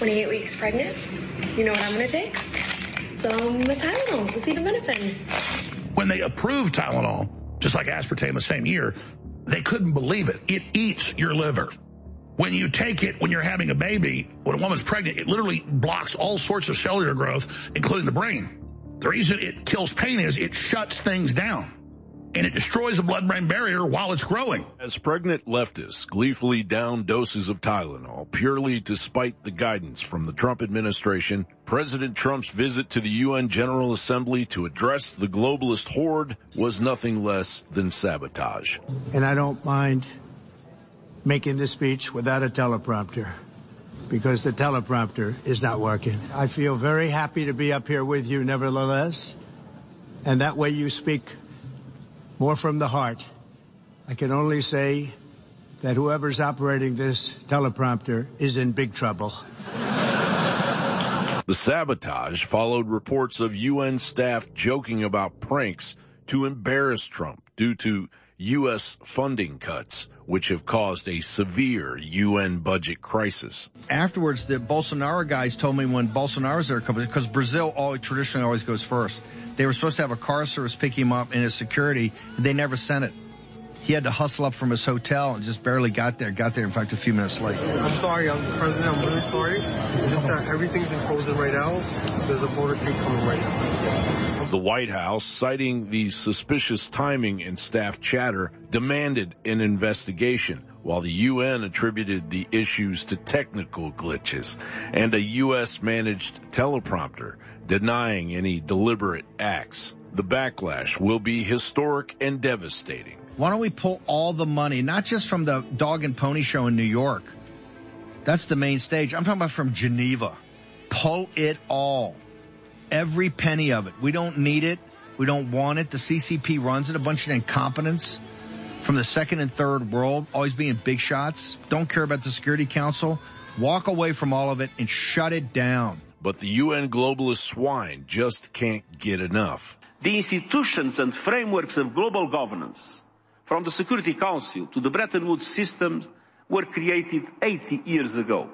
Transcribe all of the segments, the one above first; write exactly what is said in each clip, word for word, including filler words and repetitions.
twenty-eight weeks pregnant. You know what I'm going to take? Some Tylenol to see the benefit. When they approved Tylenol, just like aspartame the same year, they couldn't believe it. It eats your liver. When you take it when you're having a baby, when a woman's pregnant, it literally blocks all sorts of cellular growth, including the brain. The reason it kills pain is it shuts things down, and it destroys the blood-brain barrier while it's growing. As pregnant leftists gleefully down doses of Tylenol purely to spite the guidance from the Trump administration, President Trump's visit to the U N General Assembly to address the globalist horde was nothing less than sabotage. And I don't mind making this speech without a teleprompter, because the teleprompter is not working. I feel very happy to be up here with you nevertheless, and that way you speak more from the heart. I can only say that whoever's operating this teleprompter is in big trouble. The sabotage followed reports of U N staff joking about pranks to embarrass Trump due to U S funding cuts, which have caused a severe U N budget crisis. Afterwards, the Bolsonaro guys told me when Bolsonaro's there, because Brazil always, traditionally always goes first, they were supposed to have a car service pick him up and his security, and they never sent it. He had to hustle up from his hotel and just barely got there. Got there, in fact, a few minutes late. I'm sorry, I'm the president. I'm really sorry. It's just that everything's frozen right now. There's a border gate coming right now. The White House, citing the suspicious timing and staff chatter, demanded an investigation, while the U N attributed the issues to technical glitches and a U S-managed teleprompter, denying any deliberate acts. The backlash will be historic and devastating. Why don't we pull all the money, not just from the Dog and Pony Show in New York? That's the main stage. I'm talking about from Geneva. Pull it all. Every penny of it. We don't need it. We don't want it. The C C P runs it. A bunch of incompetence from the second and third world, always being big shots. Don't care about the Security Council. Walk away from all of it and shut it down. But the U N globalist swine just can't get enough. The institutions and frameworks of global governance, from the Security Council to the Bretton Woods system, were created eighty years ago.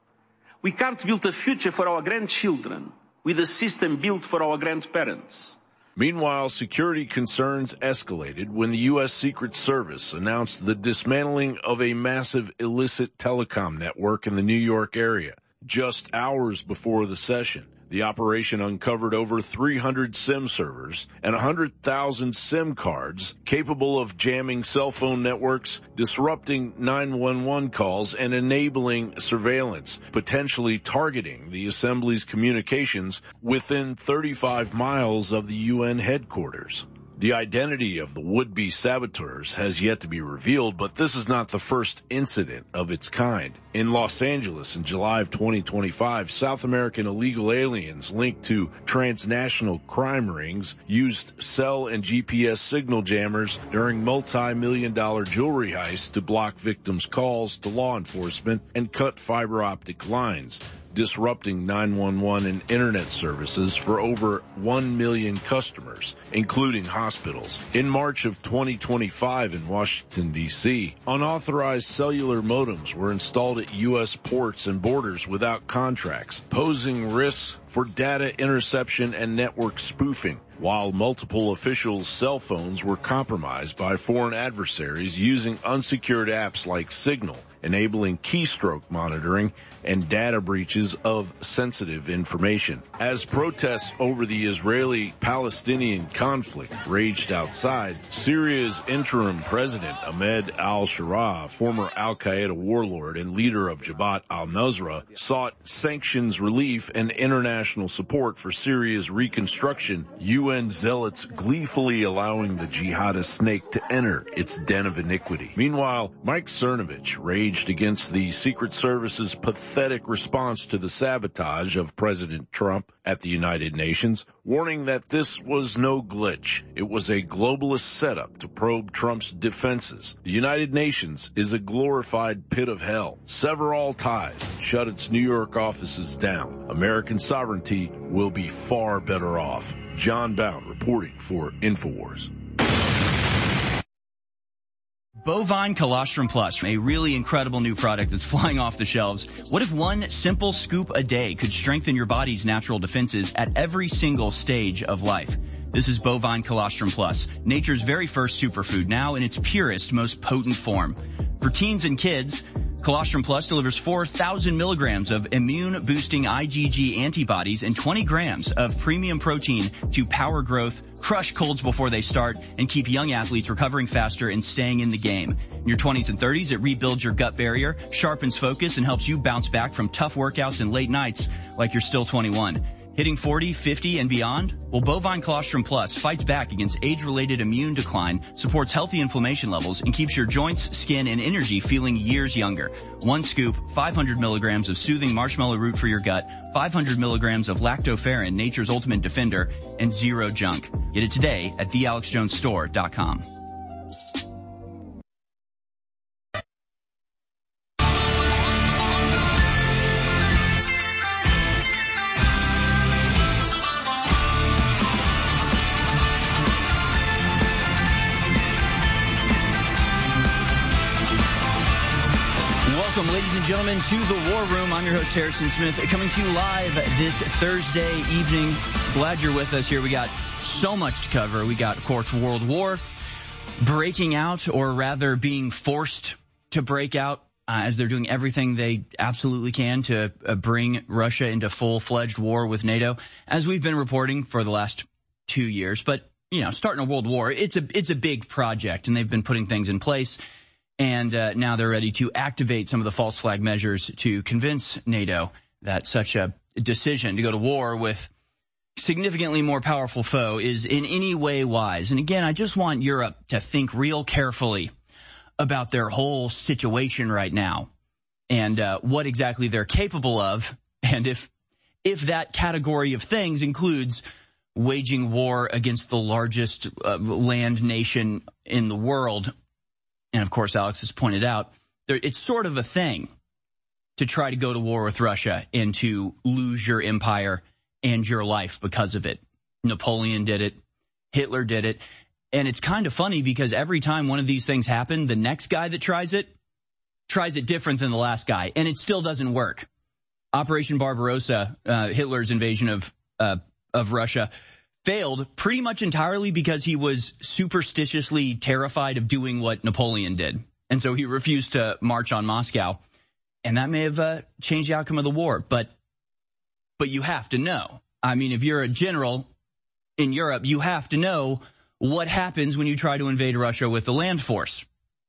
We can't build a future for our grandchildren with a system built for our grandparents. Meanwhile, security concerns escalated when the U S Secret Service announced the dismantling of a massive illicit telecom network in the New York area. Just hours before the session, the operation uncovered over three hundred SIM servers and one hundred thousand SIM cards capable of jamming cell phone networks, disrupting nine one one calls, and enabling surveillance, potentially targeting the Assembly's communications within thirty-five miles of the U N headquarters. The identity of the would-be saboteurs has yet to be revealed, but this is not the first incident of its kind. In Los Angeles in July of twenty twenty-five, South American illegal aliens linked to transnational crime rings used cell and G P S signal jammers during multi-million dollar jewelry heists to block victims' calls to law enforcement and cut fiber optic lines, disrupting nine one one and internet services for over one million customers, including hospitals. In March of twenty twenty-five in Washington, D C, unauthorized cellular modems were installed at U S ports and borders without contracts, posing risks for data interception and network spoofing, while multiple officials' cell phones were compromised by foreign adversaries using unsecured apps like Signal, enabling keystroke monitoring and data breaches of sensitive information. As protests over the Israeli-Palestinian conflict raged outside, Syria's interim president Ahmed al-Shara, former al-Qaeda warlord and leader of Jabhat al-Nusra, sought sanctions relief and international support for Syria's reconstruction, U N zealots gleefully allowing the jihadist snake to enter its den of iniquity. Meanwhile, Mike Cernovich raged against the Secret Service's pathetic response to the sabotage of President Trump at the United Nations, warning that this was no glitch. It was a globalist setup to probe Trump's defenses. The United Nations is a glorified pit of hell. Sever all ties and shut its New York offices down. American sovereignty will be far better off. John Bound reporting for InfoWars. Bovine Colostrum Plus, a really incredible new product that's flying off the shelves. What if one simple scoop a day could strengthen your body's natural defenses at every single stage of life? This is Bovine Colostrum Plus, nature's very first superfood, now in its purest, most potent form. For teens and kids, Colostrum Plus delivers four thousand milligrams of immune-boosting IgG antibodies and twenty grams of premium protein to power growth, crush colds before they start, and keep young athletes recovering faster and staying in the game. In your twenties and thirties, it rebuilds your gut barrier, sharpens focus, and helps you bounce back from tough workouts and late nights like you're still twenty-one. Hitting forty, fifty, and beyond? Well, Bovine Colostrum Plus fights back against age-related immune decline, supports healthy inflammation levels, and keeps your joints, skin, and energy feeling years younger. One scoop, five hundred milligrams of soothing marshmallow root for your gut, five hundred milligrams of lactoferrin, nature's ultimate defender, and zero junk. Get it today at the alex jones store dot com. Welcome, ladies and gentlemen, to the War Room. I'm your host, Harrison Smith, coming to you live this Thursday evening. Glad you're with us here. We got so much to cover. We got, of course, World War breaking out, or rather being forced to break out, uh, as they're doing everything they absolutely can to uh, bring Russia into full-fledged war with NATO, as we've been reporting for the last two years. But, you know, starting a world war, it's a it's a big project, and they've been putting things in place. And uh, now they're ready to activate some of the false flag measures to convince NATO that such a decision to go to war with significantly more powerful foe is in any way wise. And again, I just want Europe to think real carefully about their whole situation right now and uh, what exactly they're capable of. And if if that category of things includes waging war against the largest uh, land nation in the world. And, of course, Alex has pointed out, there, it's sort of a thing to try to go to war with Russia and to lose your empire and your life because of it. Napoleon did it. Hitler did it. And it's kind of funny because every time one of these things happen, the next guy that tries it tries it different than the last guy, and it still doesn't work. Operation Barbarossa, uh, Hitler's invasion of uh, of Russia, failed pretty much entirely because he was superstitiously terrified of doing what Napoleon did. And so he refused to march on Moscow. And that may have uh, changed the outcome of the war. But but you have to know. I mean, if you're a general in Europe, you have to know what happens when you try to invade Russia with the land force.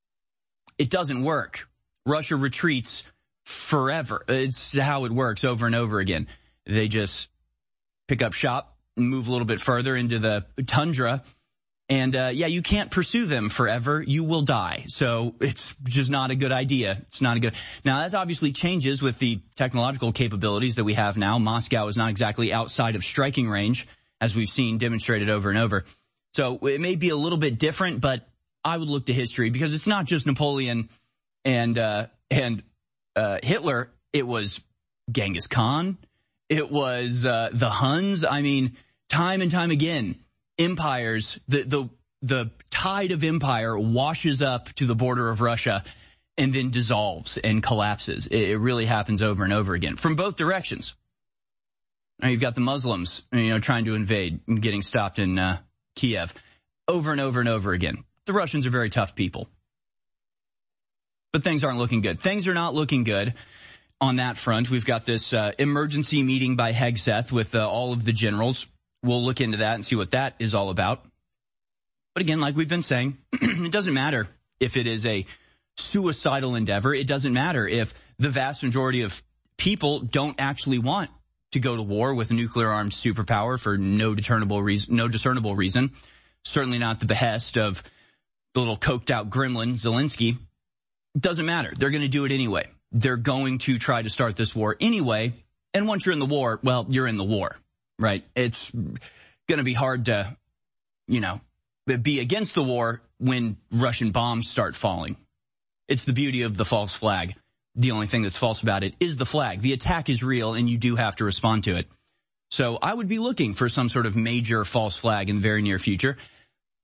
It doesn't work. Russia retreats forever. It's how it works over and over again. They just pick up shop, move a little bit further into the tundra, and uh, yeah, you can't pursue them forever. You will die. So it's just not a good idea. It's not a good. Now, that obviously changes with the technological capabilities that we have now. Moscow is not exactly outside of striking range, as we've seen demonstrated over and over. So it may be a little bit different, but I would look to history because it's not just Napoleon and uh, and uh, Hitler. It was Genghis Khan. It was uh, the Huns. I mean, time and time again, empires, the, the the tide of empire washes up to the border of Russia and then dissolves and collapses. It, it really happens over and over again from both directions. Now you've got the Muslims, you know, trying to invade and getting stopped in uh, Kiev over and over and over again. The Russians are very tough people. But things aren't looking good. Things are not looking good. On that front, we've got this uh, emergency meeting by Hegseth with uh, all of the generals. We'll look into that and see what that is all about. But again, like we've been saying, it doesn't matter if it is a suicidal endeavor. It doesn't matter if the vast majority of people don't actually want to go to war with a nuclear-armed superpower for no discernible reason. No discernible reason. Certainly not the behest of the little coked-out gremlin Zelensky. It doesn't matter. They're going to do it anyway. They're going to try to start this war anyway. And once you're in the war, well, you're in the war, right? It's going to be hard to, you know, be against the war when Russian bombs start falling. It's the beauty of the false flag. The only thing that's false about it is the flag. The attack is real, and you do have to respond to it. So I would be looking for some sort of major false flag in the very near future.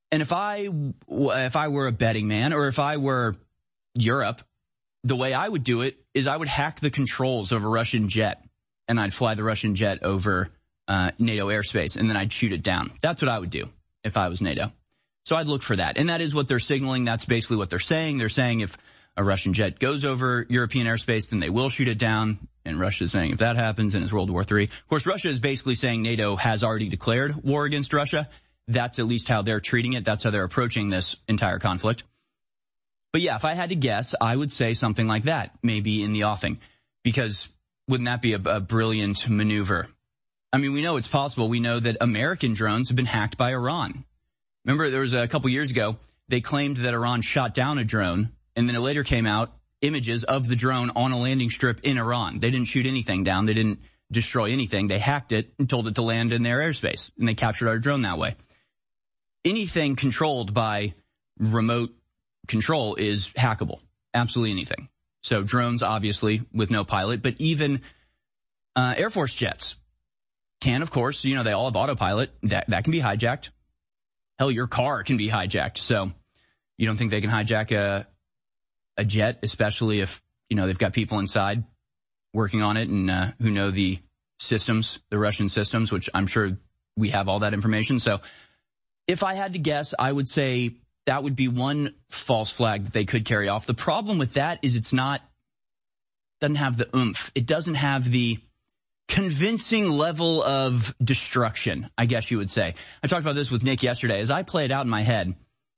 And if I, if I were a betting man, or if I were Europe, the way I would do it is I would hack the controls of a Russian jet, and I'd fly the Russian jet over uh, NATO airspace, and then I'd shoot it down. That's what I would do if I was NATO. So I'd look for that. And that is what they're signaling. That's basically what they're saying. They're saying if a Russian jet goes over European airspace, then they will shoot it down. And Russia's saying if that happens, then it's World War Three. Of course, Russia is basically saying NATO has already declared war against Russia. That's at least how they're treating it. That's how they're approaching this entire conflict. But yeah, if I had to guess, I would say something like that, maybe in the offing, because wouldn't that be a, a brilliant maneuver? I mean, we know it's possible. We know that American drones have been hacked by Iran. Remember, there was a couple years ago, they claimed that Iran shot down a drone, and then it later came out images of the drone on a landing strip in Iran. They didn't shoot anything down. They didn't destroy anything. They hacked it and told it to land in their airspace, and they captured our drone that way. Anything controlled by remote control is hackable. Absolutely anything. So drones, obviously, with no pilot, but even uh, Air Force jets can, of course, you know, they all have autopilot. That, that can be hijacked. Hell, your car can be hijacked. So you don't think they can hijack a a jet, especially if, you know, they've got people inside working on it and uh, who know the systems, the Russian systems, which I'm sure we have all that information. So if I had to guess, I would say that would be one false flag that they could carry off. The problem with that is it's not, doesn't have the oomph. It doesn't have the convincing level of destruction, I guess you would say. I talked about this with Nick yesterday. As I play it out in my head,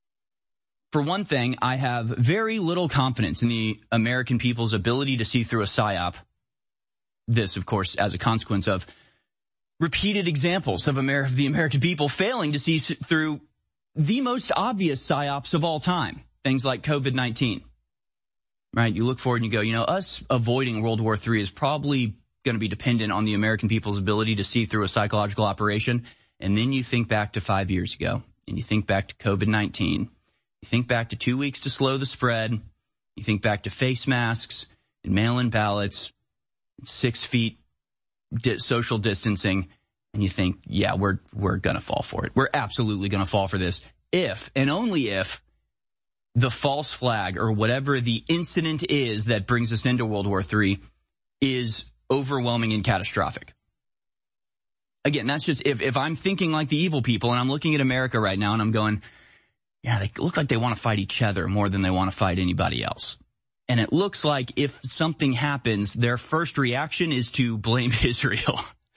for one thing, I have very little confidence in the American people's ability to see through a psyop. This, of course, as a consequence of repeated examples of Amer- the American people failing to see through the most obvious psyops of all time, things like COVID nineteen. Right? You look forward and you go, you know, us avoiding World War Three is probably going to be dependent on the American people's ability to see through a psychological operation. And then you think back to five years ago, and you think back to COVID nineteen. You think back to two weeks to slow the spread. You think back to face masks and mail-in ballots, six feet di- social distancing, and you think, yeah, we're we're going to fall for it. We're absolutely going to fall for this if, and only if, the false flag or whatever the incident is that brings us into World War Three is overwhelming and catastrophic. Again, that's just if, if I'm thinking like the evil people and I'm looking at America right now and I'm going, yeah, they look like they want to fight each other more than they want to fight anybody else. And it looks like if something happens, their first reaction is to blame Israel.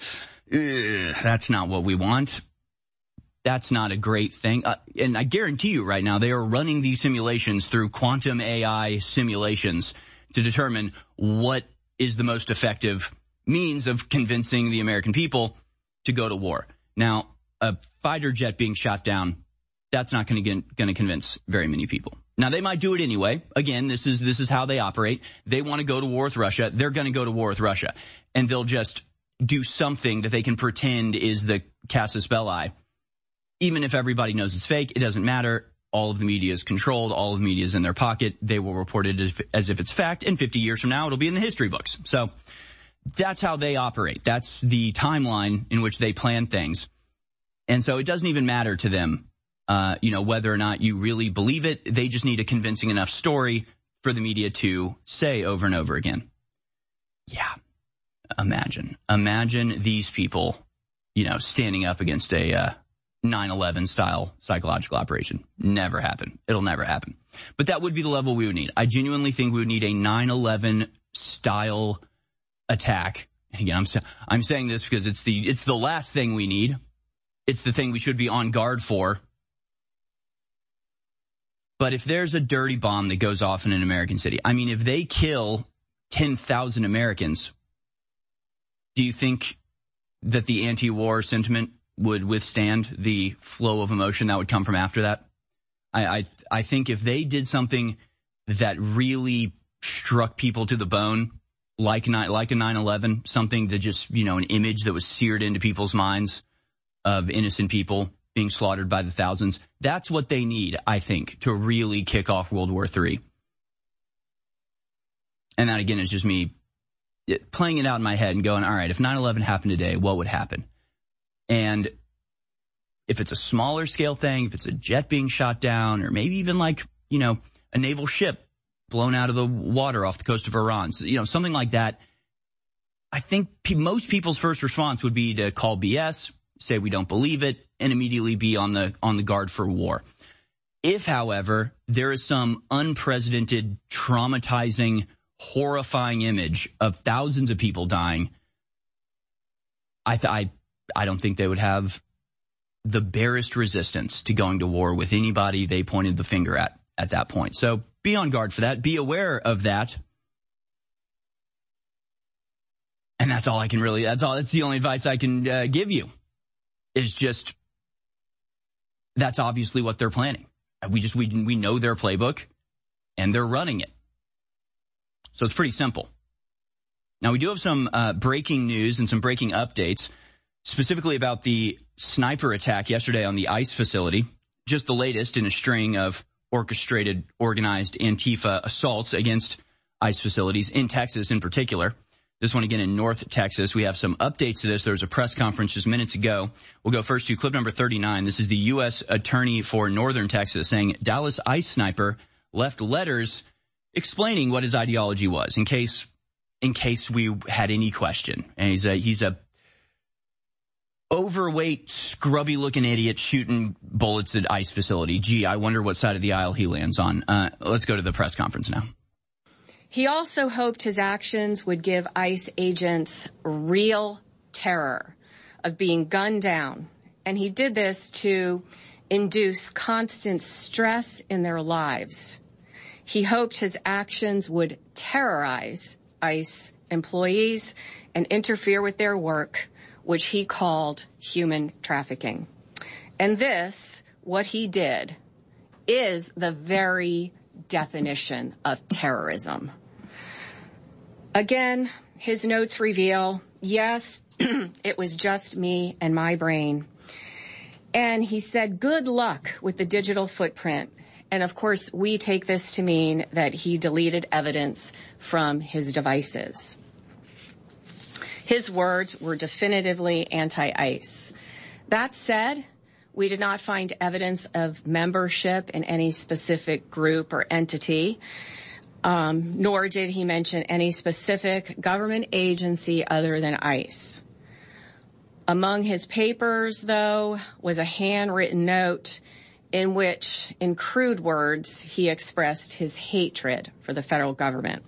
Ugh, that's not what we want. That's not a great thing. Uh, and I guarantee you right now, they are running these simulations through quantum A I simulations to determine what is the most effective means of convincing the American people to go to war. Now, a fighter jet being shot down, that's not going to going to convince very many people. Now, they might do it anyway. Again, this is this is how they operate. They want to go to war with Russia. They're going to go to war with Russia. And they'll just do something that they can pretend is the casus belli. Even if everybody knows it's fake, it doesn't matter. All of the media is controlled. All of the media is in their pocket. They will report it as, as if it's fact. And fifty years from now, it'll be in the history books. So that's how they operate. That's the timeline in which they plan things. And so it doesn't even matter to them, uh, you know, whether or not you really believe it. They just need a convincing enough story for the media to say over and over again. Yeah. Imagine, imagine these people, you know, standing up against a, uh, nine eleven style psychological operation. Never happen. It'll never happen. But that would be the level we would need. I genuinely think we would need a nine eleven style attack. Again, I'm I'm saying this because it's the it's the last thing we need. It's the thing we should be on guard for. But if there's a dirty bomb that goes off in an American city, I mean, if they kill ten thousand Americans, do you think that the anti-war sentiment would withstand the flow of emotion that would come from after that? I, I I think if they did something that really struck people to the bone, like like a nine eleven, something that just, you know, an image that was seared into people's minds of innocent people being slaughtered by the thousands, that's what they need, I think, to really kick off World War Three. And that, again, is just me playing it out in my head and going, all right, if nine eleven happened today, what would happen? And if it's a smaller scale thing, if it's a jet being shot down, or maybe even like, you know, a naval ship blown out of the water off the coast of Iran, so, you know, something like that, I think pe- most people's first response would be to call B S, say we don't believe it, and immediately be on the on the guard for war. If, however, there is some unprecedented, traumatizing, horrifying image of thousands of people dying, I th- I I don't think they would have the barest resistance to going to war with anybody they pointed the finger at at that point. So be on guard for that. Be aware of that. And that's all I can really, that's all, that's the only advice I can uh, give you, is just, that's obviously what they're planning. We just, we, we know their playbook and they're running it. So it's pretty simple. Now we do have some uh, breaking news and some breaking updates, specifically about the sniper attack yesterday on the ICE facility. Just the latest in a string of orchestrated, organized Antifa assaults against ICE facilities in Texas in particular. This one again in North Texas. We have some updates to this. There was a press conference just minutes ago. We'll go first to clip number thirty-nine. This is the U S attorney for Northern Texas saying Dallas ICE sniper left letters explaining what his ideology was in case, in case we had any question. And he's a, he's a overweight, scrubby looking idiot shooting bullets at ICE facility. Gee, I wonder what side of the aisle he lands on. Uh, let's go to the press conference now. He also hoped his actions would give ICE agents real terror of being gunned down. And he did this to induce constant stress in their lives. He hoped his actions would terrorize ICE employees and interfere with their work, which he called human trafficking. And this, what he did, is the very definition of terrorism. Again, his notes reveal, yes, it was just me and my brain. And he said, good luck with the digital footprint. And of course, we take this to mean that he deleted evidence from his devices. His words were definitively anti-ICE. That said, we did not find evidence of membership in any specific group or entity, um, nor did he mention any specific government agency other than ICE. Among his papers, though, was a handwritten note in which, in crude words, he expressed his hatred for the federal government.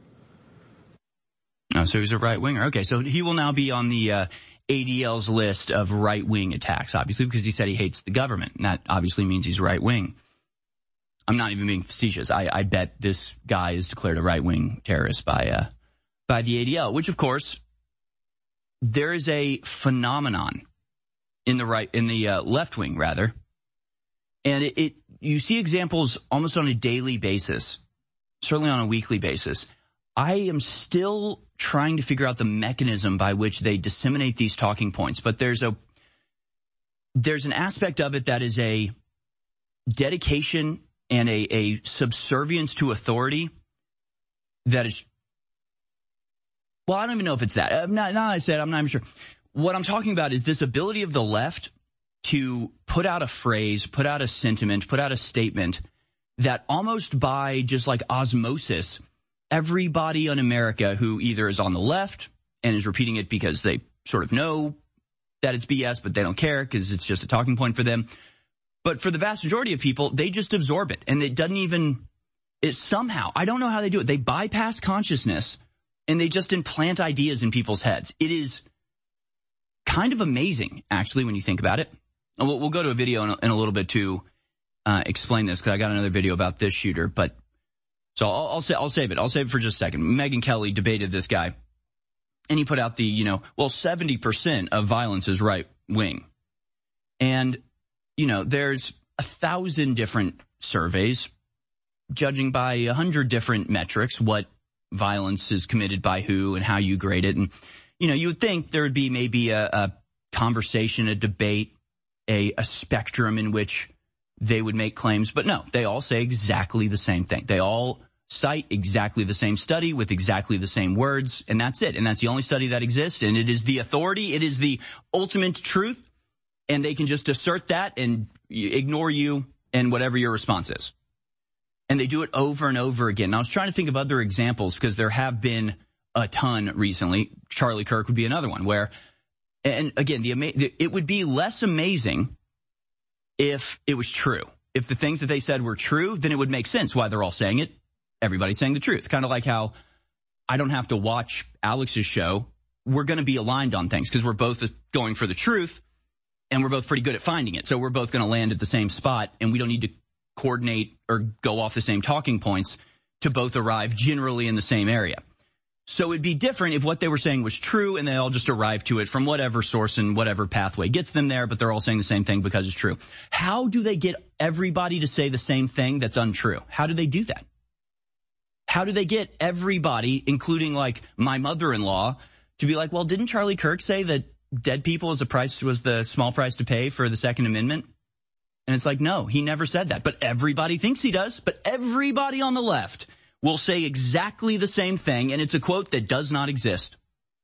Oh, so he's a right-winger. Okay, so he will now be on the uh, A D L's list of right-wing attacks, obviously, because he said he hates the government. And that obviously means he's right-wing. I'm not even being facetious. I, I bet this guy is declared a right-wing terrorist by uh, by the A D L, which, of course, there is a phenomenon in the right, in the uh, left wing, rather, and it, it you see examples almost on a daily basis, certainly on a weekly basis. I am still trying to figure out the mechanism by which they disseminate these talking points, but there's a there's an aspect of it that is a dedication and a, a subservience to authority that is, well, I don't even know if it's that. I'm not, now I said, I'm not even sure. What I'm talking about is this ability of the left to put out a phrase, put out a sentiment, put out a statement that almost by just like osmosis, everybody in America who either is on the left and is repeating it because they sort of know that it's B S, but they don't care because it's just a talking point for them. But for the vast majority of people, they just absorb it, and it doesn't even, it somehow, I don't know how they do it. They bypass consciousness and they just implant ideas in people's heads. It is kind of amazing, actually, when you think about it. And we'll, we'll go to a video in a, in a little bit to uh, explain this, because I got another video about this shooter. But so I'll, I'll say I'll save it. I'll save it for just a second. Megyn Kelly debated this guy, and he put out the, you know, well, seventy percent of violence is right wing, and you know, there's a thousand different surveys judging by a hundred different metrics what violence is committed by who and how you grade it. And, you know, you would think there would be maybe a, a conversation, a debate, a, a spectrum in which they would make claims. But no, they all say exactly the same thing. They all cite exactly the same study with exactly the same words. And that's it. And that's the only study that exists. And it is the authority. It is the ultimate truth. and they can just assert that and ignore you and whatever your response is. And they do it over and over again. And I was trying to think of other examples because there have been a ton recently. Charlie Kirk would be another one where, and again, the it would be less amazing if it was true. If the things that they said were true, then it would make sense why they're all saying it. Everybody's saying the truth. Kind of like how I don't have to watch Alex's show. We're going to be aligned on things because we're both going for the truth and we're both pretty good at finding it. So we're both going to land at the same spot and we don't need to coordinate or go off the same talking points to both arrive generally in the same area. So it'd be different if what they were saying was true and they all just arrived to it from whatever source and whatever pathway gets them there, but they're all saying the same thing because it's true. How do they get everybody to say the same thing that's untrue? How do they do that? How do they get everybody, including like my mother-in-law, to be like, well, didn't Charlie Kirk say that dead people was a price, was the small price to pay for the Second Amendment? And it's like, no, he never said that, but everybody thinks he does. But everybody on the left will say exactly the same thing, and it's a quote that does not exist.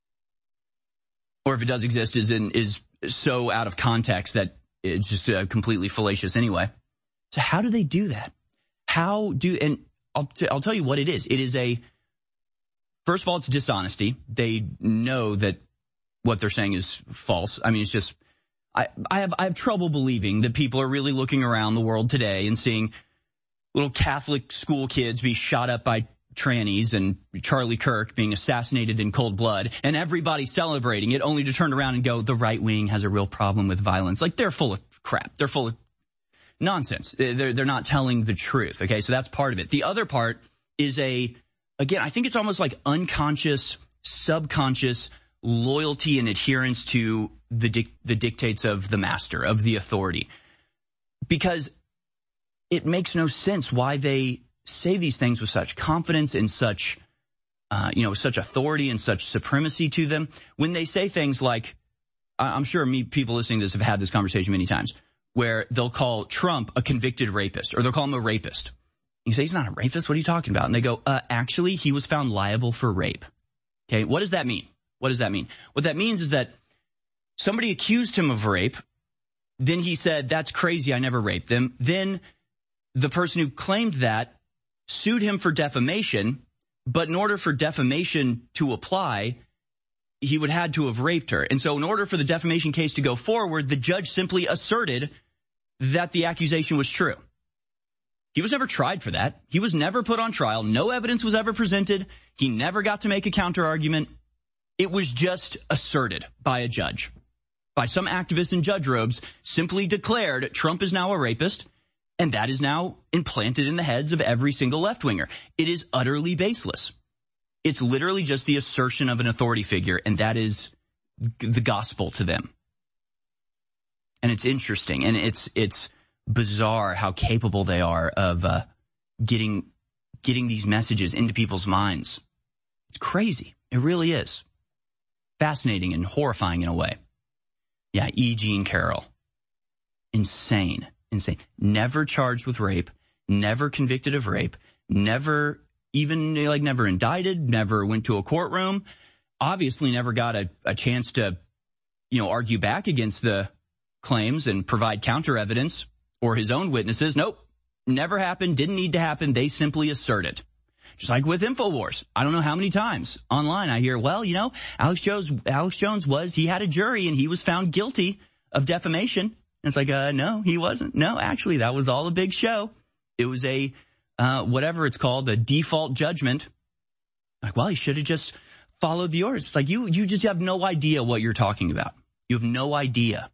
Or if it does exist, is in is so out of context that it's just uh, completely fallacious anyway. So how do they do that? How do, and I'll, t- I'll tell you what it is. It is a, first of all, it's dishonesty. They know that what they're saying is false. I mean, it's just, I, I have I have trouble believing that people are really looking around the world today and seeing little Catholic school kids be shot up by trannies and Charlie Kirk being assassinated in cold blood and everybody celebrating it, only to turn around and go, the right wing has a real problem with violence. Like, they're full of crap. They're full of nonsense. They're, they're not telling the truth. Okay, so that's part of it. The other part is a, again, I think it's almost like unconscious, subconscious loyalty and adherence to the dic- the dictates of the master, of the authority. Because it makes no sense why they say these things with such confidence and such, uh, you know, such authority and such supremacy to them. When they say things like, I'm sure me, people listening to this have had this conversation many times, where they'll call Trump a convicted rapist, or they'll call him a rapist. You say, he's not a rapist? What are you talking about? And they go, uh, actually, he was found liable for rape. Okay, what does that mean? What does that mean? What that means is that somebody accused him of rape. Then he said, that's crazy, I never raped them. Then the person who claimed that sued him for defamation, but in order for defamation to apply, he would had to have raped her. And so in order for the defamation case to go forward, the judge simply asserted that the accusation was true. He was never tried for that. He was never put on trial. No evidence was ever presented. He never got to make a counter argument. It was just asserted by a judge, by some activists in judge robes, simply declared Trump is now a rapist. And that is now implanted in the heads of every single left-winger. It is utterly baseless. It's literally just the assertion of an authority figure, and that is the gospel to them. And it's interesting, and it's it's bizarre how capable they are of uh, getting getting these messages into people's minds. It's crazy. It really is. Fascinating and horrifying in a way. Yeah, E. Jean Carroll. Insane. Insane. Never charged with rape, never convicted of rape, never even like never indicted, never went to a courtroom, obviously never got a, a chance to, you know, argue back against the claims and provide counter evidence or his own witnesses. Nope. Never happened. Didn't need to happen. They simply assert it. Just like with InfoWars. I don't know how many times online I hear, well, you know, Alex Jones, Alex Jones was, he had a jury and he was found guilty of defamation. It's like, uh, no, he wasn't. No, actually, that was all a big show. It was a, uh, whatever it's called, a default judgment. Like, well, he should have just followed the orders. It's like, you, you just have no idea what you're talking about. You have no idea.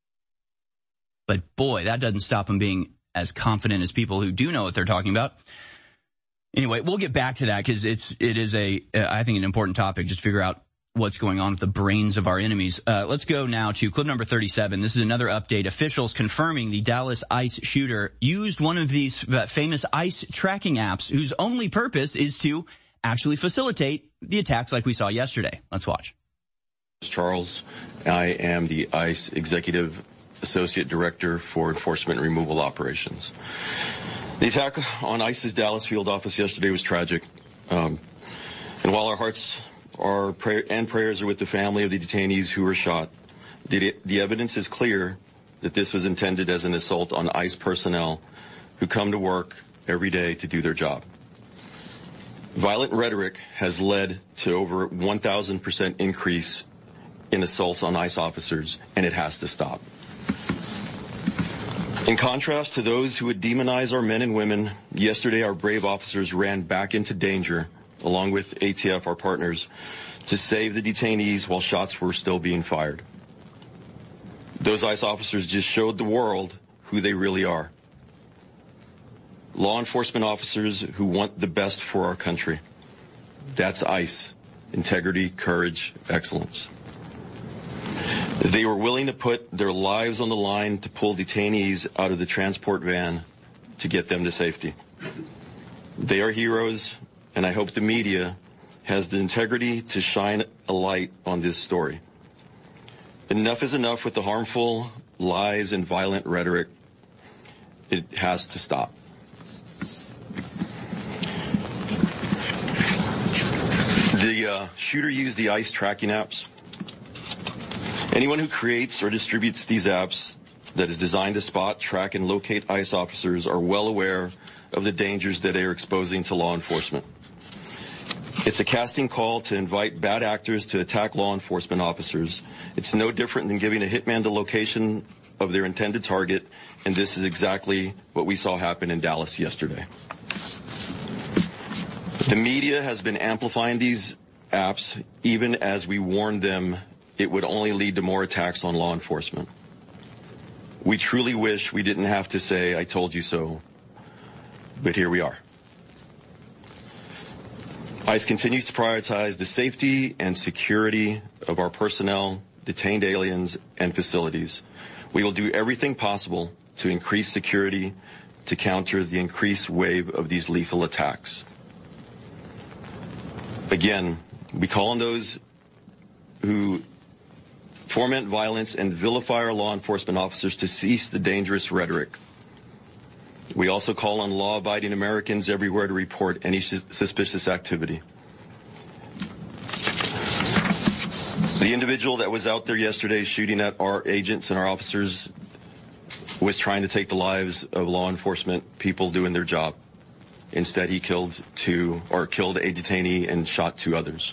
But boy, that doesn't stop him being as confident as people who do know what they're talking about. Anyway, we'll get back to that because it's, it is a, uh, I think an important topic. Just figure out what's going on with the brains of our enemies. Uh, let's go now to clip number thirty-seven. This is another update. Officials confirming the Dallas ICE shooter used one of these famous ICE tracking apps whose only purpose is to actually facilitate the attacks like we saw yesterday. Let's watch. Charles, I am the ICE Executive Associate Director for Enforcement and Removal Operations. The attack on ICE's Dallas field office yesterday was tragic. Um, and while our hearts Our prayer and prayers are with the family of the detainees who were shot. The, the evidence is clear that this was intended as an assault on ICE personnel who come to work every day to do their job. Violent rhetoric has led to over one thousand percent increase in assaults on ICE officers, and it has to stop. In contrast to those who would demonize our men and women, yesterday our brave officers ran back into danger, along with A T F, our partners, to save the detainees while shots were still being fired. Those ICE officers just showed the world who they really are. Law enforcement officers who want the best for our country. That's ICE. Integrity, courage, excellence. They were willing to put their lives on the line to pull detainees out of the transport van to get them to safety. They are heroes, and I hope the media has the integrity to shine a light on this story. Enough is enough with the harmful lies and violent rhetoric. It has to stop. The uh, shooter used the ICE tracking apps. Anyone who creates or distributes these apps that is designed to spot, track, and locate ICE officers are well aware of the dangers that they are exposing to law enforcement. It's a casting call to invite bad actors to attack law enforcement officers. It's no different than giving a hitman the location of their intended target, and this is exactly what we saw happen in Dallas yesterday. The media has been amplifying these apps even as we warned them it would only lead to more attacks on law enforcement. We truly wish we didn't have to say, "I told you so," but here we are. ICE continues to prioritize the safety and security of our personnel, detained aliens, and facilities. We will do everything possible to increase security to counter the increased wave of these lethal attacks. Again, we call on those who foment violence and vilify our law enforcement officers to cease the dangerous rhetoric. We also call on law-abiding Americans everywhere to report any sus- suspicious activity. The individual that was out there yesterday shooting at our agents and our officers was trying to take the lives of law enforcement people doing their job. Instead, he killed two, or killed a detainee and shot two others.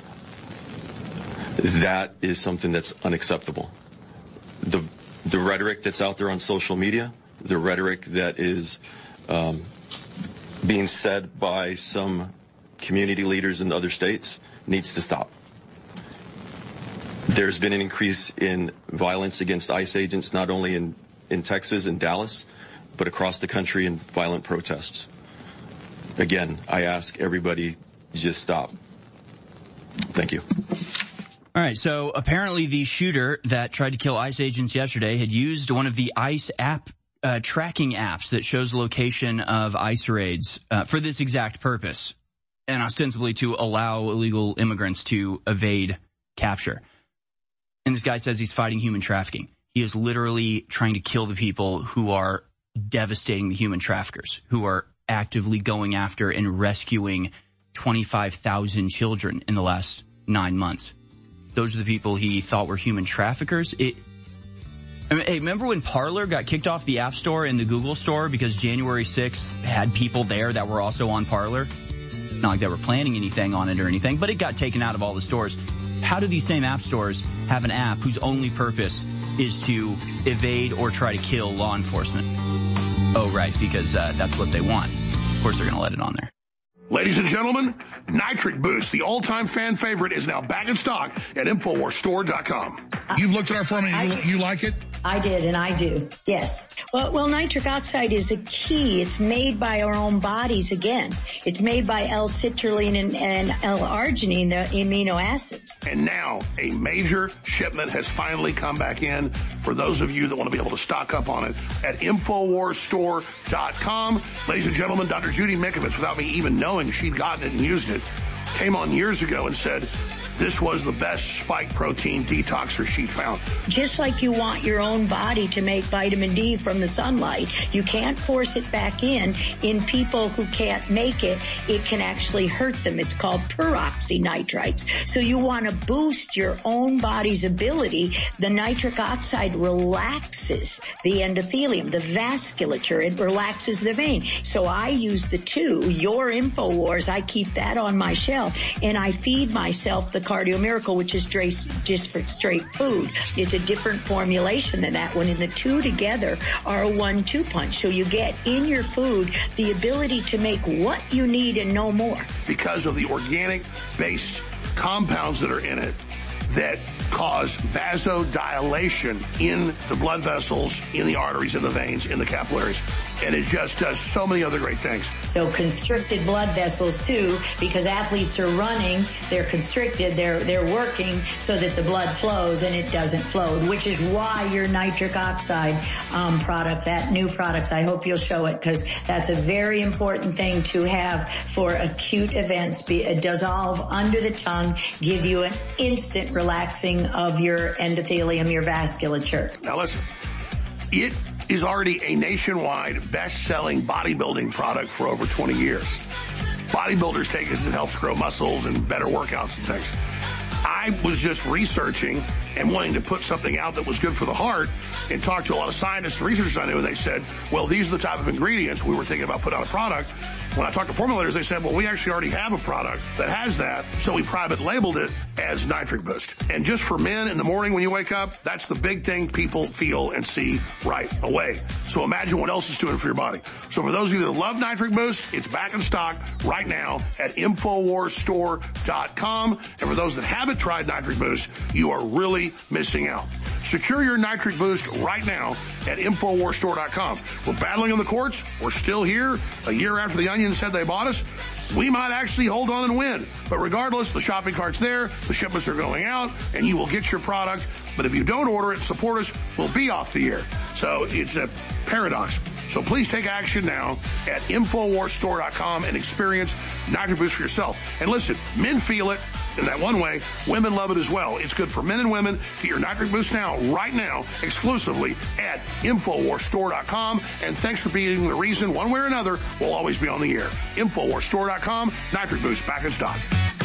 That is something that's unacceptable. The, the rhetoric that's out there on social media, the rhetoric that is um, being said by some community leaders in other states needs to stop. There's been an increase in violence against ICE agents, not only in, in Texas and Dallas, but across the country in violent protests. Again, I ask everybody to just stop. Thank you. All right, so apparently the shooter that tried to kill ICE agents yesterday had used one of the ICE app uh, tracking apps that shows location of ICE raids uh, for this exact purpose, and ostensibly to allow illegal immigrants to evade capture. And this guy says he's fighting human trafficking. He is literally trying to kill the people who are devastating the human traffickers, who are actively going after and rescuing twenty-five thousand children in the last nine months. Those are the people he thought were human traffickers. It, I mean, hey, remember when Parler got kicked off the App Store and the Google Store because January sixth had people there that were also on Parler? Not like they were planning anything on it or anything, but it got taken out of all the stores. How do these same app stores have an app whose only purpose is to evade or try to kill law enforcement? Oh, right, because uh, that's what they want. Of course they're going to let it on there. Ladies and gentlemen, Nitric Boost, the all-time fan favorite, is now back in stock at Infowars Store dot com. You've looked at our formula. You, you like it? I did, and I do. Yes. Well, well, nitric oxide is a key. It's made by our own bodies again. It's made by L-citrulline and, and L-arginine, the amino acids. And now a major shipment has finally come back in for those of you that want to be able to stock up on it at Infowars Store dot com. Ladies and gentlemen, Doctor Judy Mikovits, without me even knowing she'd gotten it and used it, came on years ago and said this was the best spike protein detoxer she'd found. Just like you want your own body to make vitamin D from the sunlight, you can't force it back in. In people who can't make it, it can actually hurt them. It's called peroxynitrites. So you want to boost your own body's ability. The nitric oxide relaxes the endothelium, the vasculature. It relaxes the vein. So I use the two, your InfoWars, I keep that on my shelf, and I feed myself the Cardio Miracle, which is just for straight food. It's a different formulation than that one, and the two together are a one two punch. So you get in your food the ability to make what you need and no more. Because of the organic-based compounds that are in it that cause vasodilation in the blood vessels, in the arteries, in the veins, in the capillaries. And it just does so many other great things. So constricted blood vessels too, because athletes are running, they're constricted, they're they're working so that the blood flows and it doesn't flow, which is why your nitric oxide um, product, that new products, I hope you'll show it, because that's a very important thing to have for acute events. Be, uh, dissolve under the tongue, give you an instant relaxing of your endothelium, your vasculature. Now listen, it is already a nationwide best-selling bodybuilding product for over twenty years. Bodybuilders take it, it helps grow muscles and better workouts and things. I was just researching and wanting to put something out that was good for the heart and talked to a lot of scientists and researchers I knew, and they said, well, these are the type of ingredients we were thinking about putting on a product. When I talked to formulators, they said, well, we actually already have a product that has that, so we private labeled it as Nitric Boost. And just for men in the morning when you wake up, that's the big thing people feel and see right away. So imagine what else it's doing for your body. So for those of you that love Nitric Boost, it's back in stock right now at Infowars Store dot com. And for those that haven't tried Nitric Boost, you are really missing out. Secure your Nitric Boost right now at Infowars Store dot com. We're battling in the courts. We're still here. A year after the Onion said they bought us, we might actually hold on and win. But regardless, the shopping cart's there, the shipments are going out, and you will get your product. But if you don't order it, support us, we'll be off the air. So it's a paradox. So please take action now at Infowars Store dot com and experience Nitric Boost for yourself. And listen, men feel it in that one way. Women love it as well. It's good for men and women. Get your Nitric Boost now, right now, exclusively at Infowars Store dot com. And thanks for being the reason, one way or another, we'll always be on the air. Infowars Store dot com, Nitric Boost back in stock.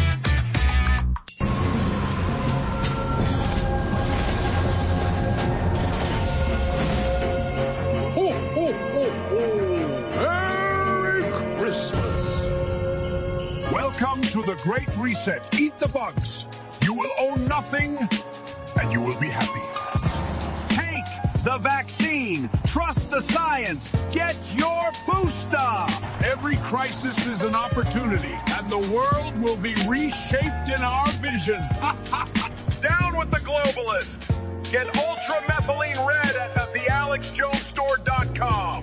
Ho, ho, ho, ho! Merry Christmas! Welcome to the Great Reset. Eat the bugs. You will own nothing, and you will be happy. Take the vaccine. Trust the science. Get your booster. Every crisis is an opportunity, and the world will be reshaped in our vision. Down with the globalist. Get Ultra Methylene Red at the Alex Jones Store dot com.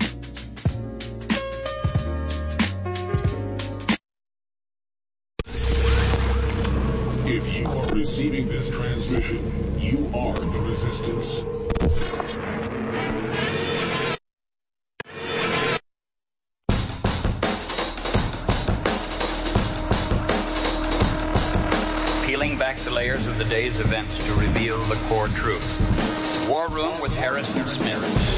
If you are receiving this transmission, you are the resistance. Peeling back the layers of the day's events to reveal the core truth. War Room with Harrison Smith.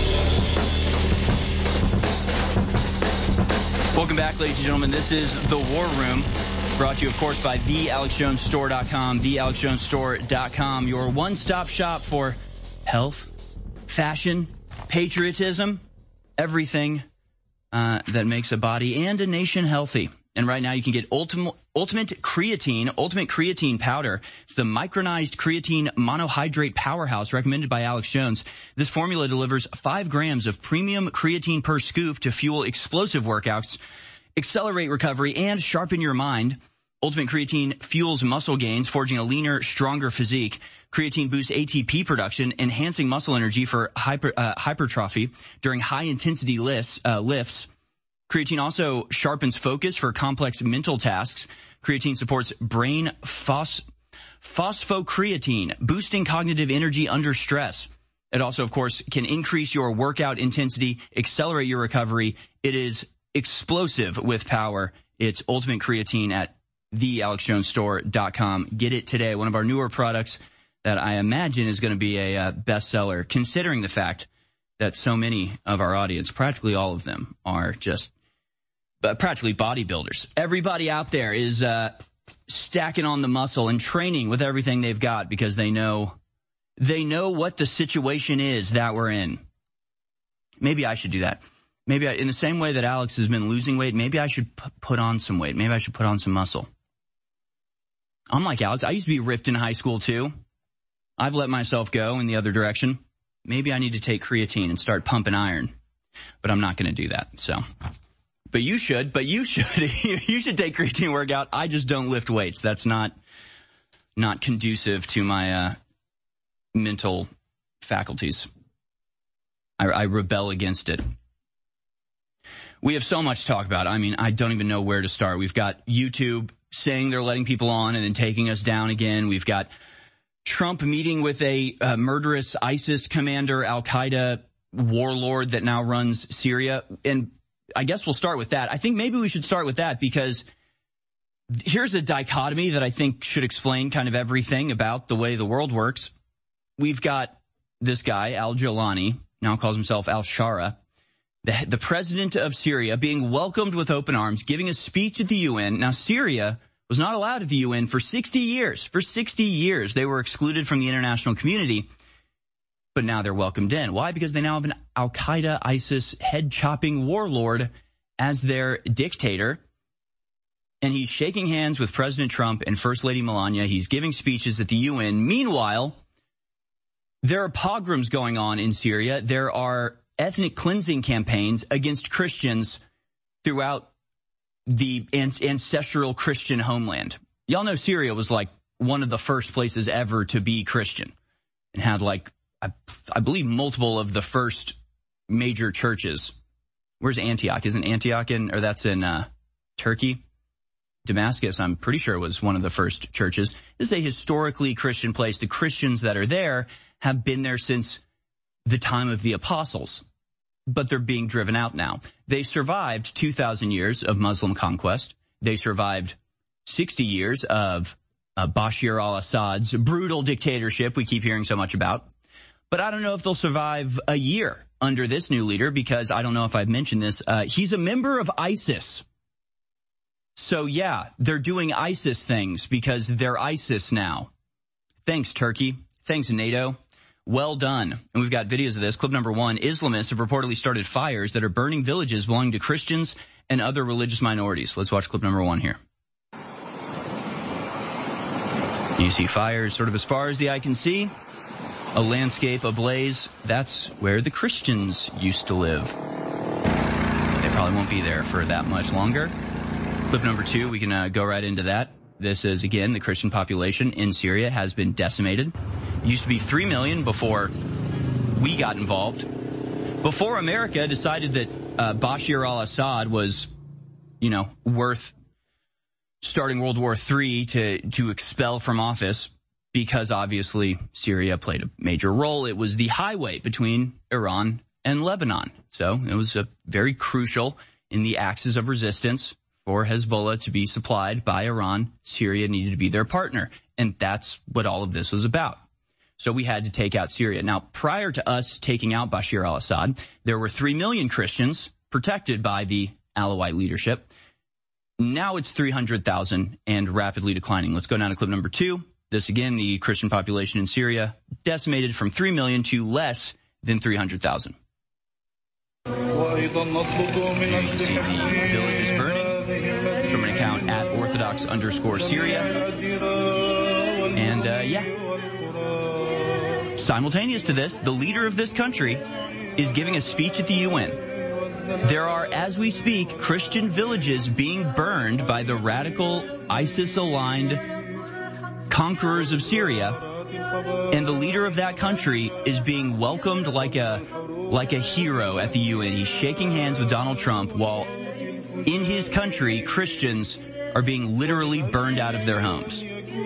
Welcome back, ladies and gentlemen. This is The War Room, brought to you, of course, by the Alex Jones Store dot com, the Alex Jones Store dot com, your one-stop shop for health, fashion, patriotism, everything uh, that makes a body and a nation healthy. And right now you can get Ultimate, Ultimate Creatine, Ultimate Creatine Powder. It's the micronized creatine monohydrate powerhouse recommended by Alex Jones. This formula delivers five grams of premium creatine per scoop to fuel explosive workouts, accelerate recovery, and sharpen your mind. Ultimate Creatine fuels muscle gains, forging a leaner, stronger physique. Creatine boosts A T P production, enhancing muscle energy for hyper, uh, hypertrophy during high-intensity lifts, uh, lifts. Creatine also sharpens focus for complex mental tasks. Creatine supports brain phos- phosphocreatine, boosting cognitive energy under stress. It also, of course, can increase your workout intensity, accelerate your recovery. It is explosive with power. It's Ultimate Creatine at the alex jones store dot com. Get it today. One of our newer products that I imagine is going to be a uh, bestseller, considering the fact that so many of our audience, practically all of them, are just uh, practically bodybuilders. Everybody out there is uh, stacking on the muscle and training with everything they've got because they know they know what the situation is that we're in. Maybe I should do that. Maybe I, in the same way that Alex has been losing weight, maybe I should p- put on some weight. Maybe I should put on some muscle. I'm like Alex. I used to be ripped in high school too. I've let myself go in the other direction. Maybe I need to take creatine and start pumping iron, but I'm not going to do that. So, but you should, but you should, you should take creatine workout. I just don't lift weights. That's not, not conducive to my, uh, mental faculties. I, I rebel against it. We have so much to talk about. I mean, I don't even know where to start. We've got YouTube saying they're letting people on and then taking us down again. We've got Trump meeting with a uh, murderous ISIS commander, Al-Qaeda warlord that now runs Syria. And I guess we'll start with that. I think maybe we should start with that because here's a dichotomy that I think should explain kind of everything about the way the world works. We've got this guy, Al-Jolani, now calls himself Al-Shara, the, the president of Syria, being welcomed with open arms, giving a speech at the U N. Now, Syria was not allowed at the U N for sixty years. For sixty years, they were excluded from the international community, but now they're welcomed in. Why? Because they now have an Al-Qaeda, ISIS, head-chopping warlord as their dictator, and he's shaking hands with President Trump and First Lady Melania. He's giving speeches at the U N. Meanwhile, there are pogroms going on in Syria. There are ethnic cleansing campaigns against Christians throughout the ancestral Christian homeland. Y'all know Syria was like one of the first places ever to be Christian and had like, I, I believe, multiple of the first major churches. Where's Antioch? Isn't Antioch in, or that's in uh, Turkey? Damascus, I'm pretty sure, was one of the first churches. This is a historically Christian place. The Christians that are there have been there since the time of the apostles, but they're being driven out now. They survived two thousand years of Muslim conquest. They survived sixty years of uh, Bashar al-Assad's brutal dictatorship we keep hearing so much about. But I don't know if they'll survive a year under this new leader because I don't know if I've mentioned this. Uh, he's a member of ISIS. So, yeah, they're doing ISIS things because they're ISIS now. Thanks, Turkey. Thanks, NATO. Well done. And we've got videos of this. Clip number one, Islamists have reportedly started fires that are burning villages belonging to Christians and other religious minorities. Let's watch clip number one here. You see fires sort of as far as the eye can see. A landscape ablaze. That's where the Christians used to live. They probably won't be there for that much longer. Clip number two, we can uh, go right into that. This is, again, the Christian population in Syria has been decimated. It used to be three million before we got involved. Before America decided that uh, Bashar al-Assad was, you know, worth starting World War Three to, to expel from office, because obviously Syria played a major role. It was the highway between Iran and Lebanon. So it was a very crucial in the axis of resistance for Hezbollah to be supplied by Iran. Syria needed to be their partner. And that's what all of this was about. So we had to take out Syria. Now, prior to us taking out Bashar al-Assad, there were three million Christians protected by the Alawite leadership. Now it's three hundred thousand and rapidly declining. Let's go down to clip number two. This, again, the Christian population in Syria decimated from three million to less than three hundred thousand. You can see the villages burning from an account at Orthodox underscore Syria. And, uh, yeah. Simultaneous to this, the leader of this country is giving a speech at the U N. There are, as we speak, Christian villages being burned by the radical ISIS-aligned conquerors of Syria, and the leader of that country is being welcomed like a like a hero at the U N. He's shaking hands with Donald Trump while in his country, Christians are being literally burned out of their homes.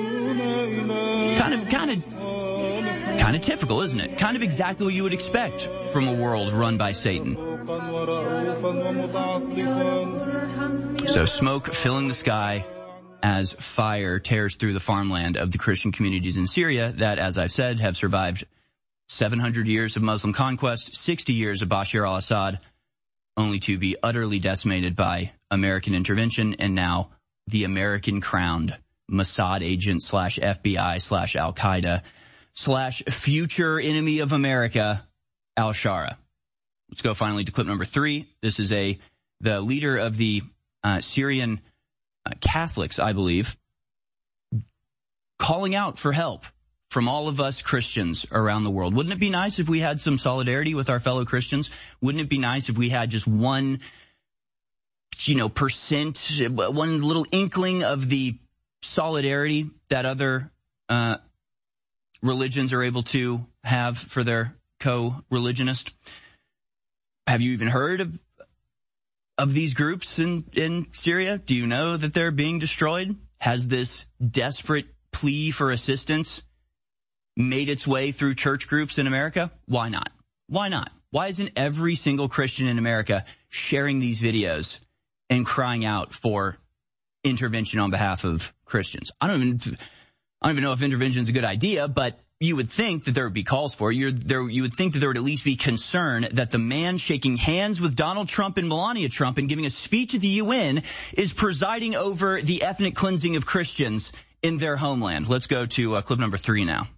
Kind of, kind of, kind of typical, isn't it? Kind of exactly what you would expect from a world run by Satan. So smoke filling the sky. as fire tears through the farmland of the Christian communities in Syria that, as I've said, have survived seven hundred years of Muslim conquest, sixty years of Bashar al-Assad, only to be utterly decimated by American intervention, and now the American-crowned Mossad agent slash F B I slash Al-Qaeda slash future enemy of America, al-Shara. Let's go finally to clip number three. This is a the leader of the uh, Syrian uh, Catholics, I believe, calling out for help from all of us Christians around the world. Wouldn't it be nice if we had some solidarity with our fellow Christians? Wouldn't it be nice if we had just one, you know, percent, one little inkling of the solidarity that other uh religions are able to have for their co-religionist? Have you even heard of of these groups in, in Syria? Do you know that they're being destroyed? Has this desperate plea for assistance made its way through church groups in America? Why not? Why not? Why isn't every single Christian in America sharing these videos and crying out for intervention on behalf of Christians? I don't even, I don't even know if intervention is a good idea, but you would think that there would be calls for it. You're, there, you would think that there would at least be concern that the man shaking hands with Donald Trump and Melania Trump and giving a speech at the U N is presiding over the ethnic cleansing of Christians in their homeland. Let's go to uh, clip number three now.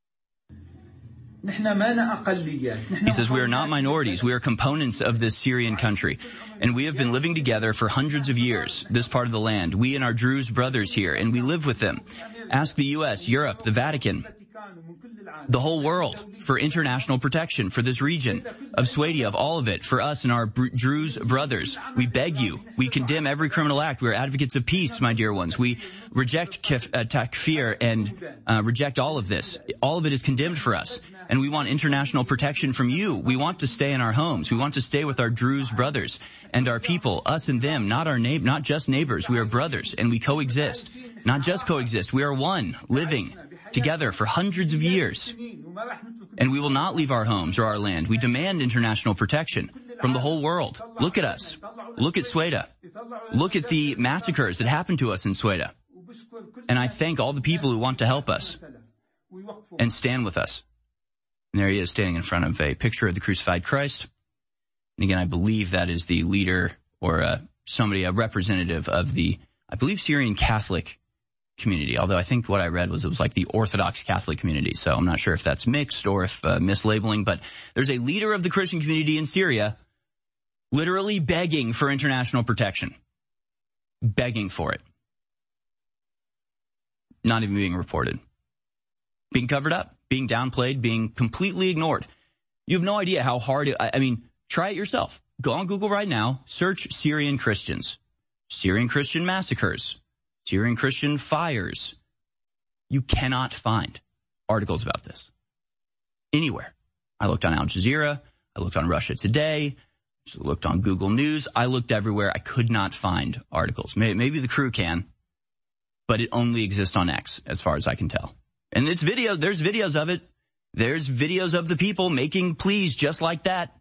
He says, we are not minorities. We are components of this Syrian country, and we have been living together for hundreds of years, this part of the land. We and our Druze brothers here, and we live with them. Ask the U S, Europe, the Vatican, the whole world for international protection for this region of Swadia, of all of it, for us and our Druze brothers. We beg you. We condemn every criminal act. We are advocates of peace, my dear ones. We reject kif, uh, takfir and uh, reject all of this. All of it is condemned for us. And we want international protection from you. We want to stay in our homes. We want to stay with our Druze brothers and our people, us and them, not our na- not just neighbors. We are brothers, and we coexist. Not just coexist. We are one, living together for hundreds of years. And we will not leave our homes or our land. We demand international protection from the whole world. Look at us. Look at Swaida. Look at the massacres that happened to us in Swaida. And I thank all the people who want to help us and stand with us. And there he is standing in front of a picture of the crucified Christ. And again, I believe that is the leader or uh, somebody, a representative of the, I believe, Syrian Catholic community. Although I think what I read was it was like the Orthodox Catholic community. So I'm not sure if that's mixed or if uh, mislabeling. But there's a leader of the Christian community in Syria literally begging for international protection. Begging for it. Not even being reported. Being covered up. Being downplayed, being completely ignored. You have no idea how hard it, I, I mean, try it yourself. Go on Google right now, search Syrian Christians, Syrian Christian massacres, Syrian Christian fires. You cannot find articles about this anywhere. I looked on Al Jazeera, I looked on Russia Today, I looked on Google News, I looked everywhere. I could not find articles. Maybe, maybe the crew can, but it only exists on X as far as I can tell. And it's video, there's videos of it. There's videos of the people making pleas just like that.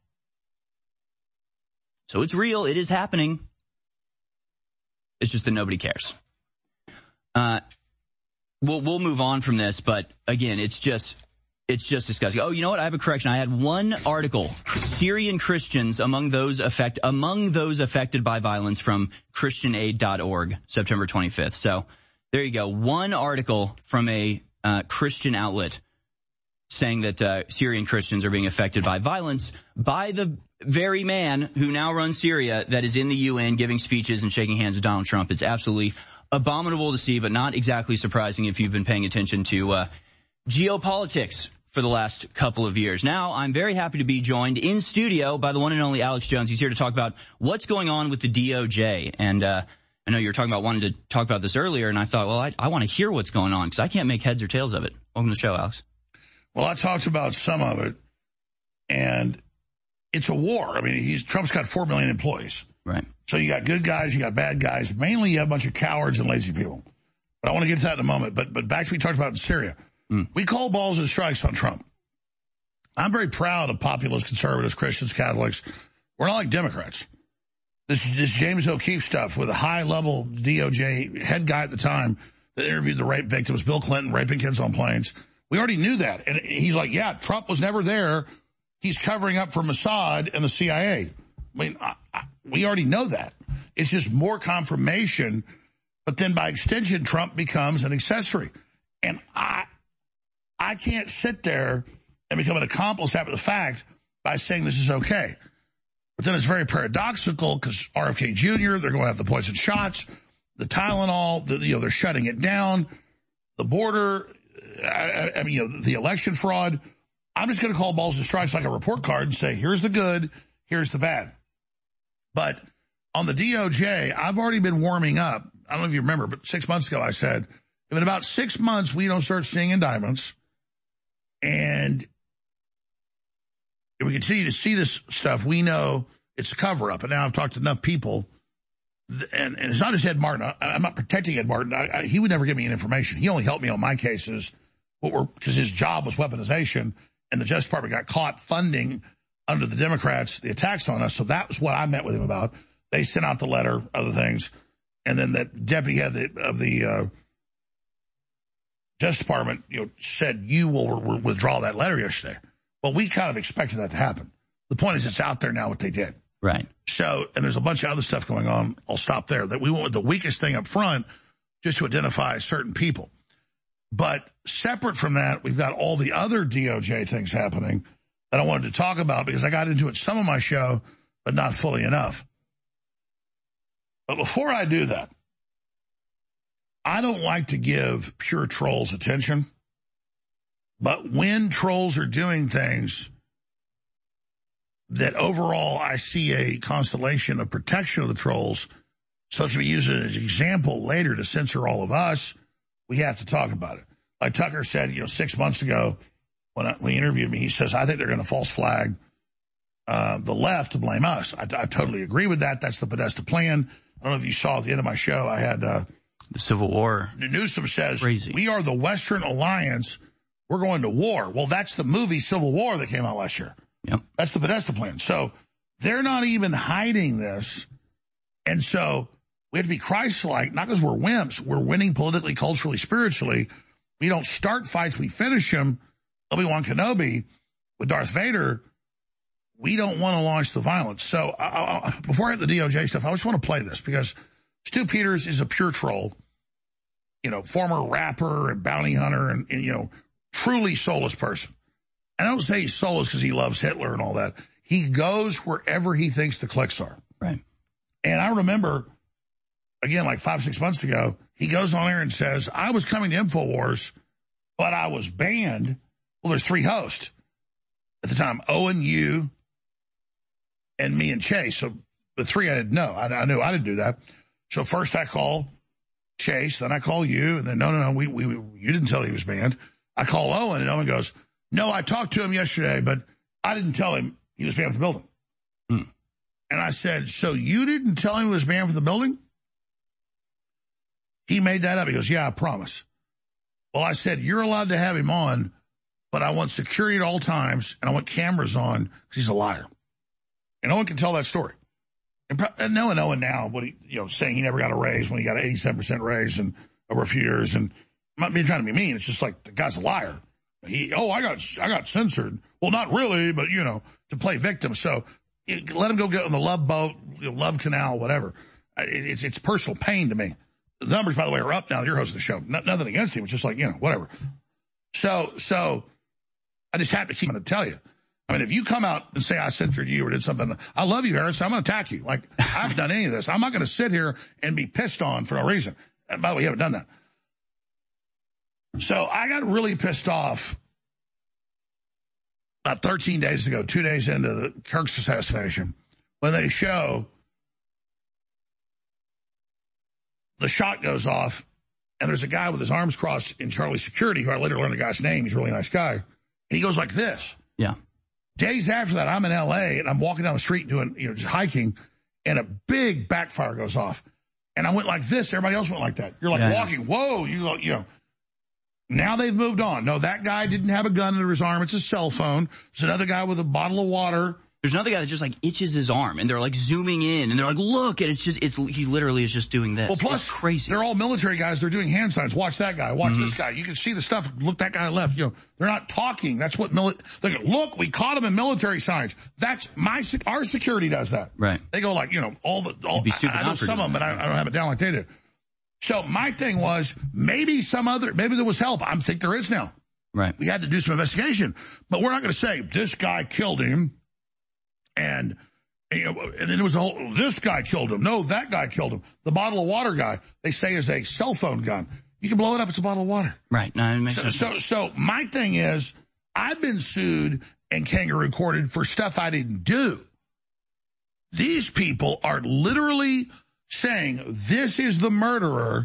So it's real. It is happening. It's just that nobody cares. Uh, we'll, we'll move on from this, but again, it's just, it's just disgusting. Oh, you know what? I have a correction. I had one article, Syrian Christians among those affect, among those affected by violence from Christian Aid dot org, September twenty-fifth. So there you go. One article from a Uh, Christian outlet saying that uh, Syrian Christians are being affected by violence by the very man who now runs Syria that is in the U N giving speeches and shaking hands with Donald Trump. It's absolutely abominable to see, but not exactly surprising if you've been paying attention to uh, geopolitics for the last couple of years. Now, I'm very happy to be joined in studio by the one and only Alex Jones. He's here to talk about what's going on with the D O J. And uh I know you were talking about wanting to talk about this earlier, and I thought, well, I, I want to hear what's going on because I can't make heads or tails of it. Welcome to the show, Alex. Well, I talked about some of it, and it's a war. I mean, he's Trump's got four million employees. Right. So you got good guys, you got bad guys. Mainly you have a bunch of cowards and lazy people. But I want to get to that in a moment. But but back to what we talked about in Syria. Mm. We call balls and strikes on Trump. I'm very proud of populist conservatives, Christians, Catholics. We're not like Democrats. This, this James O'Keefe stuff with a high-level D O J head guy at the time that interviewed the rape victims, Bill Clinton, raping kids on planes. We already knew that. And he's like, yeah, Trump was never there. He's covering up for Mossad and the C I A. I mean, I, I, we already know that. It's just more confirmation. But then by extension, Trump becomes an accessory. And I, I can't sit there and become an accomplice after the fact by saying this is okay. But then it's very paradoxical because R F K Junior, they're going after the poison shots, the Tylenol, the, you know, they're shutting it down, the border, I, I mean, you know, the election fraud. I'm just going to call balls and strikes like a report card and say, here's the good, here's the bad. But on the D O J, I've already been warming up. I don't know if you remember, but six months ago I said, if in about six months we don't start seeing indictments and if we continue to see this stuff, we know it's a cover-up. And now I've talked to enough people, and, and it's not just Ed Martin. I, I'm not protecting Ed Martin. I, I, he would never give me any information. He only helped me on my cases because his job was weaponization, and the Justice Department got caught funding under the Democrats the attacks on us. So that was what I met with him about. They sent out the letter, other things, and then the deputy head of the, of the uh, Justice Department, you know, said you will re- withdraw that letter yesterday. Well, we kind of expected that to happen. The point is it's out there now what they did. Right. So, and there's a bunch of other stuff going on. I'll stop there. That we went with the weakest thing up front just to identify certain people. But separate from that, we've got all the other D O J things happening that I wanted to talk about because I got into it some of my show, but not fully enough. But before I do that, I don't like to give pure trolls attention. But when trolls are doing things that overall I see a constellation of protection of the trolls, so it can be used as an example later to censor all of us, we have to talk about it. Like Tucker said, you know, six months ago when, I, when he interviewed me, he says, I think they're going to false flag uh, the left to blame us. I, I totally agree with that. That's the Podesta plan. I don't know if you saw at the end of my show, I had uh, the Civil War. Newsom says, Crazy. We are the Western Alliance. We're going to war. Well, that's the movie Civil War that came out last year. Yep. That's the Podesta plan. So they're not even hiding this. And so we have to be Christ-like, not because we're wimps. We're winning politically, culturally, spiritually. We don't start fights. We finish them. Obi-Wan Kenobi with Darth Vader. We don't want to launch the violence. So I, I, before I hit the D O J stuff, I just want to play this because Stu Peters is a pure troll, you know, former rapper and bounty hunter and, and you know, truly soulless person. And I don't say he's soulless because he loves Hitler and all that. He goes wherever he thinks the clicks are. Right. And I remember, again, like five, six months ago, he goes on there and says, I was coming to InfoWars, but I was banned. Well, there's three hosts at the time, Owen, you, and me and Chase. So the three I didn't know. I, I knew I didn't do that. So first I call Chase, then I call you, and then no, no, no, we, we, we you didn't tell he was banned. I call Owen, and Owen goes, no, I talked to him yesterday, but I didn't tell him he was banned from the building. Hmm. And I said, so you didn't tell him he was banned from the building? He made that up. He goes, yeah, I promise. Well, I said, you're allowed to have him on, but I want security at all times, and I want cameras on because he's a liar. And Owen can tell that story. And, and knowing Owen now, what he, you know, saying he never got a raise when he got an eighty-seven percent raise and over a few years, and I'm not being trying to be mean. It's just like the guy's a liar. He, oh, I got, I got censored. Well, not really, but you know, to play victim. So you, let him go get on the love boat, you know, love canal, whatever. It, it's, it's personal pain to me. The numbers, by the way, are up now. You're hosting the show. No, nothing against him. It's just like, you know, whatever. So, so I just have to keep on to tell you. I mean, if you come out and say I censored you or did something, I love you, Harris. I'm going to attack you. Like, I haven't done any of this. I'm not going to sit here and be pissed on for no reason. And by the way, you haven't done that. So I got really pissed off about thirteen days ago, two days into the Kirk's assassination, when they show the shot goes off and there's a guy with his arms crossed in Charlie's security, who I later learned the guy's name. He's a really nice guy. And he goes like this. Yeah. Days after that, I'm in L A and I'm walking down the street doing, you know, just hiking, and a big backfire goes off. And I went like this. Everybody else went like that. You're like yeah. walking. Whoa. You go, you know. Now they've moved on. No, that guy didn't have a gun under his arm. It's a cell phone. It's another guy with a bottle of water There's another guy that just like itches his arm, and they're like zooming in, and they're like, look, and it's just, it's he literally is just doing this. Well, plus, it's crazy. They're all military guys. They're doing hand signs. Watch that guy. Watch mm-hmm. this guy. You can see the stuff. Look, that guy left. You know, they're not talking. That's what mili- look, look, we caught him in military signs. That's my, our security does that. Right. They go like, you know, all the, all, I, I know some of them, but I, I don't have it down like they did. So my thing was, maybe some other, maybe there was help. I think there is now. Right. We had to do some investigation, but we're not going to say this guy killed him. And, you know, and then it was a whole, this guy killed him. No, that guy killed him. The bottle of water guy, they say is a cell phone gun. You can blow it up. It's a bottle of water. Right. No, it makes so, sense. so, so my thing is, I've been sued and kangaroo courted for stuff I didn't do. These people are literally saying this is the murderer.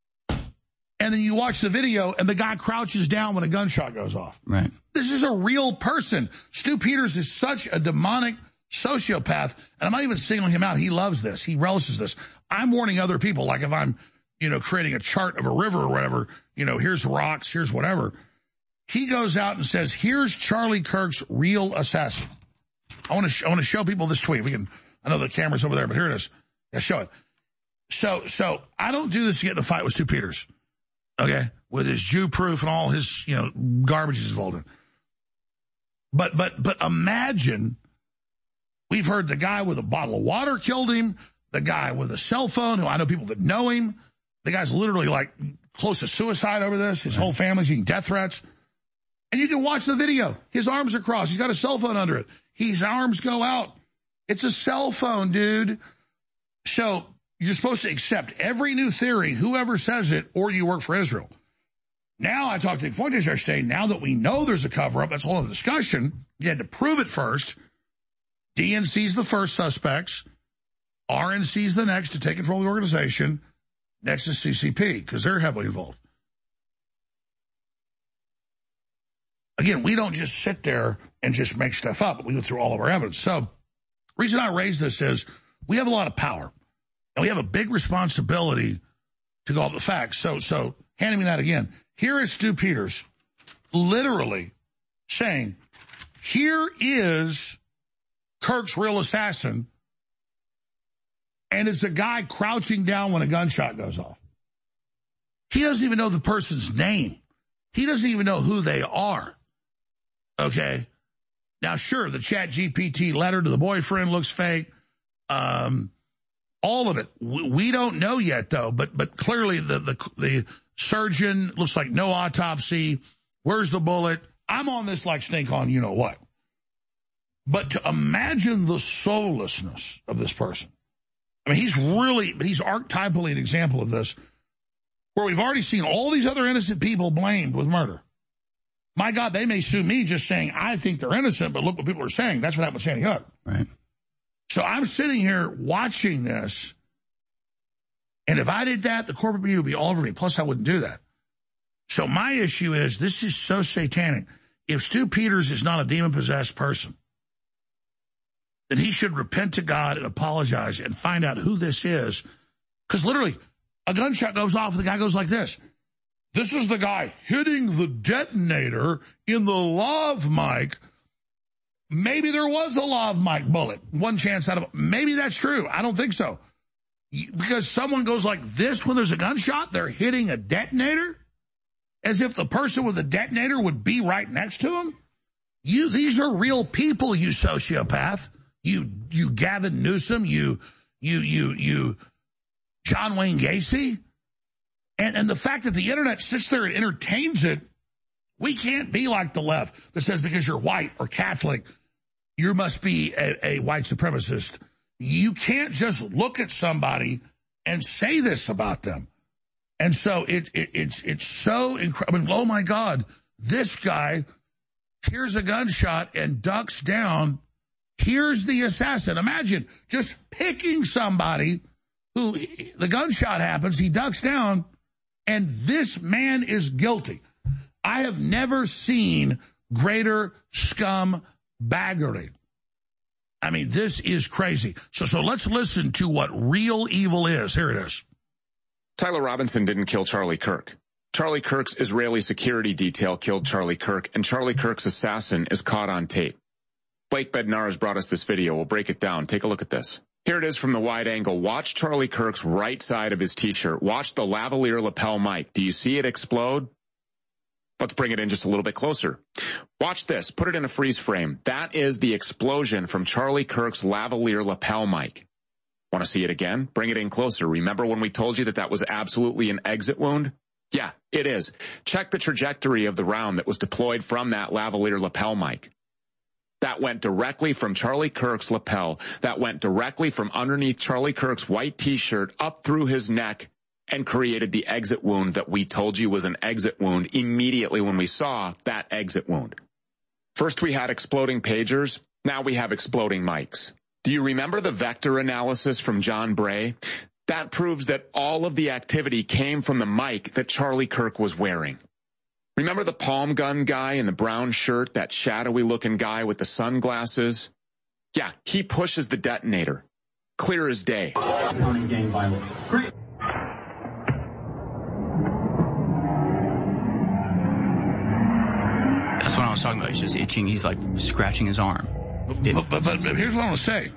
And then you watch the video and the guy crouches down when a gunshot goes off. Right. This is a real person. Stu Peters is such a demonic sociopath, and I'm not even singling him out. He loves this. He relishes this. I'm warning other people, like if I'm, you know, creating a chart of a river or whatever, you know, here's rocks, here's whatever. He goes out and says, here's Charlie Kirk's real assassin. I want to sh- I want to show people this tweet. We can, I know the camera's over there, but here it is. Yeah, show it. So, so I don't do this to get in a fight with Stu Peters, okay, with his Jew proof and all his, you know, garbage he's involved in. But, but, but imagine. We've heard the guy with a bottle of water killed him, the guy with a cell phone, who I know people that know him. The guy's literally like close to suicide over this. His right. whole family's getting death threats. And you can watch the video. His arms are crossed. He's got a cell phone under it. His arms go out. It's a cell phone, dude. So you're supposed to accept every new theory, whoever says it, or you work for Israel. Now I talked to Fuentes yesterday. Now that we know there's a cover-up, that's a whole other discussion. You had to prove it first. D N C's the first suspects. R N C's the next to take control of the organization. Next is C C P, because they're heavily involved. Again, we don't just sit there and just make stuff up. We go through all of our evidence. So the reason I raise this is we have a lot of power. And we have a big responsibility to go off the facts. So, so handing me that again. Here is Stu Peters literally saying, here is Kirk's real assassin, and it's a guy crouching down when a gunshot goes off. He doesn't even know the person's name. He doesn't even know who they are. Okay? Now, sure, the Chat G P T letter to the boyfriend looks fake. Um, all of it. We, we don't know yet, though, but but clearly the, the, the surgeon looks like no autopsy. Where's the bullet? I'm on this like snake on you know what. But to imagine the soullessness of this person. I mean, he's really, but he's archetypally an example of this, where we've already seen all these other innocent people blamed with murder. My God, they may sue me just saying, I think they're innocent, but look what people are saying. That's what happened with Sandy Hook. Right. So I'm sitting here watching this, and if I did that, the corporate media would be all over me. Plus, I wouldn't do that. So my issue is, this is so satanic. If Stu Peters is not a demon-possessed person, then he should repent to God and apologize and find out who this is. Because literally, a gunshot goes off and the guy goes like this. This is the guy hitting the detonator in the lav mic. Maybe there was a lav mic bullet. One chance out of it. Maybe that's true. I don't think so. Because someone goes like this when there's a gunshot, they're hitting a detonator, as if the person with the detonator would be right next to him. You, these are real people, you sociopath. You, you Gavin Newsom, you, you, you, you, John Wayne Gacy. And, and the fact that the internet sits there and entertains it, we can't be like the left that says because you're white or Catholic, you must be a, a white supremacist. You can't just look at somebody and say this about them. And so it, it it's, it's so incredible. I mean, oh my God, this guy hears a gunshot and ducks down. Here's the assassin. Imagine just picking somebody who the gunshot happens, he ducks down, and this man is guilty. I have never seen greater scumbaggery. I mean, this is crazy. So, so let's listen to what real evil is. Here it is. Tyler Robinson didn't kill Charlie Kirk. Charlie Kirk's Israeli security detail killed Charlie Kirk, and Charlie Kirk's assassin is caught on tape. Blake Bednar has brought us this video. We'll break it down. Take a look at this. Here it is from the wide angle. Watch Charlie Kirk's right side of his t-shirt. Watch the lavalier lapel mic. Do you see it explode? Let's bring it in just a little bit closer. Watch this. Put it in a freeze frame. That is the explosion from Charlie Kirk's lavalier lapel mic. Want to see it again? Bring it in closer. Remember when we told you that that was absolutely an exit wound? Yeah, it is. Check the trajectory of the round that was deployed from that lavalier lapel mic. That went directly from Charlie Kirk's lapel. That went directly from underneath Charlie Kirk's white t-shirt up through his neck and created the exit wound that we told you was an exit wound immediately when we saw that exit wound. First we had exploding pagers. Now we have exploding mics. Do you remember the vector analysis from John Bray? That proves that all of the activity came from the mic that Charlie Kirk was wearing. Remember the palm gun guy in the brown shirt, that shadowy looking guy with the sunglasses? Yeah, he pushes the detonator. Clear as day. Gang violence. Great. That's what I was talking about. He's just itching. He's like scratching his arm. It, but, but, but, but here's what I want to say.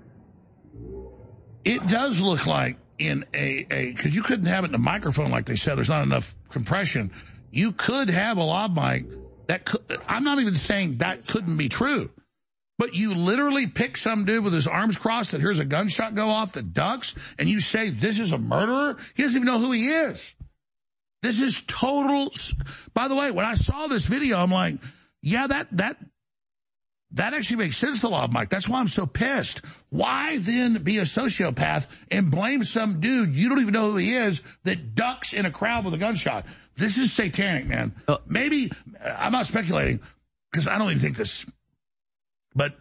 It does look like in a, a, cause you couldn't have it in a microphone like they said. There's not enough compression. You could have a lav mic that could, I'm not even saying that couldn't be true, but you literally pick some dude with his arms crossed that hears a gunshot go off that ducks and you say this is a murderer. He doesn't even know who he is. This is total. By the way, when I saw this video, I'm like, yeah, that, that, that actually makes sense to lav mic. That's why I'm so pissed. Why then be a sociopath and blame some dude you don't even know who he is that ducks in a crowd with a gunshot? This is satanic, man. Uh, Maybe, I'm not speculating, because I don't even think this, but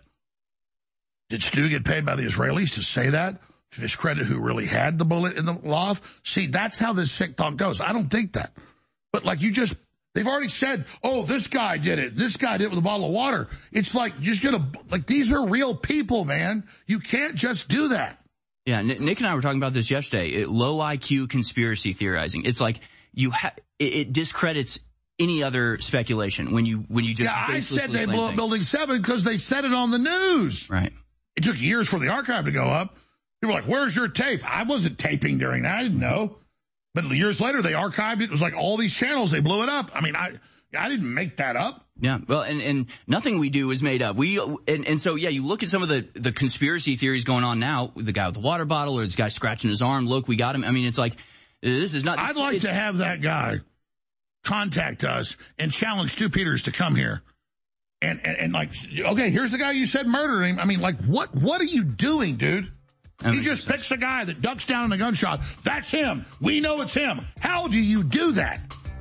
did Stu get paid by the Israelis to say that? To discredit who really had the bullet in the lav? See, that's how this sick talk goes. I don't think that. But like you just, they've already said, oh, this guy did it. This guy did it with a bottle of water. It's like, just gonna, like, these are real people, man. You can't just do that. Yeah, Nick and I were talking about this yesterday. It, low I Q conspiracy theorizing. It's like, you ha- it, it discredits any other speculation when you when you just yeah. I said they blew up Building Seven because they said it on the news. Right. It took years for the archive to go up. People were like, "Where's your tape?" I wasn't taping during that. I didn't know. But years later, they archived it. It was like all these channels. They blew it up. I mean, I I didn't make that up. Yeah, well, and, and nothing we do is made up. We and, and so yeah, you look at some of the the conspiracy theories going on now. The guy with the water bottle, or this guy scratching his arm. Look, we got him. I mean, it's like. This is not. I'd like to have that guy contact us and challenge Stu Peters to come here, and, and and like, okay, here's the guy you said murdered him. I mean, like, what what are you doing, dude? He just picks a guy that ducks down in a gunshot. That's him. We know it's him. How do you do that?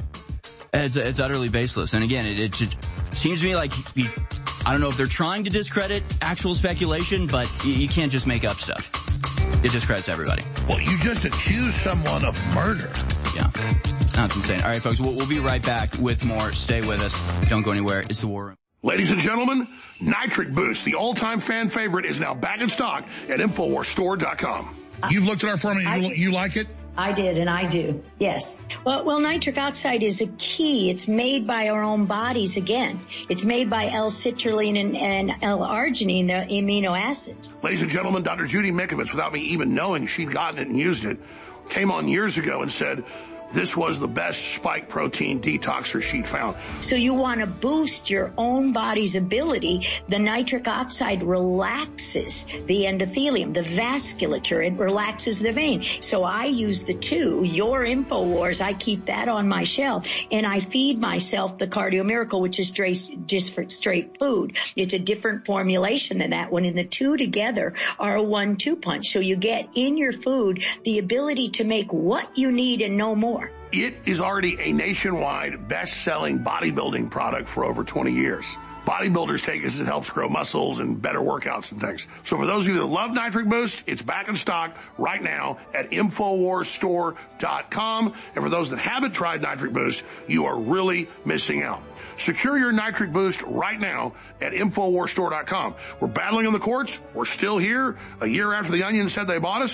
It's it's utterly baseless. And again, it, it just seems to me like you, I don't know if they're trying to discredit actual speculation, but you, you can't just make up stuff. It discredits everybody. Well, you just accuse someone of murder. Yeah. That's insane. All right, folks, we'll, we'll be right back with more. Stay with us. Don't go anywhere. It's the War Room. Ladies and gentlemen, Nitric Boost, the all-time fan favorite, is now back in stock at Infowars Store dot com. You've looked at our formula. You, you like it? I did, and I do. Yes. Well, well, nitric oxide is a key. It's made by our own bodies again. It's made by L-citrulline and, and L-arginine, the amino acids. Ladies and gentlemen, Doctor Judy Mikovits, without me even knowing she'd gotten it and used it, came on years ago and said, this was the best spike protein detoxer she'd found. So you want to boost your own body's ability. The nitric oxide relaxes the endothelium, the vasculature. It relaxes the vein. So I use the two. Your InfoWars, I keep that on my shelf. And I feed myself the Cardio Miracle, which is straight, just for straight food. It's a different formulation than that one. And the two together are a one two punch. So you get in your food the ability to make what you need and no more. It is already a nationwide best-selling bodybuilding product for over twenty years. Bodybuilders take it as it helps grow muscles and better workouts and things. So for those of you that love Nitric Boost, it's back in stock right now at Infowars Store dot com. And for those that haven't tried Nitric Boost, you are really missing out. Secure your Nitric Boost right now at Infowars Store dot com. We're battling in the courts. We're still here. A year after the Onion said they bought us,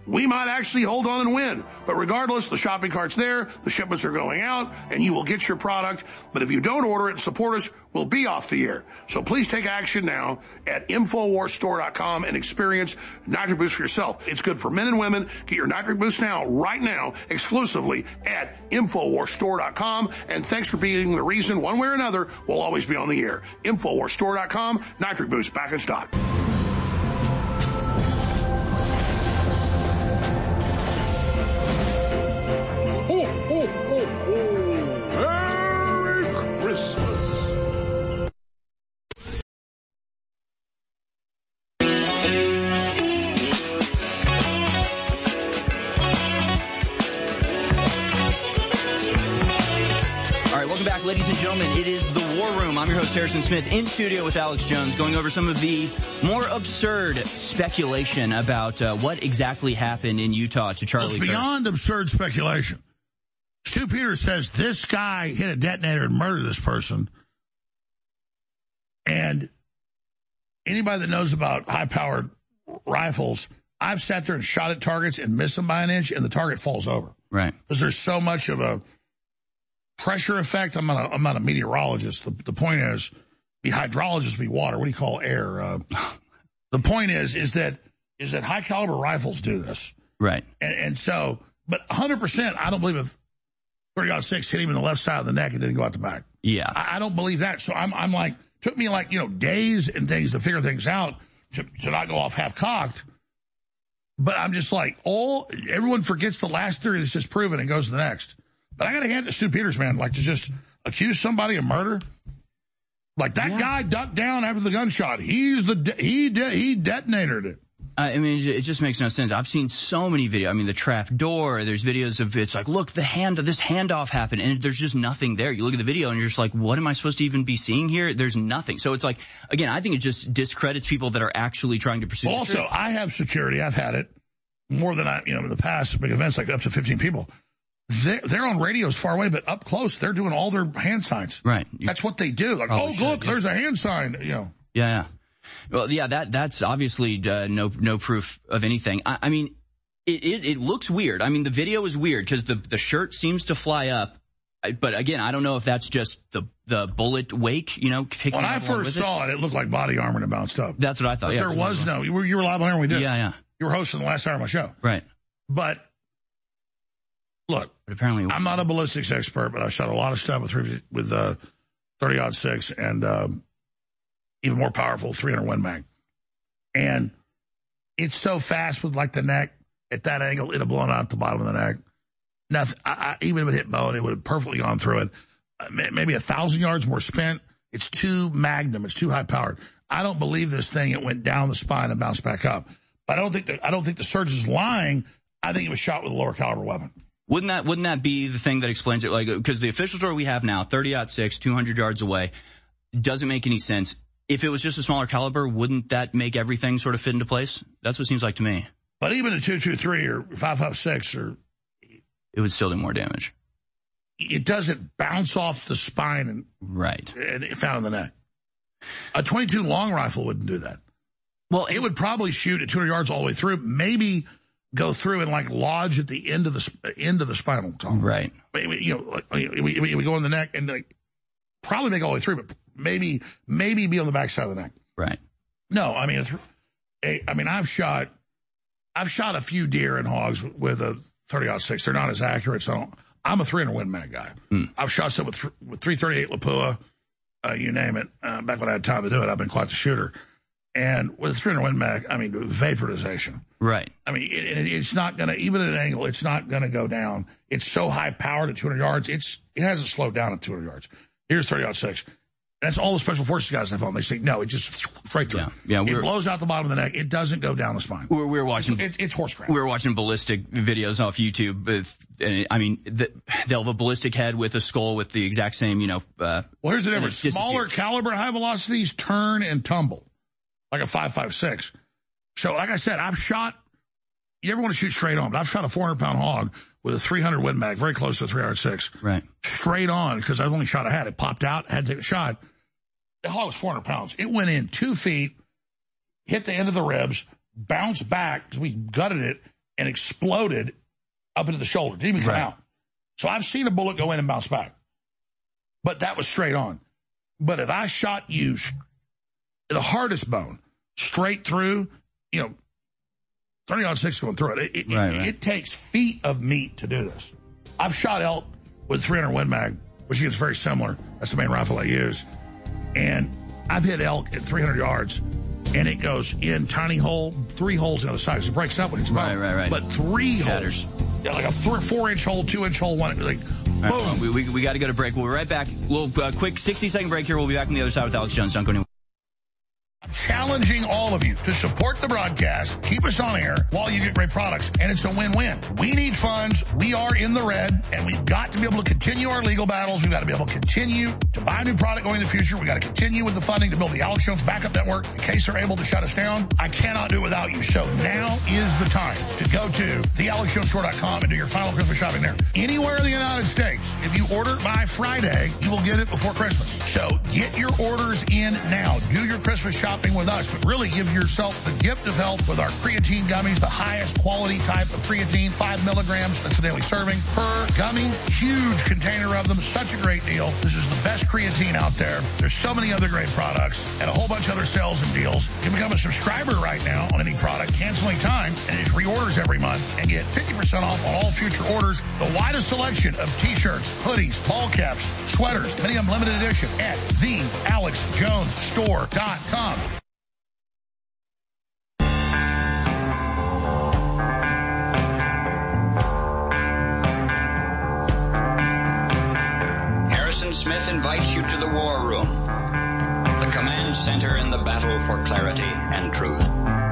we might actually hold on and win. But regardless, the shopping cart's there, the shipments are going out, and you will get your product. But if you don't order it and support us, we'll be off the air. So please take action now at Infowars Store dot com and experience Nitric Boost for yourself. It's good for men and women. Get your Nitric Boost now, right now, exclusively at Infowars Store dot com. And thanks for being the reason, one way or another, we'll always be on the air. Infowars Store dot com, Nitric Boost back in stock. Ho, ho, ho, ho! Merry Christmas! All right, welcome back, ladies and gentlemen. It is the War Room. I'm your host, Harrison Smith, in studio with Alex Jones, going over some of the more absurd speculation about uh, what exactly happened in Utah to Charlie Kirk. It's beyond absurd speculation. Stu Peters says this guy hit a detonator and murdered this person. And anybody that knows about high-powered rifles, I've sat there and shot at targets and missed them by an inch, and the target falls over. Right. Because there's so much of a pressure effect. I'm not a, I'm not a meteorologist. The, the point is, the hydrologists be water. What do you call air? Uh, the point is, is that is that high-caliber rifles do this. Right. And, and so, but one hundred percent, I don't believe if thirty aught six hit him in the left side of the neck and didn't go out the back. Yeah. I, I don't believe that. So I'm, I'm like, took me like, you know, days and days to figure things out to, to not go off half-cocked. But I'm just like, all, everyone forgets the last theory that's just proven and goes to the next. But I got to hand it to Stu Peters, man, like to just accuse somebody of murder. Like that yeah. guy ducked down after the gunshot. He's the, de- he de- he detonated it. I mean, it just makes no sense. I've seen so many videos. I mean, the trap door, there's videos of it's like, look, the hand, this handoff happened, and there's just nothing there. You look at the video and you're just like, what am I supposed to even be seeing here? There's nothing. So it's like, again, I think it just discredits people that are actually trying to pursue. Well, also, truth. I have security. I've had it more than I, you know, in the past, big events like up to fifteen people. They're, they're on radios far away, but up close, they're doing all their hand signs. Right. That's what they do. Like, oh, should, look, yeah. there's a hand sign, you know. Yeah, yeah. Well, yeah, that that's obviously uh, no no proof of anything. I, I mean, it, it it looks weird. I mean, the video is weird because the the shirt seems to fly up, but again, I don't know if that's just the the bullet wake. You know, when I first saw it. it, it looked like body armor and it bounced up. That's what I thought. But yeah, there was no. You were you were live on air when we did. Yeah, yeah. You were hosting the last hour of my show. Right. But look, but apparently I'm not a ballistics expert, but I shot a lot of stuff with with uh, thirty aught six and um, even more powerful three hundred Win Mag. And it's so fast with like the neck at that angle, it'd have blown out the bottom of the neck. Nothing. I, I, even if it hit bone, it would have perfectly gone through it. Uh, maybe a thousand yards more spent. It's too magnum. It's too high powered. I don't believe this thing. It went down the spine and bounced back up. But I don't think that. I don't think the surgeon's lying. I think it was shot with a lower caliber weapon. Wouldn't that Wouldn't that be the thing that explains it? Like, because the official story we have now, thirty aught six, two hundred yards away, doesn't make any sense. If it was just a smaller caliber, wouldn't that make everything sort of fit into place? That's what it seems like to me. But even a two twenty-three or five fifty-six or... It would still do more damage. It doesn't bounce off the spine and... Right. And it found in the neck. A twenty-two long rifle wouldn't do that. Well, it would probably shoot at two hundred yards all the way through, maybe go through and like lodge at the end of the end of the spinal column. Right. You know, like, we, we, we go in the neck and like, probably make all the way through, but maybe, maybe be on the back side of the neck. Right. No, I mean, it's, I mean, I've shot, I've shot a few deer and hogs with a thirty aught six. They're not as accurate, so I don't, I'm a three hundred Win Mag guy. Mm. I've shot some with, with three thirty-eight Lapua, uh, you name it. Uh, back when I had time to do it, I've been quite the shooter. And with a three hundred Win Mag, I mean, vaporization. Right. I mean, it, it, it's not going to, even at an angle, it's not going to go down. It's so high powered at two hundred yards. It's, it hasn't slowed down at two hundred yards. Here's thirty aught six. That's all the special forces guys have on. They say, no, it just straight through. Yeah, yeah, it blows out the bottom of the neck. It doesn't go down the spine. We were watching, it's, it, it's horse crap. We were watching ballistic videos off YouTube. With, and I mean, the, they'll have a ballistic head with a skull with the exact same, you know. Uh, well, here's the difference. Smaller caliber high velocities turn and tumble like a five fifty-six. So, like I said, I've shot, you ever want to shoot straight on, but I've shot a four hundred pound hog with a three hundred Win Mag, very close to a three oh six. Right. Straight on, because I only shot a hat. It popped out, had to take a shot. The hog was four hundred pounds. It went in two feet, hit the end of the ribs, bounced back, because we gutted it, and exploded up into the shoulder. Didn't even come Right. out. So I've seen a bullet go in and bounce back. But that was straight on. But if I shot you the hardest bone straight through, you know, thirty on six going through it. It, it, Right, right. it takes feet of meat to do this. I've shot elk with three hundred Win Mag, which is very similar. That's the main rifle I use. And I've hit elk at three hundred yards, and it goes in tiny hole, three holes on the other side. So it breaks up when it's Right, right, right. But three Shatters. holes. Yeah, like a four, four inch hole, two inch hole, one. Like, boom. All right, well, we we, we got to go to break. We'll be right back. We'll uh, quick sixty second break here. We'll be back on the other side with Alex Jones. Don't go anywhere. Challenging all of you to support the broadcast, keep us on air while you get great products, and it's a win-win. We need funds. We are in the red, and we've got to be able to continue our legal battles. We've got to be able to continue to buy new product going in the future. We've got to continue with the funding to build the Alex Jones backup network in case they're able to shut us down. I cannot do it without you. So now is the time to go to the alex jones store dot com and do your final Christmas shopping there. Anywhere in the United States, if you order by Friday, you will get it before Christmas. So get your orders in now. Do your Christmas shopping with us, but really give yourself the gift of health with our creatine gummies, the highest quality type of creatine, five milligrams. That's a daily serving per gummy. Huge container of them. Such a great deal. This is the best creatine out there. There's so many other great products and a whole bunch of other sales and deals. You can become a subscriber right now on any product, canceling time, and it reorders every month and get fifty percent off on all future orders. The widest selection of t-shirts, hoodies, ball caps, sweaters, many of them limited edition at the alex jones store dot com. Harrison Smith invites you to the War Room, the command center in the battle for clarity and truth.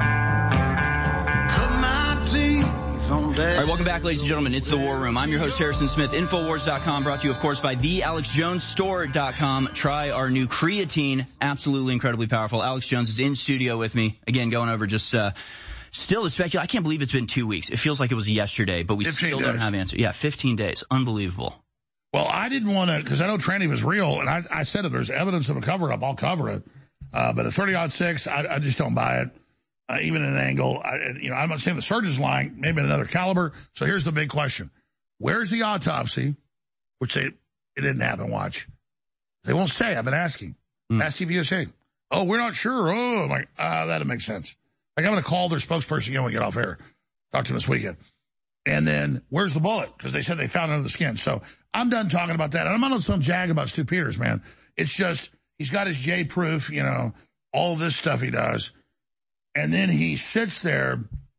All right, welcome back, ladies and gentlemen. It's the War Room. I'm your host, Harrison Smith. Infowars dot com, brought to you, of course, by the alex jones store dot com. Try our new creatine. Absolutely incredibly powerful. Alex Jones is in studio with me. Again, going over just, uh, still the speculation. I can't believe it's been two weeks. It feels like it was yesterday, but we still days. don't have answers. Yeah, fifteen days. Unbelievable. Well, I didn't want to, because I know tranny was real, and I, I said if there's evidence of a cover-up, I'll cover it. Uh, but a thirty aught six, I, I just don't buy it. Uh, even at an angle, I, you know, I'm not saying the surgeon's lying, maybe at another caliber. So here's the big question. Where's the autopsy? Which they, it didn't happen, watch. They won't say, I've been asking. Mm. Ask T V U S A. Oh, we're not sure. Oh, I'm like, ah, that'll make sense. Like, I'm going to call their spokesperson again when we get off air. Talk to them this weekend. And then, where's the bullet? Because they said they found it under the skin. So I'm done talking about that. And I'm not on some jag about Stu Peters, man. It's just, he's got his J-proof, you know, all this stuff he does. And then he sits there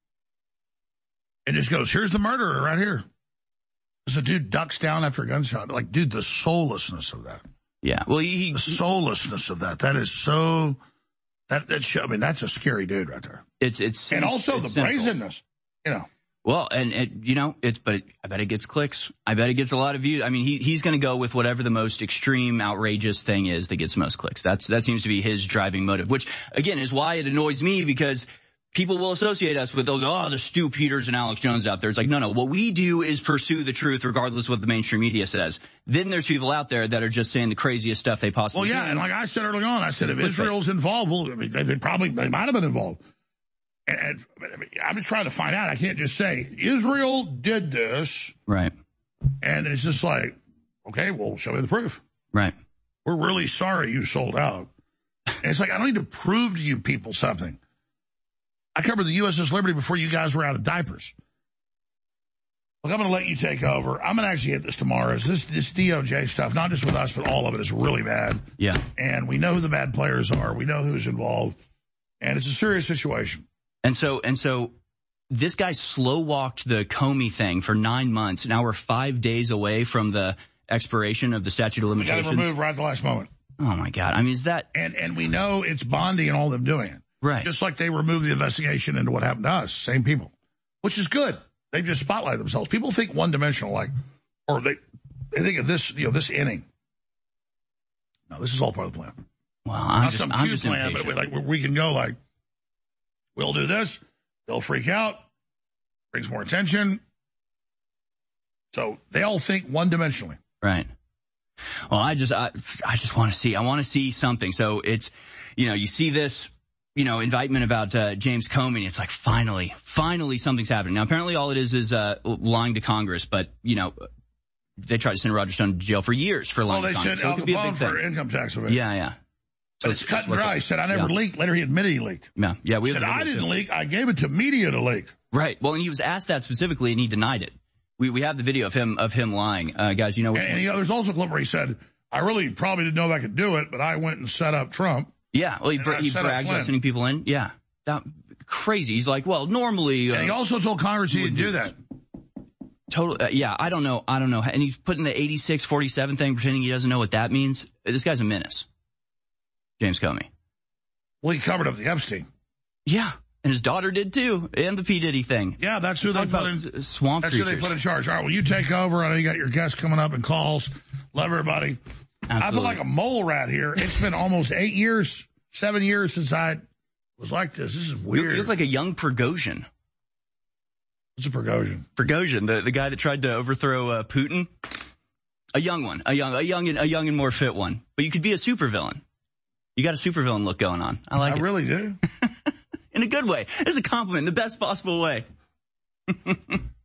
and just goes, here's the murderer right here. As a dude ducks down after a gunshot. Like, dude, the soullessness of that. Yeah. Well, he, the soullessness of that. That is so, that, that, I mean, that's a scary dude right there. It's, it's, and also it's the simple. brazenness, you know. Well, and, and, you know, it's, but I bet it gets clicks. I bet it gets a lot of views. I mean, he, he's going to go with whatever the most extreme, outrageous thing is that gets most clicks. That's, that seems to be his driving motive, which again is why it annoys me, because people will associate us with, they'll go, oh, there's Stu Peters and Alex Jones out there. It's like, no, no, what we do is pursue the truth regardless of what the mainstream media says. Then there's people out there that are just saying the craziest stuff they possibly Well, yeah, can. and like I said early on, I said if Israel's involved, well, I mean, they, they probably, they might have been involved. And I'm just trying to find out. I can't just say, Israel did this. Right. And it's just like, okay, well, show me the proof. Right. We're really sorry you sold out. And it's like, I don't need to prove to you people something. I covered the U S S Liberty before you guys were out of diapers. Look, I'm going to let you take over. I'm going to actually hit this tomorrow. This, this D O J stuff, not just with us, but all of it is really bad. Yeah. And we know who the bad players are. We know who's involved. And it's a serious situation. And so, and so this guy slow walked the Comey thing for nine months. Now we're five days away from the expiration of the statute of limitations. We got it removed right at the last moment. Oh my God. I mean, is that? And, and we know it's Bondi and all of them doing it. Right. Just like they removed the investigation into what happened to us. Same people. Which is good. They just spotlight themselves. People think one dimensional, like, or they, they think of this, you know, this inning. No, this is all part of the plan. Wow. I'm Not just, some I'm cute plan, impatient. but we, like, we can go like, we'll do this. They'll freak out. Brings more attention. So they all think one dimensionally. Right. Well, I just, I, I just want to see, I want to see something. So it's, you know, you see this, you know, indictment about uh, James Comey. It's like, finally, finally something's happening. Now, apparently all it is is uh, lying to Congress, but, you know, they tried to send Roger Stone to jail for years for lying well, to Congress. Well, so they sent Al Capone for income tax evasion. Yeah, yeah. So but it's, it's cut and dry. He said, I never yeah. leaked. Later, he admitted he leaked. Yeah, yeah. We he said, I didn't too. leak. I gave it to media to leak. Right. Well, and he was asked that specifically, and he denied it. We we have the video of him of him lying. Uh, guys, you know which And, and he, there's also a clip where he said, I really probably didn't know if I could do it, but I went and set up Trump. Yeah. Well, he, bra- he brags about sending people in. Yeah. That, crazy. He's like, well, normally. Uh, and he also told Congress he didn't do that. Total. Uh, yeah. I don't know. I don't know. And he's putting the eighty-six forty-seven thing, pretending he doesn't know what that means. This guy's a menace. James Comey. Well, he covered up the Epstein. Yeah. And his daughter did too, and the P. Diddy thing. Yeah, that's who they put in. Swamp That's creatures. who they put in charge. All right, well, you take over. I know you got your guests coming up and calls. Love everybody. Absolutely. I feel like a mole rat here. It's been almost eight years, seven years since I was like this. This is weird. You look like a young Prigozhin. What's a Prigozhin? Prigozhin, the, the guy that tried to overthrow uh, Putin. A young one, a young, a young, and a young and more fit one. But you could be a supervillain. You got a supervillain look going on. I like I it. I really do. In a good way. It's a compliment, in the best possible way. I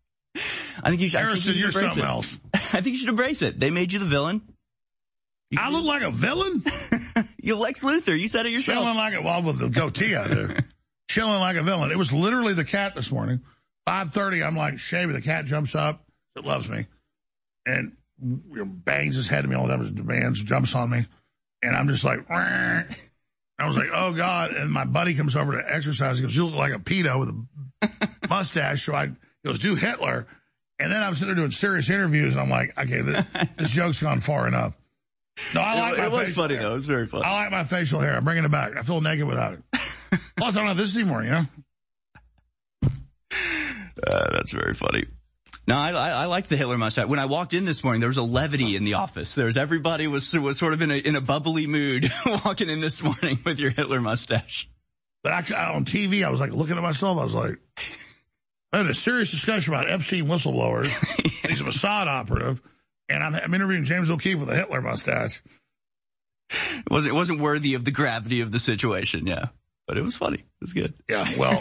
think you should. Harrison, I think you should you're embrace something it. else. I think you should embrace it. They made you the villain. You I look like a villain? You're Lex Luthor. You said it yourself. Chilling like a, well, with the goatee I do. Chilling like a villain. It was literally the cat this morning. five thirty, I'm like, shaving. The cat jumps up. It loves me. And you know, bangs his head at me all the time. Demands, jumps on me. And I'm just like, Wah. I was like, oh, God. And my buddy comes over to exercise. He goes, you look like a pedo with a mustache. So I he goes, do Hitler. And then I'm sitting there doing serious interviews, and I'm like, okay, this, this joke's gone far enough. No, I like it, my it was facial funny, hair. though. It was very funny. I like my facial hair. I'm bringing it back. I feel naked without it. Plus, I don't have this anymore, you know? Uh, that's very funny. No, I, I, I like the Hitler mustache. When I walked in this morning, there was a levity in the office. There was everybody was was sort of in a in a bubbly mood walking in this morning with your Hitler mustache. But I, on T V, I was like looking at myself. I was like, I had a serious discussion about Epstein whistleblowers. Yeah. He's a Mossad operative, and I'm, I'm interviewing James O'Keefe with a Hitler mustache. It wasn't it wasn't worthy of the gravity of the situation, yeah, but it was funny. It was good. Yeah, well,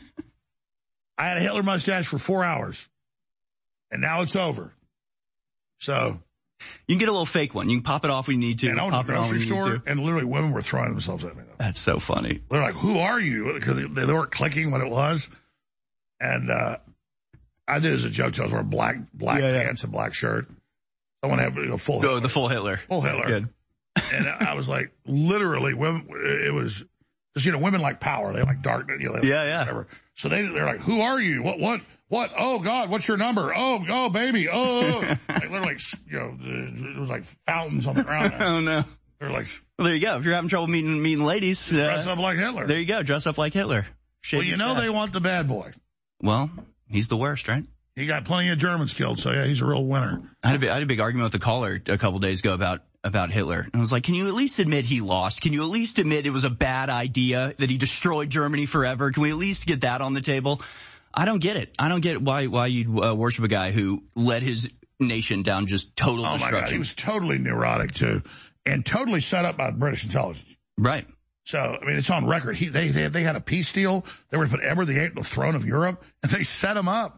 I had a Hitler mustache for four hours. And now it's over. So. You can get a little fake one. You can pop it off when you need to. And I went to the grocery store, and literally women were throwing themselves at me. That's so funny. They're like, who are you? Because they, they weren't clicking what it was. And uh I did it as a joke. I was wearing black black yeah, pants yeah. and black shirt. Someone had a full Hitler. Oh, the full Hitler. Full Hitler. Good. And I was like, literally, women, it was just, you know, women like power. They like dark. You know, yeah, yeah. Whatever. So they, they're like, who are you? What, what? What? Oh, God, what's your number? Oh, oh, baby. Oh, like literally, you know, it was like fountains on the ground. Oh, no. They're like, well, there you go. If you're having trouble meeting, meeting ladies, uh, dress up like Hitler. There you go. Dress up like Hitler. Shave well, you know, they want the bad boy. Well, he's the worst, right? He got plenty of Germans killed. So yeah, he's a real winner. I had a big, I had a big argument with a caller a couple days ago about, about Hitler. And I was like, can you at least admit he lost? Can you at least admit it was a bad idea that he destroyed Germany forever? Can we at least get that on the table? I don't get it. I don't get why why you'd uh, worship a guy who led his nation down just total oh destruction. Oh, my God. He was totally neurotic, too, and totally set up by British intelligence. Right. So, I mean, it's on record. He They they, they had a peace deal. They were to put Edward the Eighth on the throne of Europe, and they set him up.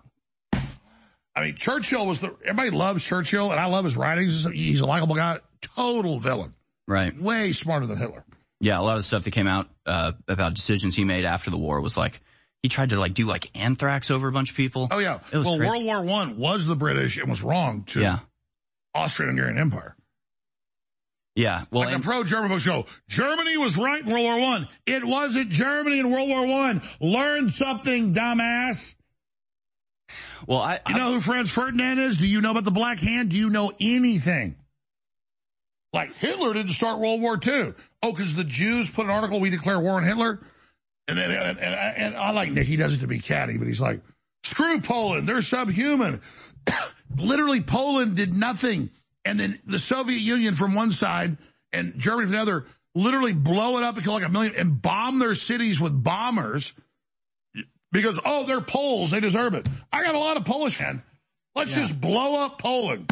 I mean, Churchill was the – everybody loves Churchill, and I love his writings. He's a likable guy. Total villain. Right. Way smarter than Hitler. Yeah, a lot of the stuff that came out uh, about decisions he made after the war was like – he tried to like do like anthrax over a bunch of people. Oh yeah. It was well, crazy. World War One was the British and was wrong to yeah. Austrian-Hungarian Empire. Yeah. Well, like and- the pro-German folks go, Germany was right in World War One. It wasn't Germany in World War One. Learn something, dumbass. Well, I, you I know who Franz Ferdinand is? Do you know about the Black Hand? Do you know anything? Like Hitler didn't start World War Two. Oh, because the Jews put an article, we declare war on Hitler. And then, and, and, and I like Nick. He does it to be catty, but he's like, screw Poland. They're subhuman. Literally, Poland did nothing. And then the Soviet Union from one side and Germany from the other literally blow it up and kill like a million and bomb their cities with bombers because, oh, they're Poles. They deserve it. I got a lot of Polish men. Let's yeah. just blow up Poland.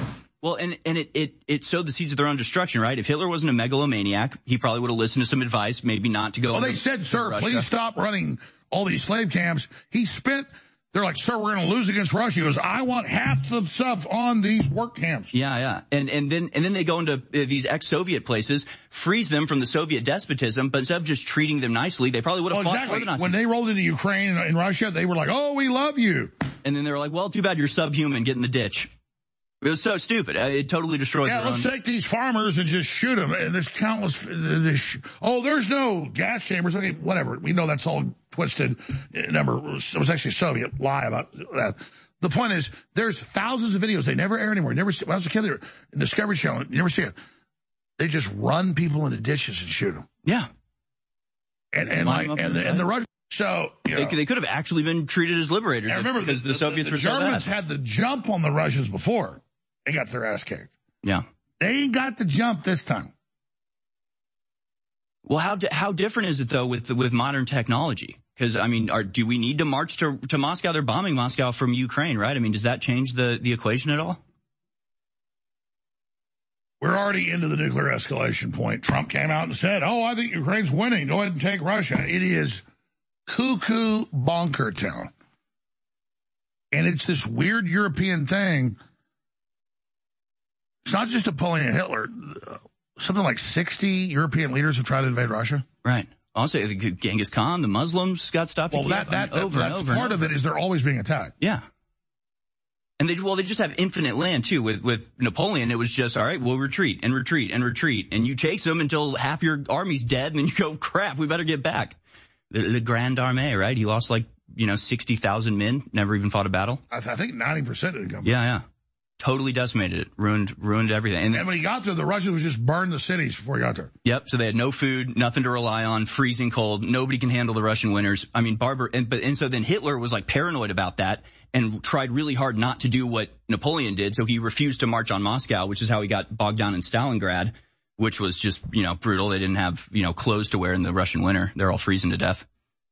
Well, and, and it, it, it sowed the seeds of their own destruction, right? If Hitler wasn't a megalomaniac, he probably would have listened to some advice, maybe not to go. Well, they said, sir, Russia. Please stop running all these slave camps. He spent, they're like, sir, we're going to lose against Russia. He goes, I want half the stuff on these work camps. Yeah, yeah. And, and then, and then they go into uh, these ex-Soviet places, freeze them from the Soviet despotism, but instead of just treating them nicely, they probably would have well, fought exactly. for the Nazis. When they rolled into Ukraine and, and Russia, they were like, oh, we love you. And then they were like, well, too bad you're subhuman, get in the ditch. It was so stupid. It totally destroyed Yeah, their let's own. take these farmers and just shoot them. And there's countless, this, oh, there's no gas chambers. Okay, whatever. We know that's all twisted. Number, it was actually a Soviet lie about that. The point is, there's thousands of videos. They never air anymore. Never see, when I was a kid, they were in Discovery Channel. You never see it. They just run people into ditches and shoot them. Yeah. And, and like, and the, and the Russians. So, you know, they, they could have actually been treated as liberators. And remember, because the, the, the Soviets the, were the so Germans bad. had the jump on the Russians before. They got their ass kicked. Yeah. They ain't got the jump this time. Well, how di- how different is it though with with modern technology? Because I mean, are, do we need to march to to Moscow? They're bombing Moscow from Ukraine, right? I mean, does that change the the equation at all? We're already into the nuclear escalation point. Trump came out and said, "Oh, I think Ukraine's winning. Go ahead and take Russia." It is cuckoo bonker town, and it's this weird European thing. It's not just Napoleon and Hitler. Something like sixty European leaders have tried to invade Russia. Right. Also, Genghis Khan, the Muslims got stopped. Well, that, that, that, over that's and over part and over. of it is they're always being attacked. Yeah. And they, well, they just have infinite land too. With, with Napoleon, it was just, all right, we'll retreat and retreat and retreat. And you chase them until half your army's dead. And then you go, crap, we better get back. The, the Grand Armée, right? He lost like, you know, sixty thousand men, never even fought a battle. I, th- I think ninety percent didn't come back. Yeah, yeah. Totally decimated it, ruined ruined everything. And, and when he got there, the Russians would just burn the cities before he got there. Yep. So they had no food, nothing to rely on, freezing cold. Nobody can handle the Russian winters. I mean, Barber, and but and so then Hitler was like paranoid about that and tried really hard not to do what Napoleon did. So he refused to march on Moscow, which is how he got bogged down in Stalingrad, which was just, you know, brutal. They didn't have, you know, clothes to wear in the Russian winter. They're all freezing to death.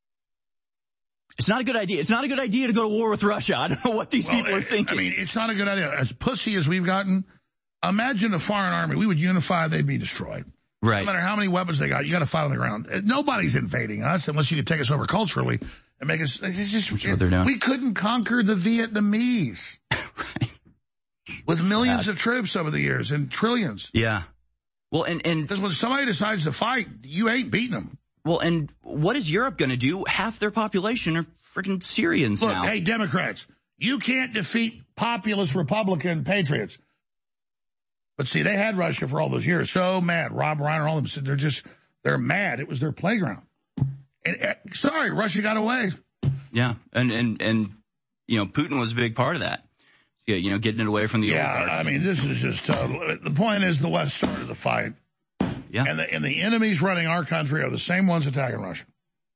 It's not a good idea. It's not a good idea to go to war with Russia. I don't know what these well, people are thinking. I mean, it's not a good idea. As pussy as we've gotten, imagine a foreign army. We would unify, they'd be destroyed. Right. No matter how many weapons they got, you got to fight on the ground. Nobody's invading us unless you could take us over culturally and make us. It's just, Which is what they're doing. We couldn't conquer the Vietnamese. Right. With Sad. millions of troops over the years and trillions. Yeah. Well, and and because when somebody decides to fight, you ain't beating them. Well, and what is Europe going to do? Half their population are freaking Syrians Look, now. Hey, Democrats, you can't defeat populist Republican patriots. But see, they had Russia for all those years. So mad. Rob Reiner, all of them said they're just, they're mad. It was their playground. And uh, sorry, Russia got away. Yeah. And, and, and, you know, Putin was a big part of that. Yeah, you know, getting it away from the Yeah, oligarchs. I mean, this is just, uh, the point is the West started the fight. Yeah. And the, and the enemies running our country are the same ones attacking Russia.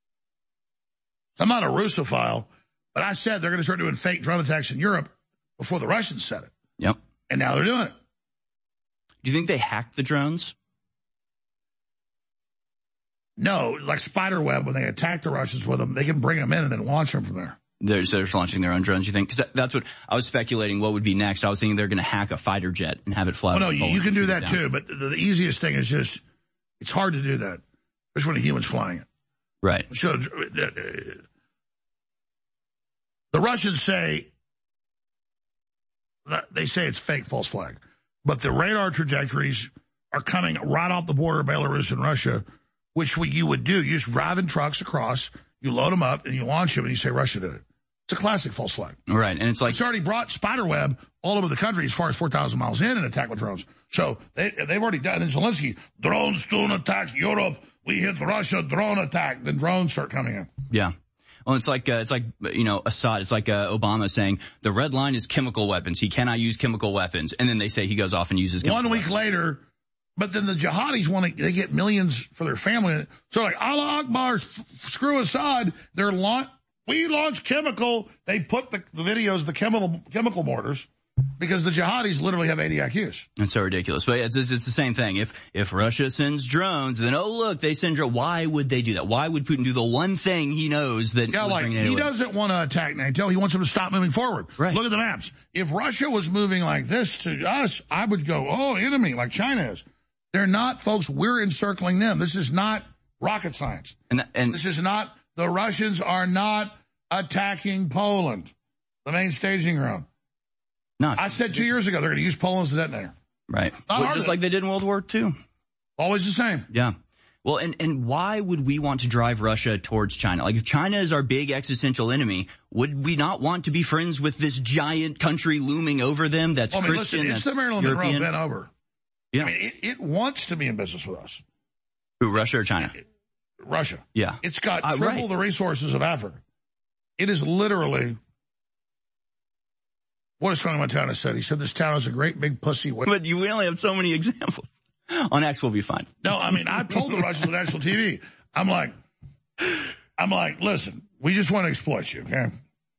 I'm not a Russophile, but I said they're going to start doing fake drone attacks in Europe before the Russians said it. Yep. And now they're doing it. Do you think they hacked the drones? No, like Spiderweb, when they attack the Russians with them, they can bring them in and then launch them from there. They're, they're just launching their own drones, you think? Because that, that's what I was speculating what would be next. I was thinking they're going to hack a fighter jet and have it fly. Oh, no, you, you can do that down. too, but the, the easiest thing is just, it's hard to do that, especially when a human's flying it. Right. So, uh, the Russians say, that they say it's fake false flag, but the radar trajectories are coming right off the border of Belarus and Russia, which what you would do, you just drive in trucks across, you load them up, and you launch them, and you say Russia did it. It's a classic false flag. Right, and it's like... It's already brought Spiderweb all over the country as far as four thousand miles in and attack with drones. So they, they've already done, and then Zelensky, drones don't attack Europe, we hit Russia, drone attack, then drones start coming in. Yeah. Well, it's like, uh, it's like, you know, Assad, it's like uh, Obama saying the red line is chemical weapons. He cannot use chemical weapons. And then they say he goes off and uses chemical One week weapons. later, but then the jihadis want to, they get millions for their family. So like, Allah Akbar, f- screw Assad. They're launch, we launch chemical. They put the, the videos, the chemical, chemical mortars Because the jihadis literally have eighty I Qs. It's so ridiculous. But it's, it's, it's the same thing. If, if Russia sends drones, then, oh, look, they send drones. Why would they do that? Why would Putin do the one thing he knows that Yeah, like, he doesn't want to attack NATO. He wants them to stop moving forward. Right. Look at the maps. If Russia was moving like this to us, I would go, oh, enemy, like China is. They're not, folks. We're encircling them. This is not rocket science. And, and this is not, the Russians are not attacking Poland, the main staging ground. No, I said two years ago they're going to use Poland as a detonator. Right. Well, just like they did in World War Two. Always the same. Yeah. Well, and, and why would we want to drive Russia towards China? Like, if China is our big existential enemy, would we not want to be friends with this giant country looming over them that's well, I mean, Christian, listen, it's that's the Marilyn European? Monroe bent over. Yeah. I mean, it, it wants to be in business with us. Who, Russia or China? It, Russia. Yeah. It's got uh, triple right. the resources of Africa. It is literally... What has Tony Montana said? He said this town is a great big pussy. But you we only have so many examples. On X, we'll be fine. No, I mean, I've told the Russians on national T V, I'm like, I'm like, listen, we just want to exploit you, okay?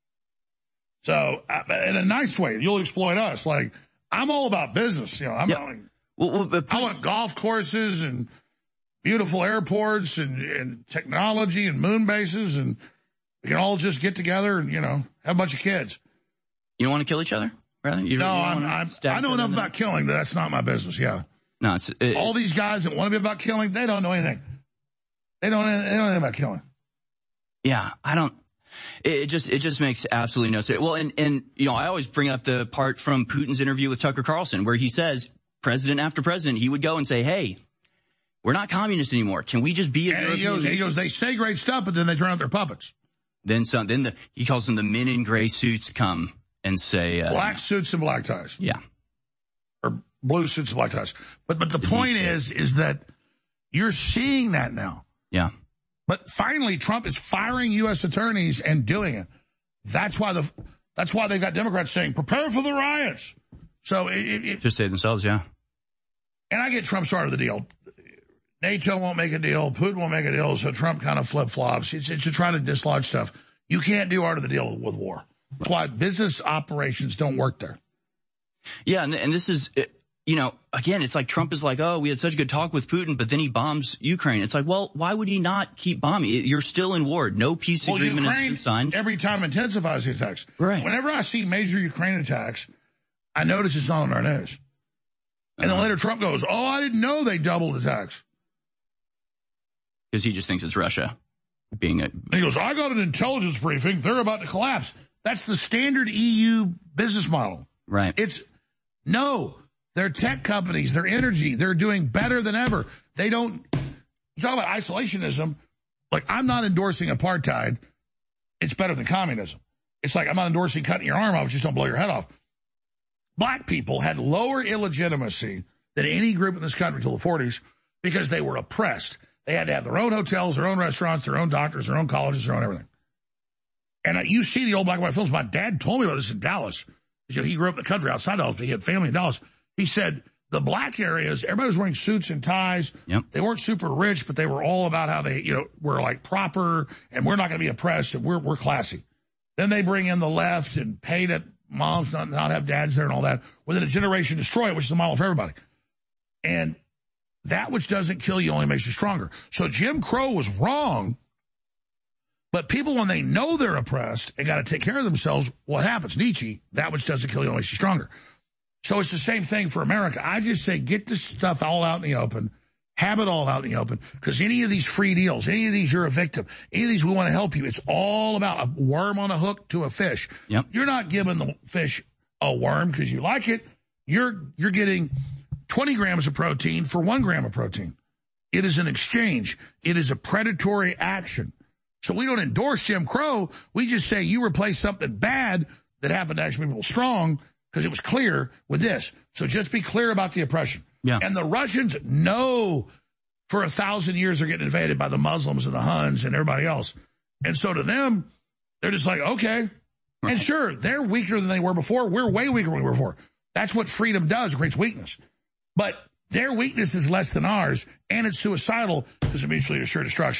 So, in a nice way, you'll exploit us. Like, I'm all about business, you know. I'm yep. not like, well, well, but, I want golf courses and beautiful airports and, and technology and moon bases, and we can all just get together and, you know, have a bunch of kids. You don't want to kill each other? Rather? You, no, you I'm, I'm, I know enough about killing that that's not my business, yeah. No, it's... It, all these guys that want to be about killing, they don't know anything. They don't, they don't know anything about killing. Yeah, I don't... It just it just makes absolutely no sense. Well, and, and, you know, I always bring up the part from Putin's interview with Tucker Carlson where he says, president after president, he would go and say, hey, we're not communists anymore. Can we just be a and he goes, he goes, they say great stuff, but then they turn out their puppets. Then some, then the, he calls them the men in gray suits come and say... Uh, black suits and black ties. Yeah. Or blue suits and black ties. But, but the point is, is that you're seeing that now. Yeah. But finally, Trump is firing U S attorneys and doing it. That's why the, that's why they've got Democrats saying, prepare for the riots. So it, it, it just say themselves, yeah. And I get Trump started the deal. NATO won't make a deal. Putin won't make a deal. So Trump kind of flip flops. It's, it's to try to dislodge stuff. You can't do art of the deal with war. That's why business operations don't work there. Yeah. And, and this is, you know, again, it's like Trump is like, oh, we had such a good talk with Putin, but then he bombs Ukraine. It's like, well, why would he not keep bombing? You're still in war. No peace well, agreement Ukraine, has been signed. Every time intensifies the attacks. Right. Whenever I see major Ukraine attacks, I notice it's not on our news. And then later Trump goes, oh, I didn't know they doubled attacks. Because he just thinks it's Russia being a... And he goes, I got an intelligence briefing. They're about to collapse. That's the standard E U business model. Right. It's, no, they're tech companies, they're energy, they're doing better than ever. They don't, you talk about isolationism, like I'm not endorsing apartheid. It's better than communism. It's like I'm not endorsing cutting your arm off, just don't blow your head off. Black people had lower illegitimacy than any group in this country until the forties because they were oppressed. They had to have their own hotels, their own restaurants, their own doctors, their own colleges, their own everything. And uh, you see the old black and white films. My dad told me about this in Dallas. You know, he grew up in the country outside Dallas, but he had family in Dallas. He said the black areas, everybody was wearing suits and ties. Yep. They weren't super rich, but they were all about how they, you know, were like proper and we're not going to be oppressed and we're, we're classy. Then they bring in the left and pay that moms not, not have dads there and all that. Within a generation, destroy it, which is the model for everybody. And that which doesn't kill you only makes you stronger. So Jim Crow was wrong. But people, when they know they're oppressed and got to take care of themselves, what happens? Nietzsche, that which doesn't kill you only makes you stronger. So it's the same thing for America. I just say get this stuff all out in the open, have it all out in the open, because any of these free deals, any of these you're a victim, any of these we want to help you, it's all about a worm on a hook to a fish. Yep. You're not giving the fish a worm because you like it. You're you're getting twenty grams of protein for one gram of protein. It is an exchange. It is a predatory action. So we don't endorse Jim Crow. We just say you replace something bad that happened to actually people strong because it was clear with this. So just be clear about the oppression. Yeah. And the Russians know for a thousand years they're getting invaded by the Muslims and the Huns and everybody else. And so to them, they're just like, okay. Right. And sure, they're weaker than they were before. We're way weaker than we were before. That's what freedom does. It creates weakness. But their weakness is less than ours, and it's suicidal because it mutually assure destruction.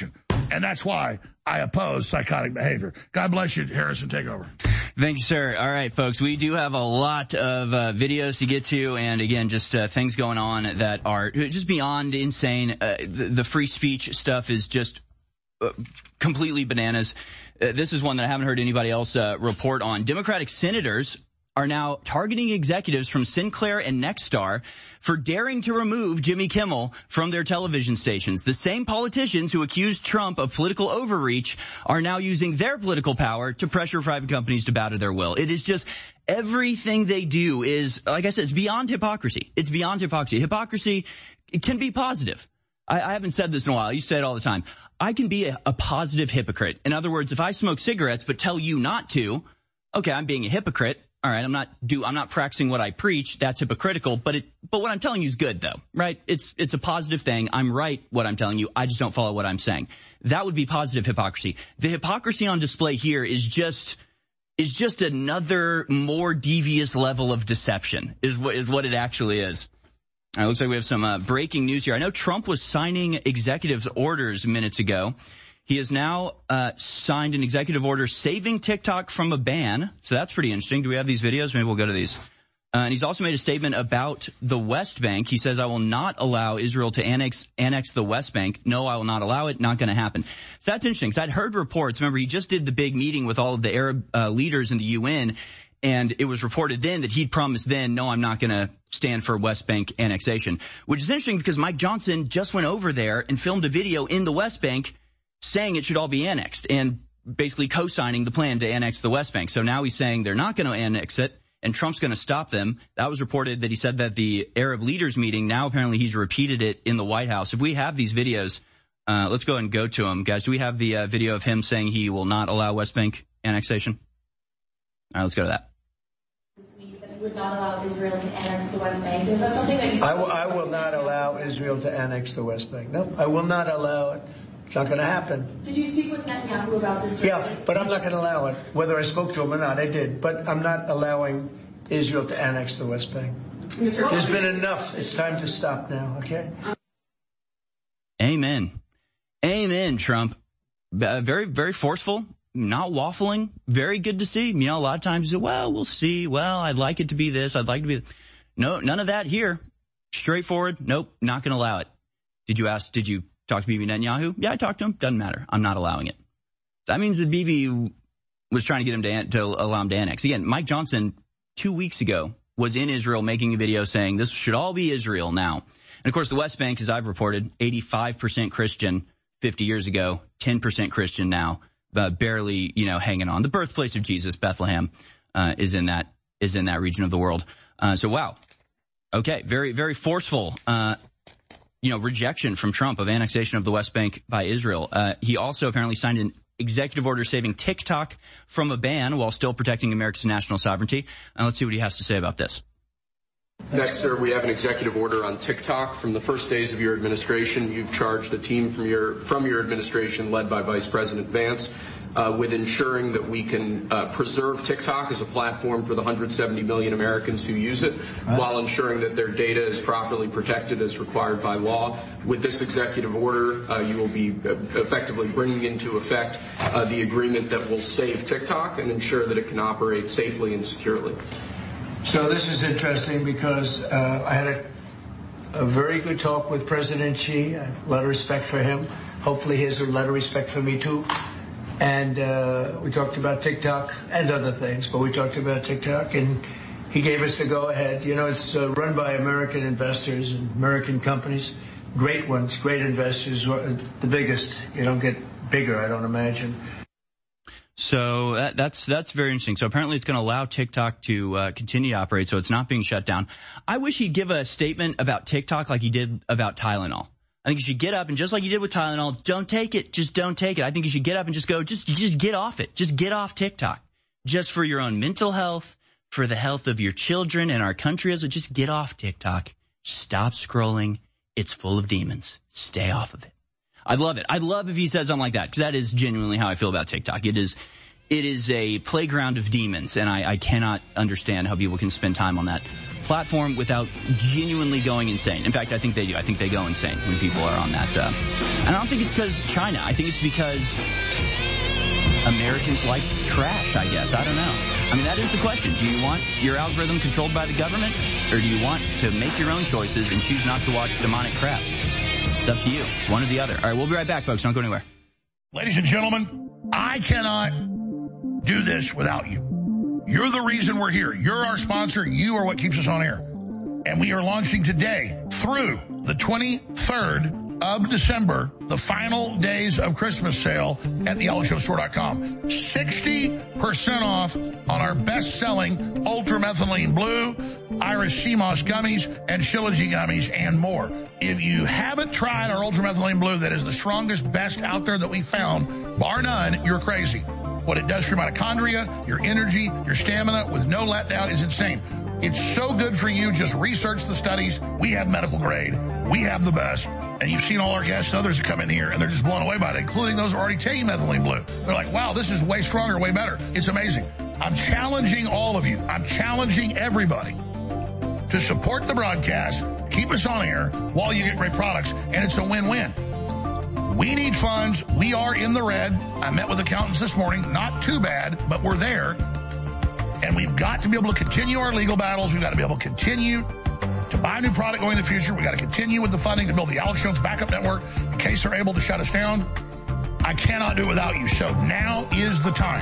And that's why I oppose psychotic behavior. God bless you, Harrison. Take over. Thank you, sir. All right, folks, we do have a lot of uh, videos to get to, and again, just uh, things going on that are just beyond insane. Uh, the, the free speech stuff is just uh, completely bananas. Uh, this is one that I haven't heard anybody else uh, report on. Democratic senators are now targeting executives from Sinclair and Nexstar for daring to remove Jimmy Kimmel from their television stations. The same politicians who accused Trump of political overreach are now using their political power to pressure private companies to bow to their will. It is just everything they do is, like I said, it's beyond hypocrisy. It's beyond hypocrisy. Hypocrisy it can be positive. I, I haven't said this in a while. You say it all the time. I can be a, a positive hypocrite. In other words, if I smoke cigarettes but tell you not to, okay, I'm being a hypocrite. All right, I'm not do I'm not practicing what I preach. That's hypocritical, but it but what I'm telling you is good though, right? It's it's a positive thing. I'm right what I'm telling you. I just don't follow what I'm saying. That would be positive hypocrisy. The hypocrisy on display here is just is just another more devious level of deception. Is what is what it actually is. All right, looks like we have some uh, breaking news here. I know Trump was signing executive orders minutes ago. He has now uh signed an executive order saving TikTok from a ban. So that's pretty interesting. Do we have these videos? Maybe we'll go to these. Uh, and he's also made a statement about the West Bank. He says, I will not allow Israel to annex annex the West Bank. No, I will not allow it. Not going to happen. So that's interesting. So I'd heard reports. Remember, he just did the big meeting with all of the Arab uh, leaders in the U N. And it was reported then that he'd promised then, no, I'm not going to stand for West Bank annexation, which is interesting because Mike Johnson just went over there and filmed a video in the West Bank saying it should all be annexed and basically co-signing the plan to annex the West Bank. So now he's saying they're not going to annex it and Trump's going to stop them. That was reported that he said that the Arab leaders meeting. Now apparently he's repeated it in the White House. If we have these videos, uh, let's go ahead and go to them. Guys, do we have the uh, video of him saying he will not allow West Bank annexation? All right, let's go to that. This week that he would not allow Israel to annex the West Bank. Is that something that you... I, w- I will not allow Israel to annex the West Bank. No, I will not allow it. It's not going to happen. Did you speak with Netanyahu about this? Yeah, but I'm not going to allow it. Whether I spoke to him or not, I did. But I'm not allowing Israel to annex the West Bank. There's been enough. It's time to stop now, okay? Amen. Amen, Trump. Uh, very, very forceful, not waffling. Very good to see. You know, a lot of times, well, we'll see. Well, I'd like it to be this. I'd like to be... No, none of that here. Straightforward. Nope, not going to allow it. Did you ask, did you... Talk to Bibi Netanyahu? Yeah, I talked to him. Doesn't matter. I'm not allowing it. That means that Bibi was trying to get him to, to allow him to annex. Again, Mike Johnson, two weeks ago, was in Israel making a video saying this should all be Israel now. And, of course, the West Bank, as I've reported, eighty-five percent Christian fifty years ago, ten percent Christian now, uh, barely, you know, hanging on. The birthplace of Jesus, Bethlehem, uh, is in that is in that region of the world. Uh, so, wow. Okay, very, very forceful uh you know, rejection from Trump of annexation of the West Bank by Israel. Uh, he also apparently signed an executive order saving TikTok from a ban while still protecting America's national sovereignty. And let's see what he has to say about this. Next, sir, we have an executive order on TikTok. From the first days of your administration, you've charged a team from your from your administration led by Vice President Vance uh, with ensuring that we can uh, preserve TikTok as a platform for the one hundred seventy million Americans who use it, right, while ensuring that their data is properly protected as required by law. With this executive order, uh, you will be effectively bringing into effect uh, the agreement that will save TikTok and ensure that it can operate safely and securely. So this is interesting because uh, I had a, a very good talk with President Xi. I have a lot of respect for him. Hopefully he has a lot of respect for me too. And uh, we talked about TikTok and other things, but we talked about TikTok and he gave us the go-ahead. You know, it's uh, run by American investors and American companies, great ones, great investors, the biggest. You don't get bigger, I don't imagine. So that, that's that's very interesting. So apparently it's going to allow TikTok to uh, continue to operate, so it's not being shut down. I wish he'd give a statement about TikTok like he did about Tylenol. I think you should get up and just like you did with Tylenol, don't take it. Just don't take it. I think you should get up and just go, just just get off it. Just get off TikTok. Just for your own mental health, for the health of your children and our country as well. Just get off TikTok. Stop scrolling. It's full of demons. Stay off of it. I'd love it. I'd love if he said something like that, because that is genuinely how I feel about TikTok. It is, it is a playground of demons, and I, I cannot understand how people can spend time on that platform without genuinely going insane. In fact, I think they do. I think they go insane when people are on that. Uh, and I don't think it's because China. I think it's because Americans like trash, I guess. I don't know. I mean, that is the question. Do you want your algorithm controlled by the government, or do you want to make your own choices and choose not to watch demonic crap? It's up to you. It's one or the other. All right, we'll be right back, folks. Don't go anywhere. Ladies and gentlemen, I cannot do this without you. You're the reason we're here. You're our sponsor. You are what keeps us on air. And we are launching today through the twenty-third of December, the final days of Christmas sale at the alex jones store dot com. sixty percent off on our best-selling Ultramethylene Blue, Irish Sea Moss gummies, and Shilajit gummies, and more. If you haven't tried our Ultramethylene Blue, that is the strongest, best out there that we found, bar none, you're crazy. What it does for your mitochondria, your energy, your stamina with no letdown is insane. It's so good for you. Just research the studies. We have medical grade. We have the best. And you've seen all our guests and others that come in here, and they're just blown away by it, including those who are already taking Methylene Blue. They're like, wow, this is way stronger, way better. It's amazing. I'm challenging all of you. I'm challenging everybody to support the broadcast, keep us on air while you get great products, and it's a win-win. We need funds. We are in the red. I met with accountants this morning. Not too bad, but we're there. And we've got to be able to continue our legal battles. We've got to be able to continue to buy a new product going in the future. We've got to continue with the funding to build the Alex Jones backup network in case they're able to shut us down. I cannot do it without you. So now is the time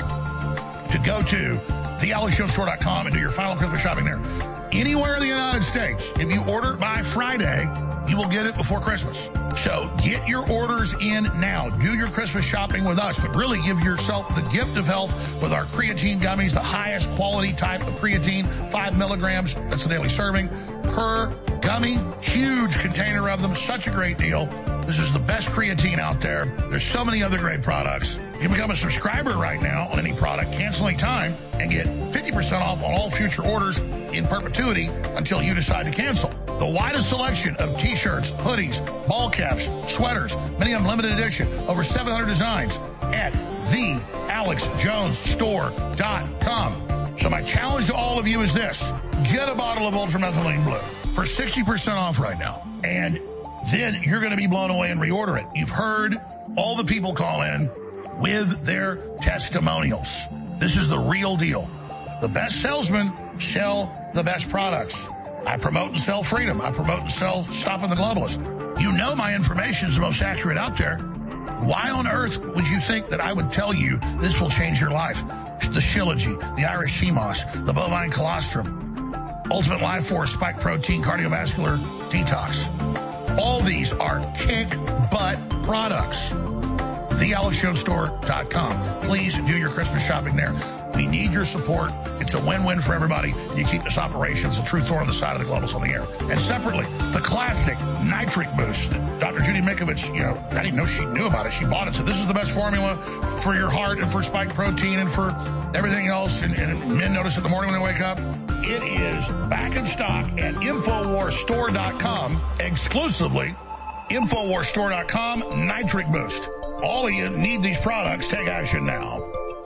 to go to the alex jones store dot com and do your final Christmas shopping there. Anywhere in the United States, if you order it by Friday, you will get it before Christmas. So get your orders in now. Do your Christmas shopping with us, but really give yourself the gift of health with our creatine gummies, the highest quality type of creatine, five milligrams. That's a daily serving per gummy. Huge container of them. Such a great deal. This is the best creatine out there. There's so many other great products. You can become a subscriber right now on any product, cancel any time, and get fifty percent off on all future orders in perpetuity until you decide to cancel. The widest selection of t-shirts, hoodies, ball caps, sweaters, many of them limited edition, over seven hundred designs at the alex jones store dot com. So my challenge to all of you is this. Get a bottle of Ultramethylene Blue for sixty percent off right now. And then you're going to be blown away and reorder it. You've heard all the people call in with their testimonials. This is the real deal. The best salesmen sell the best products. I promote and sell freedom. I promote and sell stopping the globalists. You know my information is the most accurate out there. Why on earth would you think that I would tell you this will change your life? The Shilajit, the Irish Sea Moss, the bovine colostrum, Ultimate Life Force, Spike Protein, Cardiovascular Detox. All these are kick butt products. the alex jones store dot com. Please do your Christmas shopping there. We need your support. It's a win-win for everybody. You keep this operation. It's a true thorn on the side of the globals on the air. And separately, the classic nitric boost. Doctor Judy Mikovits, you know, I didn't even know she knew about it. She bought it. So this is the best formula for your heart and for spike protein and for everything else. And, and men notice in the morning when they wake up. It is back in stock at infowars store dot com exclusively. infowars store dot com, Nitric Boost. All of you need these products. Take action now.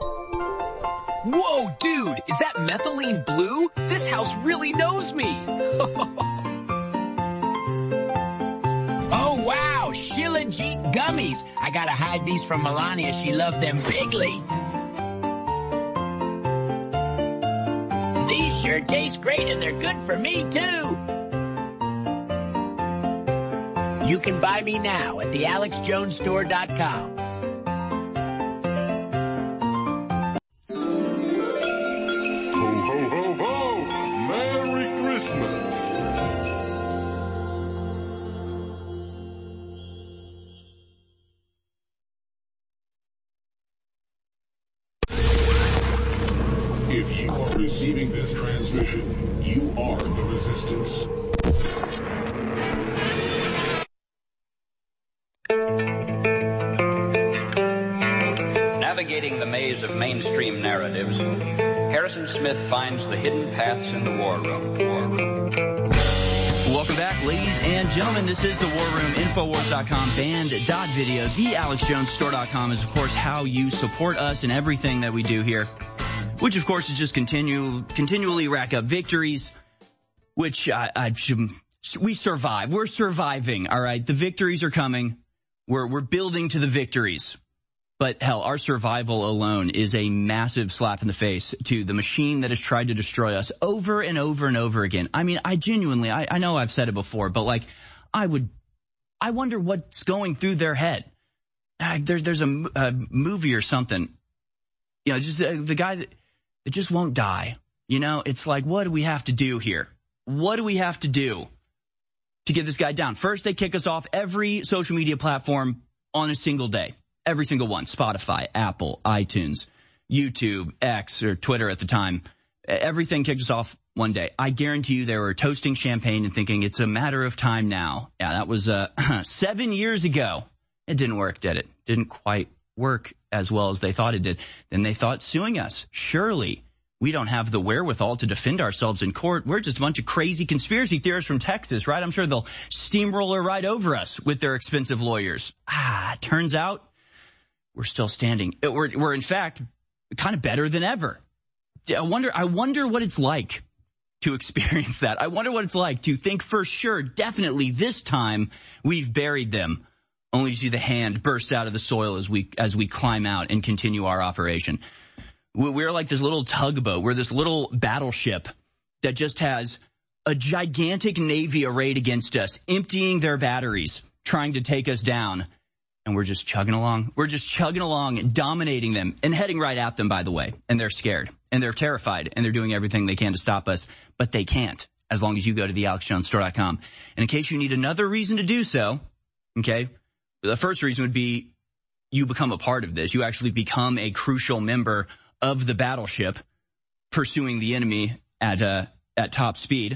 Whoa, dude, is that methylene blue? This house really knows me. Oh, wow, Shilajit gummies. I gotta hide these from Melania. She loved them bigly. These sure taste great, and they're good for me, too. You can buy me now at the alex jones store dot com. If you are receiving this transmission, you are the resistance. Navigating the maze of mainstream narratives, Harrison Smith finds the hidden paths in the war room. War room. Welcome back, ladies and gentlemen. This is the War Room. Infowars dot com, band dot video. The Alex Jones Store dot com is, of course, how you support us and everything that we do here, which, of course, is just continue continually rack up victories, which I, I we survive. We're surviving, all right? The victories are coming. We're we're building to the victories. But, hell, our survival alone is a massive slap in the face to the machine that has tried to destroy us over and over and over again. I mean, I genuinely, I, I know I've said it before, but, like, I would, I wonder what's going through their head. Uh, there's there's a, a movie or something, you know, just uh, the guy that, that just won't die. You know, it's like, what do we have to do here? What do we have to do to get this guy down? First, they kick us off every social media platform on a single day. Every single one. Spotify, Apple, iTunes, YouTube, X, or Twitter at the time. Everything kicked us off one day. I guarantee you they were toasting champagne and thinking it's a matter of time now. Yeah, that was uh, seven years ago. It didn't work, did it? Didn't quite work as well as they thought it did. Then they thought suing us. Surely we don't have the wherewithal to defend ourselves in court. We're just a bunch of crazy conspiracy theorists from Texas, right? I'm sure they'll steamroller right over us with their expensive lawyers. Ah, turns out we're still standing. We're, we're in fact kind of better than ever. I wonder, I wonder what it's like to experience that. I wonder what it's like to think for sure, definitely this time we've buried them, only to see the hand burst out of the soil as we, as we climb out and continue our operation. We're like this little tugboat. We're this little battleship that just has a gigantic Navy arrayed against us, emptying their batteries, trying to take us down. And we're just chugging along. We're just chugging along, dominating them, and heading right at them, by the way. And they're scared, and they're terrified, and they're doing everything they can to stop us. But they can't, as long as you go to the Alex Jones Store dot com. And in case you need another reason to do so, okay, the first reason would be you become a part of this. You actually become a crucial member of the battleship pursuing the enemy at uh, at top speed,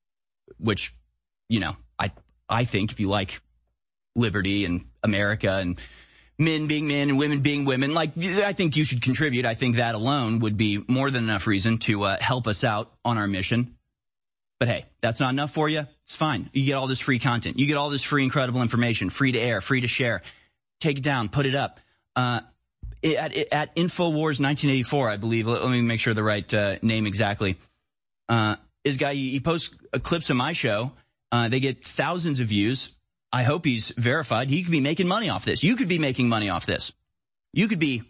which, you know, I I think if you like liberty and America and men being men and women being women, like, I think you should contribute. I think that alone would be more than enough reason to uh, help us out on our mission. But hey, that's not enough for you. It's fine. You get all this free content. You get all this free, incredible information, free to air, free to share. Take it down, put it up. Uh, at, at Infowars nineteen eighty-four, I believe, let, let me make sure the right uh, name exactly. Uh, this guy, he posts clips of my show. Uh, they get thousands of views. I hope he's verified. He could be making money off this. You could be making money off this. You could be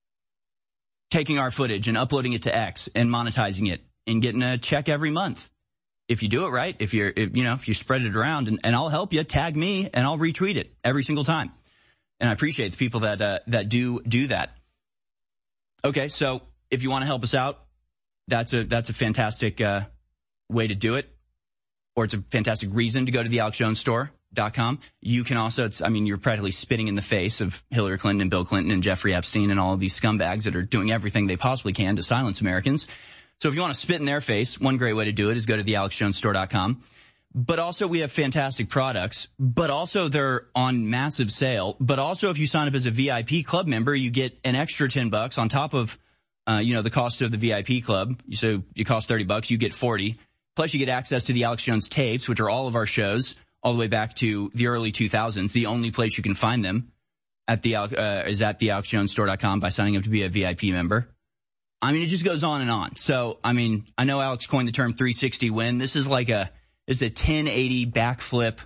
taking our footage and uploading it to X and monetizing it and getting a check every month. If you do it right, if you're, if, you know, if you spread it around, and, and I'll help you, tag me and I'll retweet it every single time. And I appreciate the people that, uh, that do, do that. Okay. So if you want to help us out, that's a, that's a fantastic, uh, way to do it. Or it's a fantastic reason to go to the Alex Jones Store dot com. You can also, it's, I mean, you're practically spitting in the face of Hillary Clinton and Bill Clinton and Jeffrey Epstein and all of these scumbags that are doing everything they possibly can to silence Americans. So if you want to spit in their face, one great way to do it is go to the Alex Jones Store dot com. But also we have fantastic products, but also they're on massive sale. But also if you sign up as a V I P club member, you get an extra ten bucks on top of, uh, you know, the cost of the V I P club. So you cost thirty bucks, you get forty. Plus you get access to the Alex Jones tapes, which are all of our shows all the way back to the early two thousands. The only place you can find them at the, uh, is at the Alex Jones Store dot com by signing up to be a V I P member. I mean, it just goes on and on. So, I mean, I know Alex coined the term three sixty win. This is like a, this is a ten eighty backflip.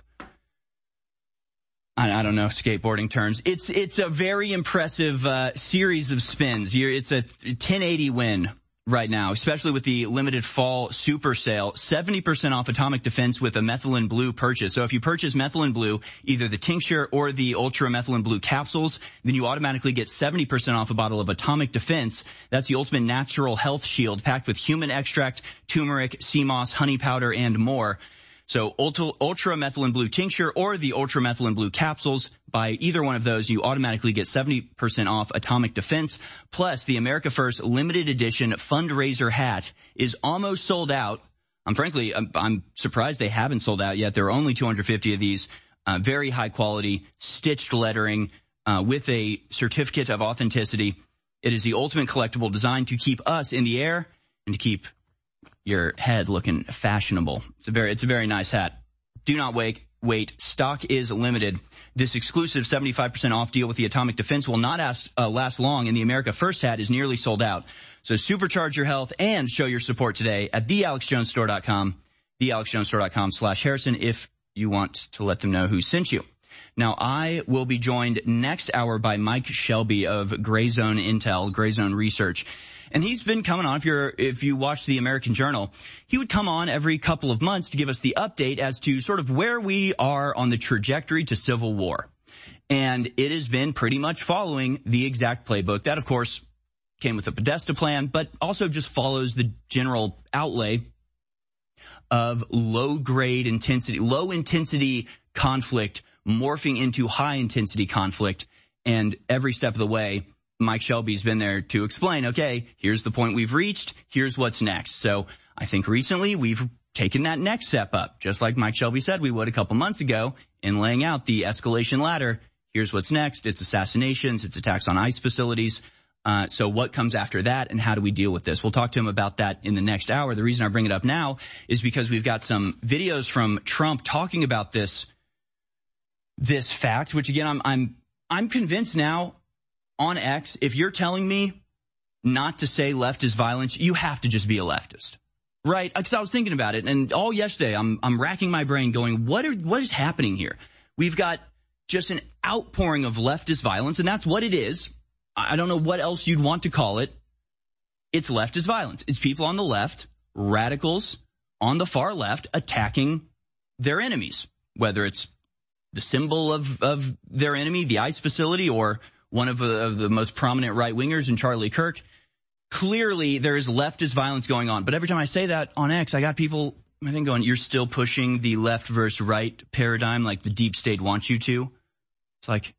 I, I don't know, skateboarding terms. It's, it's a very impressive, uh, series of spins. You're, it's a ten eighty win right now, especially with the limited fall super sale, seventy percent off Atomic Defense with a Methylene Blue purchase. So if you purchase Methylene Blue, either the tincture or the Ultra Methylene Blue capsules, then you automatically get seventy percent off a bottle of Atomic Defense. That's the ultimate natural health shield packed with human extract, turmeric, sea moss, honey powder, and more. So Ultra, Ultra Methylene Blue tincture or the Ultra Methylene Blue capsules, by either one of those, you automatically get seventy percent off Atomic Defense. Plus, the America First limited edition fundraiser hat is almost sold out. I'm frankly, I'm, I'm surprised they haven't sold out yet. There are only two hundred fifty of these, uh, very high quality, stitched lettering, uh, with a certificate of authenticity. It is the ultimate collectible designed to keep us in the air and to keep your head looking fashionable. It's a very, it's a very nice hat. Do not wait. Wait. Stock is limited. This exclusive seventy-five percent off deal with the Atomic Defense will not ask, uh, last long, and the America First hat is nearly sold out. So supercharge your health and show your support today at the alex jones store dot com, the alex jones store dot com slash Harrison if you want to let them know who sent you. Now, I will be joined next hour by Mike Shelby of Gray Zone Intel, Gray Zone Research. And he's been coming on, if you're, if you watch the American Journal, he would come on every couple of months to give us the update as to sort of where we are on the trajectory to civil war. And it has been pretty much following the exact playbook. That, of course, came with the Podesta plan, but also just follows the general outlay of low-grade intensity, low-intensity conflict morphing into high-intensity conflict. And every step of the way, Mike Shelby's been there to explain, okay, here's the point we've reached, here's what's next. So I think recently we've taken that next step up, just like Mike Shelby said we would a couple months ago in laying out the escalation ladder. Here's what's next. It's assassinations, it's attacks on ICE facilities. Uh, so what comes after that, and how do we deal with this? We'll talk to him about that in the next hour. The reason I bring it up now is because we've got some videos from Trump talking about this, this fact, which again, I'm, I'm, I'm convinced now on X, if you're telling me not to say left is violence, you have to just be a leftist. Right? Because I was thinking about it, and all yesterday I'm, I'm racking my brain going, what are, what is happening here? We've got just an outpouring of leftist violence, and that's what it is. I don't know what else you'd want to call it. It's leftist violence. It's people on the left, radicals on the far left, attacking their enemies, whether it's the symbol of, of their enemy, the ICE facility, or one of the, of the most prominent right-wingers in Charlie Kirk. Clearly, there is leftist violence going on. But every time I say that on X, I got people, I think, going, you're still pushing the left versus right paradigm like the deep state wants you to. It's like,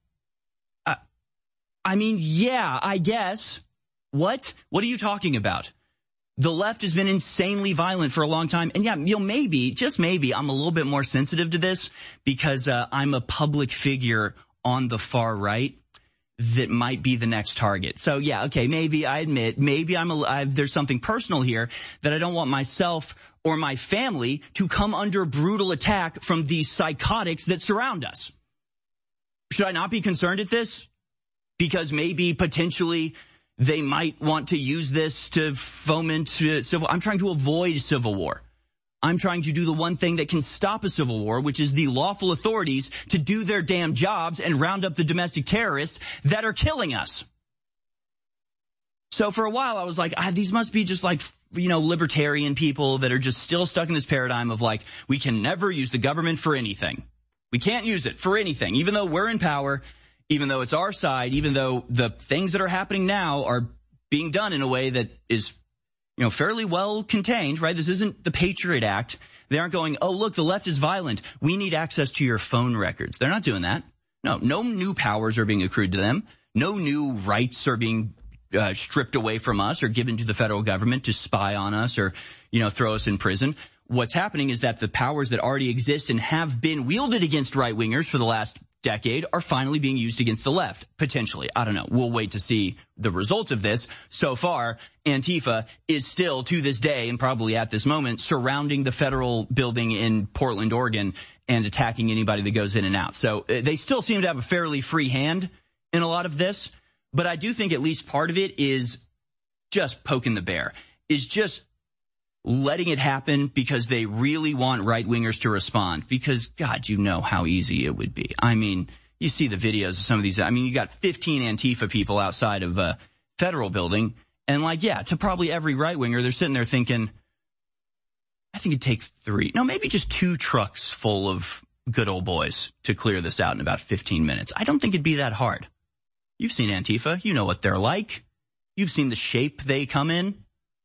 I mean, yeah, I guess. What? What are you talking about? The left has been insanely violent for a long time. And yeah, you know, maybe, just maybe, I'm a little bit more sensitive to this because uh, I'm a public figure on the far right that might be the next target. So yeah, okay, maybe I admit, maybe I'm a, I, there's something personal here that I don't want myself or my family to come under brutal attack from these psychotics that surround us. Should I not be concerned at this? Because maybe potentially they might want to use this to foment uh, civil. I'm trying to avoid civil war. I'm trying to do the one thing that can stop a civil war, which is the lawful authorities to do their damn jobs and round up the domestic terrorists that are killing us. So for a while I was like, ah, these must be just like, you know, libertarian people that are just still stuck in this paradigm of like, we can never use the government for anything. We can't use it for anything, even though we're in power. Even though it's our side, even though the things that are happening now are being done in a way that is, you know, fairly well contained, right? This isn't the Patriot Act. They aren't going, oh, look, the left is violent. We need access to your phone records. They're not doing that. No, no new powers are being accrued to them. No new rights are being uh, stripped away from us or given to the federal government to spy on us or, you know, throw us in prison. What's happening is that the powers that already exist and have been wielded against right-wingers for the last decade are finally being used against the left, potentially. I don't know. We'll wait to see the results of this. So far, Antifa is still, to this day, and probably at this moment, surrounding the federal building in Portland, Oregon, and attacking anybody that goes in and out. So uh, they still seem to have a fairly free hand in a lot of this, but I do think at least part of it is just poking the bear, is just letting it happen because they really want right-wingers to respond. Because, God, you know how easy it would be. I mean, you see the videos of some of these. I mean, you got fifteen Antifa people outside of a federal building. And, like, yeah, to probably every right-winger, they're sitting there thinking, I think it'd take three. No, maybe just two trucks full of good old boys to clear this out in about fifteen minutes. I don't think it'd be that hard. You've seen Antifa. You know what they're like. You've seen the shape they come in.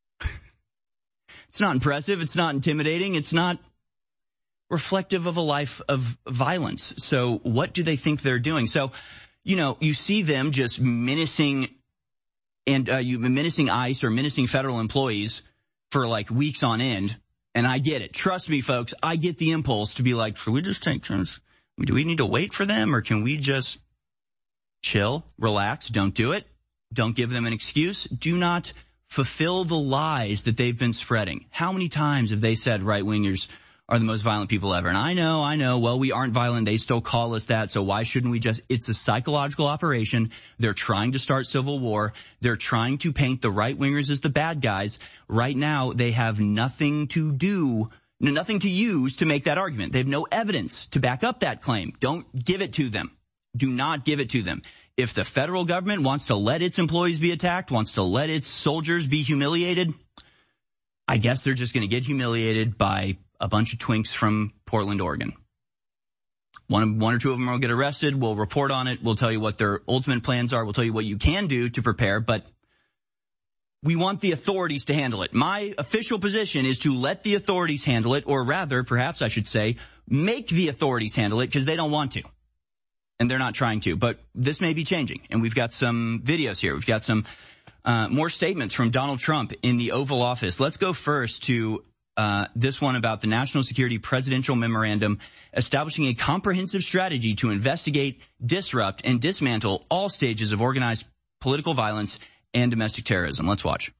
It's not impressive. It's not intimidating. It's not reflective of a life of violence. So what do they think they're doing? So, you know, you see them just menacing and uh, you menacing ICE or menacing federal employees for like weeks on end. And I get it. Trust me, folks. I get the impulse to be like, should we just take turns? Do we need to wait for them or can we just chill, relax? Don't do it. Don't give them an excuse. Do not fulfill the lies that they've been spreading. How many times have they said right-wingers are the most violent people ever. And I know, I know, well, we aren't violent. They still call us that. So why shouldn't we just, it's a psychological operation. They're trying to start civil war. They're trying to paint the right wingers as the bad guys. Right now, they have nothing to do, nothing to use to make that argument. They have no evidence to back up that claim. Don't give it to them. Do not give it to them. If the federal government wants to let its employees be attacked, wants to let its soldiers be humiliated, I guess they're just going to get humiliated by a bunch of twinks from Portland, Oregon. One, one or two of them will get arrested. We'll report on it. We'll tell you what their ultimate plans are. We'll tell you what you can do to prepare, but we want the authorities to handle it. My official position is to let the authorities handle it, or rather, perhaps I should say, make the authorities handle it, because they don't want to. And they're not trying to. But this may be changing. And we've got some videos here. We've got some uh, more statements from Donald Trump in the Oval Office. Let's go first to uh, this one about the National Security Presidential Memorandum establishing a comprehensive strategy to investigate, disrupt, and dismantle all stages of organized political violence and domestic terrorism. Let's watch.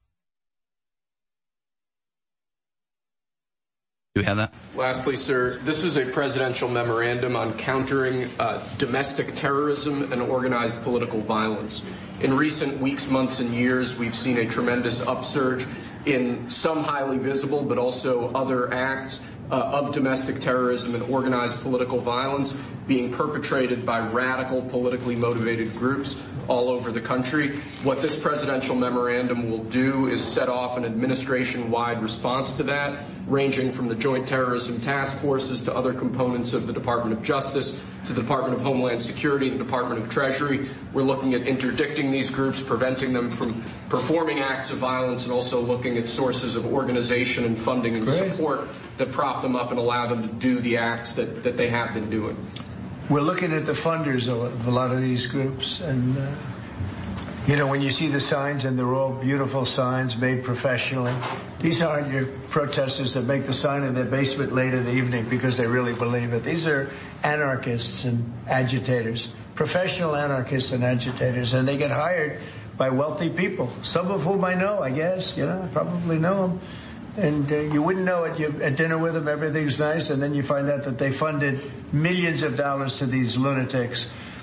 Do we have that? Lastly, sir, this is a presidential memorandum on countering uh, domestic terrorism and organized political violence. In recent weeks, months, and years, we've seen a tremendous upsurge in some highly visible but also other acts uh, of domestic terrorism and organized political violence being perpetrated by radical, politically motivated groups all over the country. What this presidential memorandum will do is set off an administration-wide response to that, ranging from the Joint Terrorism Task Forces to other components of the Department of Justice, to the Department of Homeland Security, the Department of Treasury. We're looking at interdicting these groups, preventing them from performing acts of violence, and also looking at sources of organization and funding and Great. support that prop them up and allow them to do the acts that, that they have been doing. We're looking at the funders of a lot of these groups, and uh, you know, when you see the signs, and they're all beautiful signs made professionally, these aren't your protesters that make the sign in their basement late in the evening because they really believe it. These are anarchists and agitators, professional anarchists and agitators, and they get hired by wealthy people, some of whom I know, I guess, you know, I probably know them. And uh, you wouldn't know it. You're at dinner with them, everything's nice, and then you find out that they funded millions of dollars to these lunatics.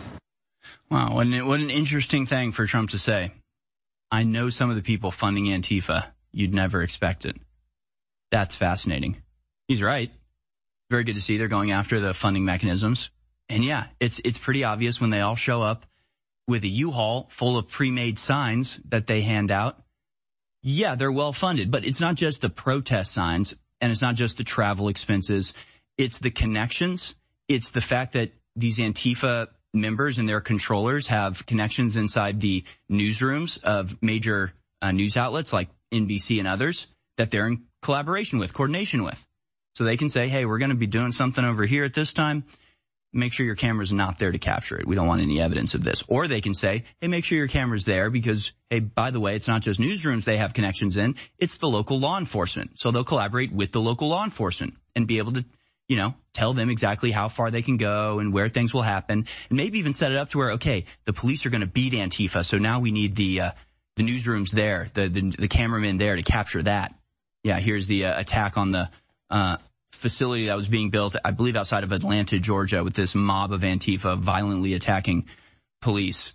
Wow, what an, what an interesting thing for Trump to say. I know some of the people funding Antifa. You'd never expect it. That's fascinating. He's right. Very good to see they're going after the funding mechanisms. And yeah, it's it's pretty obvious when they all show up with a U-Haul full of pre-made signs that they hand out. Yeah, they're well funded, but it's not just the protest signs, and it's not just the travel expenses. It's the connections. It's the fact that these Antifa members and their controllers have connections inside the newsrooms of major uh, news outlets like N B C and others that they're in collaboration with, coordination with. So they can say, hey, we're going to be doing something over here at this time. Make sure your camera's not there to capture it. We don't want any evidence of this. Or they can say, hey, make sure your camera's there because, hey, by the way, it's not just newsrooms they have connections in. It's the local law enforcement. So they'll collaborate with the local law enforcement and be able to, you know, tell them exactly how far they can go and where things will happen. And maybe even set it up to where, okay, the police are going to beat Antifa. So now we need the, uh, the newsrooms there, the, the, the cameramen there to capture that. Yeah, here's the uh, attack on the, uh, facility that was being built, I believe, outside of Atlanta, Georgia, with this mob of Antifa violently attacking police.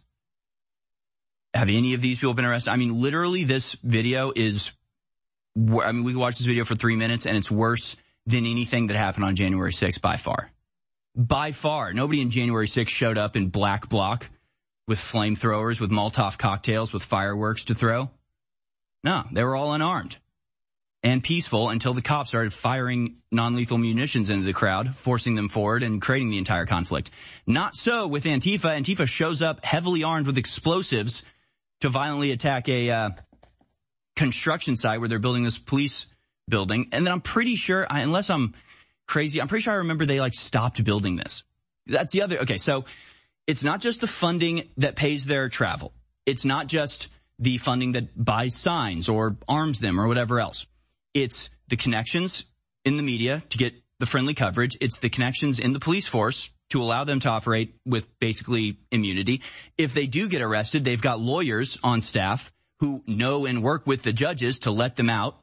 Have any of these people been arrested? I mean, literally, this video is, I mean, we watched this video for three minutes, and it's worse than anything that happened on January sixth by far. By far. Nobody in January sixth showed up in black bloc with flamethrowers, with Molotov cocktails, with fireworks to throw. No, they were all unarmed and peaceful until the cops started firing non-lethal munitions into the crowd, forcing them forward and creating the entire conflict. Not so with Antifa. Antifa shows up heavily armed with explosives to violently attack a uh, construction site where they're building this police building. And then I'm pretty sure, unless I'm crazy, I'm pretty sure I remember they like stopped building this. That's the other. Okay, so it's not just the funding that pays their travel. It's not just the funding that buys signs or arms them or whatever else. It's the connections in the media to get the friendly coverage. It's the connections in the police force to allow them to operate with basically immunity. If they do get arrested, they've got lawyers on staff who know and work with the judges to let them out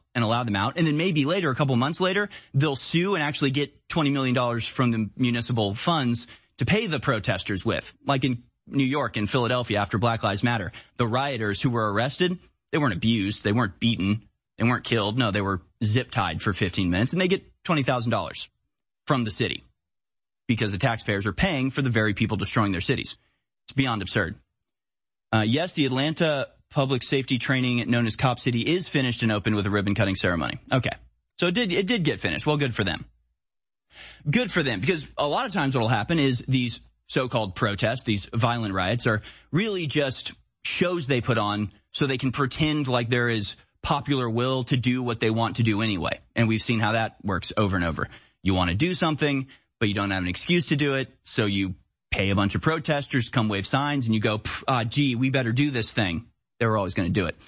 and allow them out. And then maybe later, a couple months later, they'll sue and actually get twenty million dollars from the municipal funds to pay the protesters with. Like in New York and Philadelphia after Black Lives Matter, the rioters who were arrested, they weren't abused, they weren't beaten, they weren't killed. No, they were zip-tied for fifteen minutes, and they get twenty thousand dollars from the city because the taxpayers are paying for the very people destroying their cities. It's beyond absurd. Uh, yes, the Atlanta public safety training known as Cop City is finished and open with a ribbon-cutting ceremony. Okay. So it did, it did get finished. Well, good for them. Good for them, because a lot of times what will happen is these so-called protests, these violent riots, are really just shows they put on so they can pretend like there is popular will to do what they want to do anyway. And we've seen how that works over and over. You want to do something, but you don't have an excuse to do it, so you pay a bunch of protesters, come wave signs, and you go, ah, gee, we better do this thing. They were always going to do it.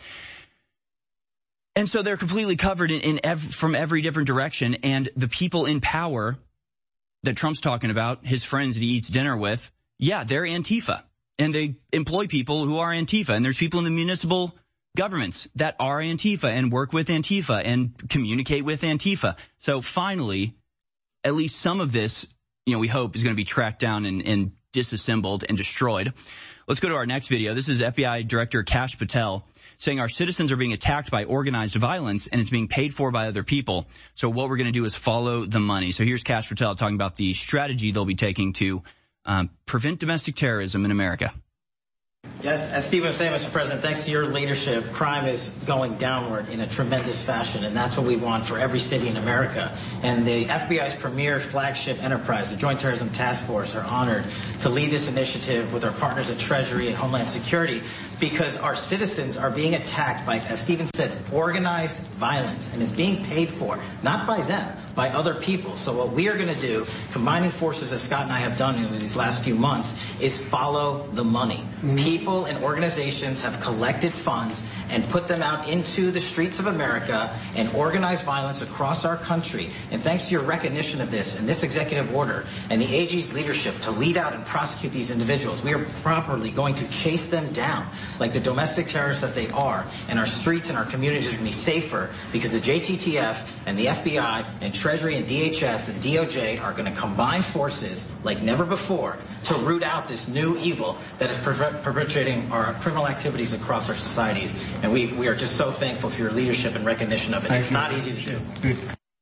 And so they're completely covered in, in ev- from every different direction, and the people in power that Trump's talking about, his friends that he eats dinner with, yeah, they're Antifa. And they employ people who are Antifa. And there's people in the municipal governments that are Antifa and work with Antifa and communicate with Antifa. So finally, at least some of this, you know, we hope is going to be tracked down and, and disassembled and destroyed. Let's go to our next video. This is F B I Director Kash Patel saying our citizens are being attacked by organized violence and it's being paid for by other people. So what we're going to do is follow the money. So here's Kash Patel talking about the strategy they'll be taking to um, prevent domestic terrorism in America. Yes, as Stephen was saying, Mister President, thanks to your leadership, crime is going downward in a tremendous fashion, and that's what we want for every city in America. And the F B I's premier flagship enterprise, the Joint Terrorism Task Force, are honored to lead this initiative with our partners at Treasury and Homeland Security, because our citizens are being attacked by, as Stephen said, organized violence, and it's being paid for, not by them, by other people. So what we are going to do, combining forces as Scott and I have done in these last few months, is follow the money. Mm-hmm. People and organizations have collected funds and put them out into the streets of America and organized violence across our country. And thanks to your recognition of this and this executive order and the A G's leadership to lead out and prosecute these individuals, we are properly going to chase them down like the domestic terrorists that they are. And our streets and our communities are going to be safer because the J T T F and the F B I and Treasury and D H S and D O J are going to combine forces like never before to root out this new evil that is perpetrating our criminal activities across our societies. And we, we are just so thankful for your leadership and recognition of it. It's not easy to do.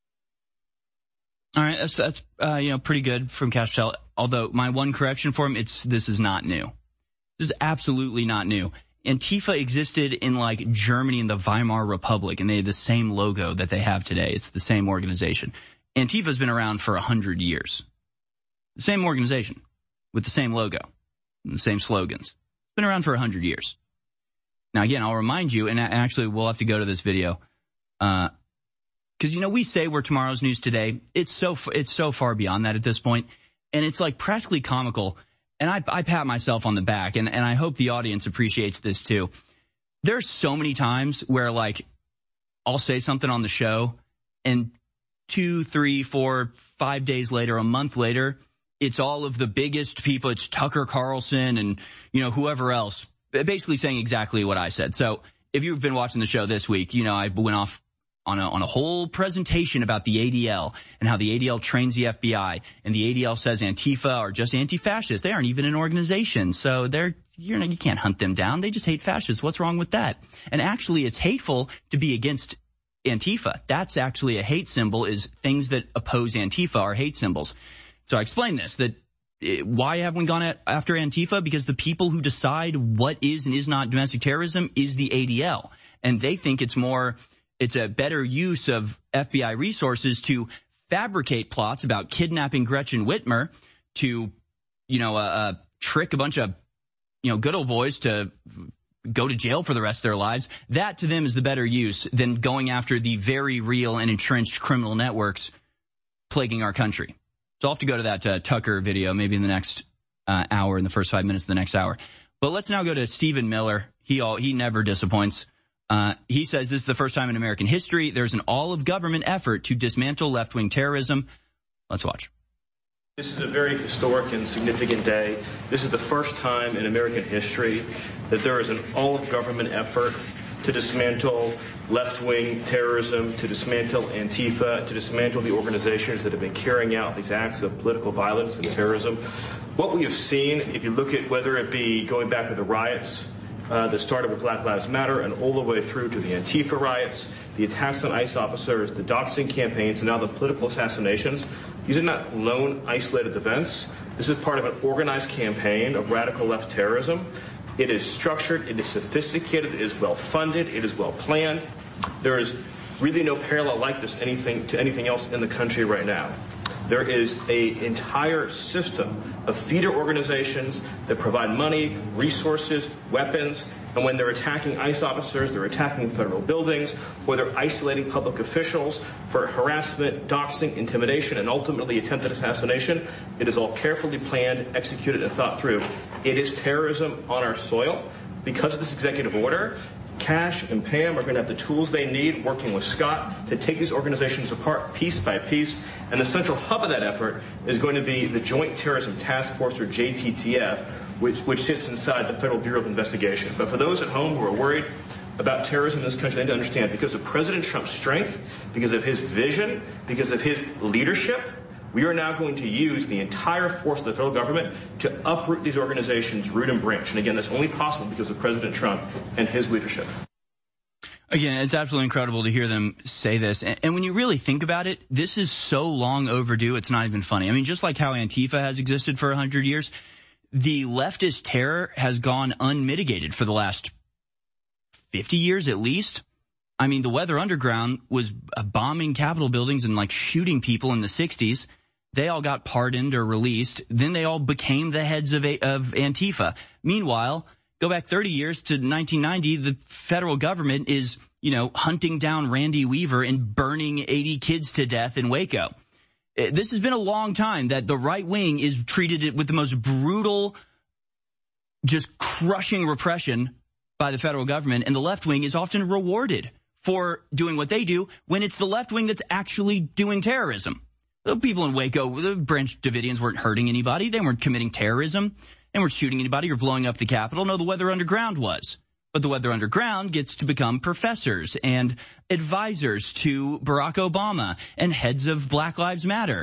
All right, that's, that's uh, you know, pretty good from Kash Patel. Although my one correction for him, it's this is not new. This is absolutely not new. Antifa existed in like Germany in the Weimar Republic, and they had the same logo that they have today. It's the same organization. Antifa's been around for a hundred years. The same organization with the same logo and the same slogans. It's been around for a hundred years. Now, again, I'll remind you, and actually we'll have to go to this video, uh, because, you know, we say we're tomorrow's news today. It's so, it's so far beyond that at this point, and it's like practically comical. And I, I pat myself on the back, and, and I hope the audience appreciates this too. There's so many times where, like, I'll say something on the show, and two, three, four, five days later, a month later, it's all of the biggest people. It's Tucker Carlson and, you know, whoever else, basically saying exactly what I said. So if you've been watching the show this week, you know, I went off on a, on a whole presentation about the A D L and how the A D L trains the F B I, and the A D L says Antifa are just anti-fascists. They aren't even an organization. So they're, you're not, you can't hunt them down. They just hate fascists. What's wrong with that? And actually, it's hateful to be against Antifa. That's actually a hate symbol, is things that oppose Antifa are hate symbols. So I explained this, that it, why haven't we gone at, after Antifa? Because the people who decide what is and is not domestic terrorism is the A D L. And they think it's more, it's a better use of F B I resources to fabricate plots about kidnapping Gretchen Whitmer, to, you know, uh, uh, trick a bunch of, you know, good old boys to go to jail for the rest of their lives. That to them is the better use than going after the very real and entrenched criminal networks plaguing our country. So I'll have to go to that uh, Tucker video maybe in the next uh, hour, in the first five minutes of the next hour. But let's now go to Stephen Miller. He all, he never disappoints. Uh, he says this is the first time in American history there's an all-of-government effort to dismantle left-wing terrorism. Let's watch. This is a very historic and significant day. This is the first time in American history that there is an all-of-government effort to dismantle left-wing terrorism, to dismantle Antifa, to dismantle the organizations that have been carrying out these acts of political violence and terrorism. What we have seen, if you look at whether it be going back to the riots uh, that started with Black Lives Matter and all the way through to the Antifa riots, the attacks on ICE officers, the doxing campaigns, and now the political assassinations, these are not lone, isolated events. This is part of an organized campaign of radical left terrorism. It is structured, it is sophisticated, it is well-funded, it is well-planned. There is really no parallel like this anything to anything else in the country right now. There is an entire system of feeder organizations that provide money, resources, weapons, and when they're attacking ICE officers, they're attacking federal buildings, or they're isolating public officials for harassment, doxing, intimidation, and ultimately attempted assassination. It is all carefully planned, executed, and thought through. It is terrorism on our soil. Because of this executive order, Cash and Pam are going to have the tools they need, working with Scott, to take these organizations apart piece by piece. And the central hub of that effort is going to be the Joint Terrorism Task Force, or J T T F, which, which sits inside the Federal Bureau of Investigation. But for those at home who are worried about terrorism in this country, they need to understand, because of President Trump's strength, because of his vision, because of his leadership, we are now going to use the entire force of the federal government to uproot these organizations root and branch. And again, that's only possible because of President Trump and his leadership. Again, it's absolutely incredible to hear them say this. And, and when you really think about it, this is so long overdue, it's not even funny. I mean, just like how Antifa has existed for one hundred years, the leftist terror has gone unmitigated for the last fifty years at least. I mean, the Weather Underground was bombing Capitol buildings and like shooting people in the sixties. They all got pardoned or released. Then they all became the heads of, a, of Antifa. Meanwhile, go back thirty years to nineteen ninety, the federal government is, you know, hunting down Randy Weaver and burning eighty kids to death in Waco. This has been a long time that the right wing is treated it with the most brutal, just crushing repression by the federal government, and the left wing is often rewarded for doing what they do when it's the left wing that's actually doing terrorism. The people in Waco, the Branch Davidians weren't hurting anybody. They weren't committing terrorism. They weren't shooting anybody or blowing up the Capitol. No, the Weather Underground was. But the Weather Underground gets to become professors and advisors to Barack Obama and heads of Black Lives Matter.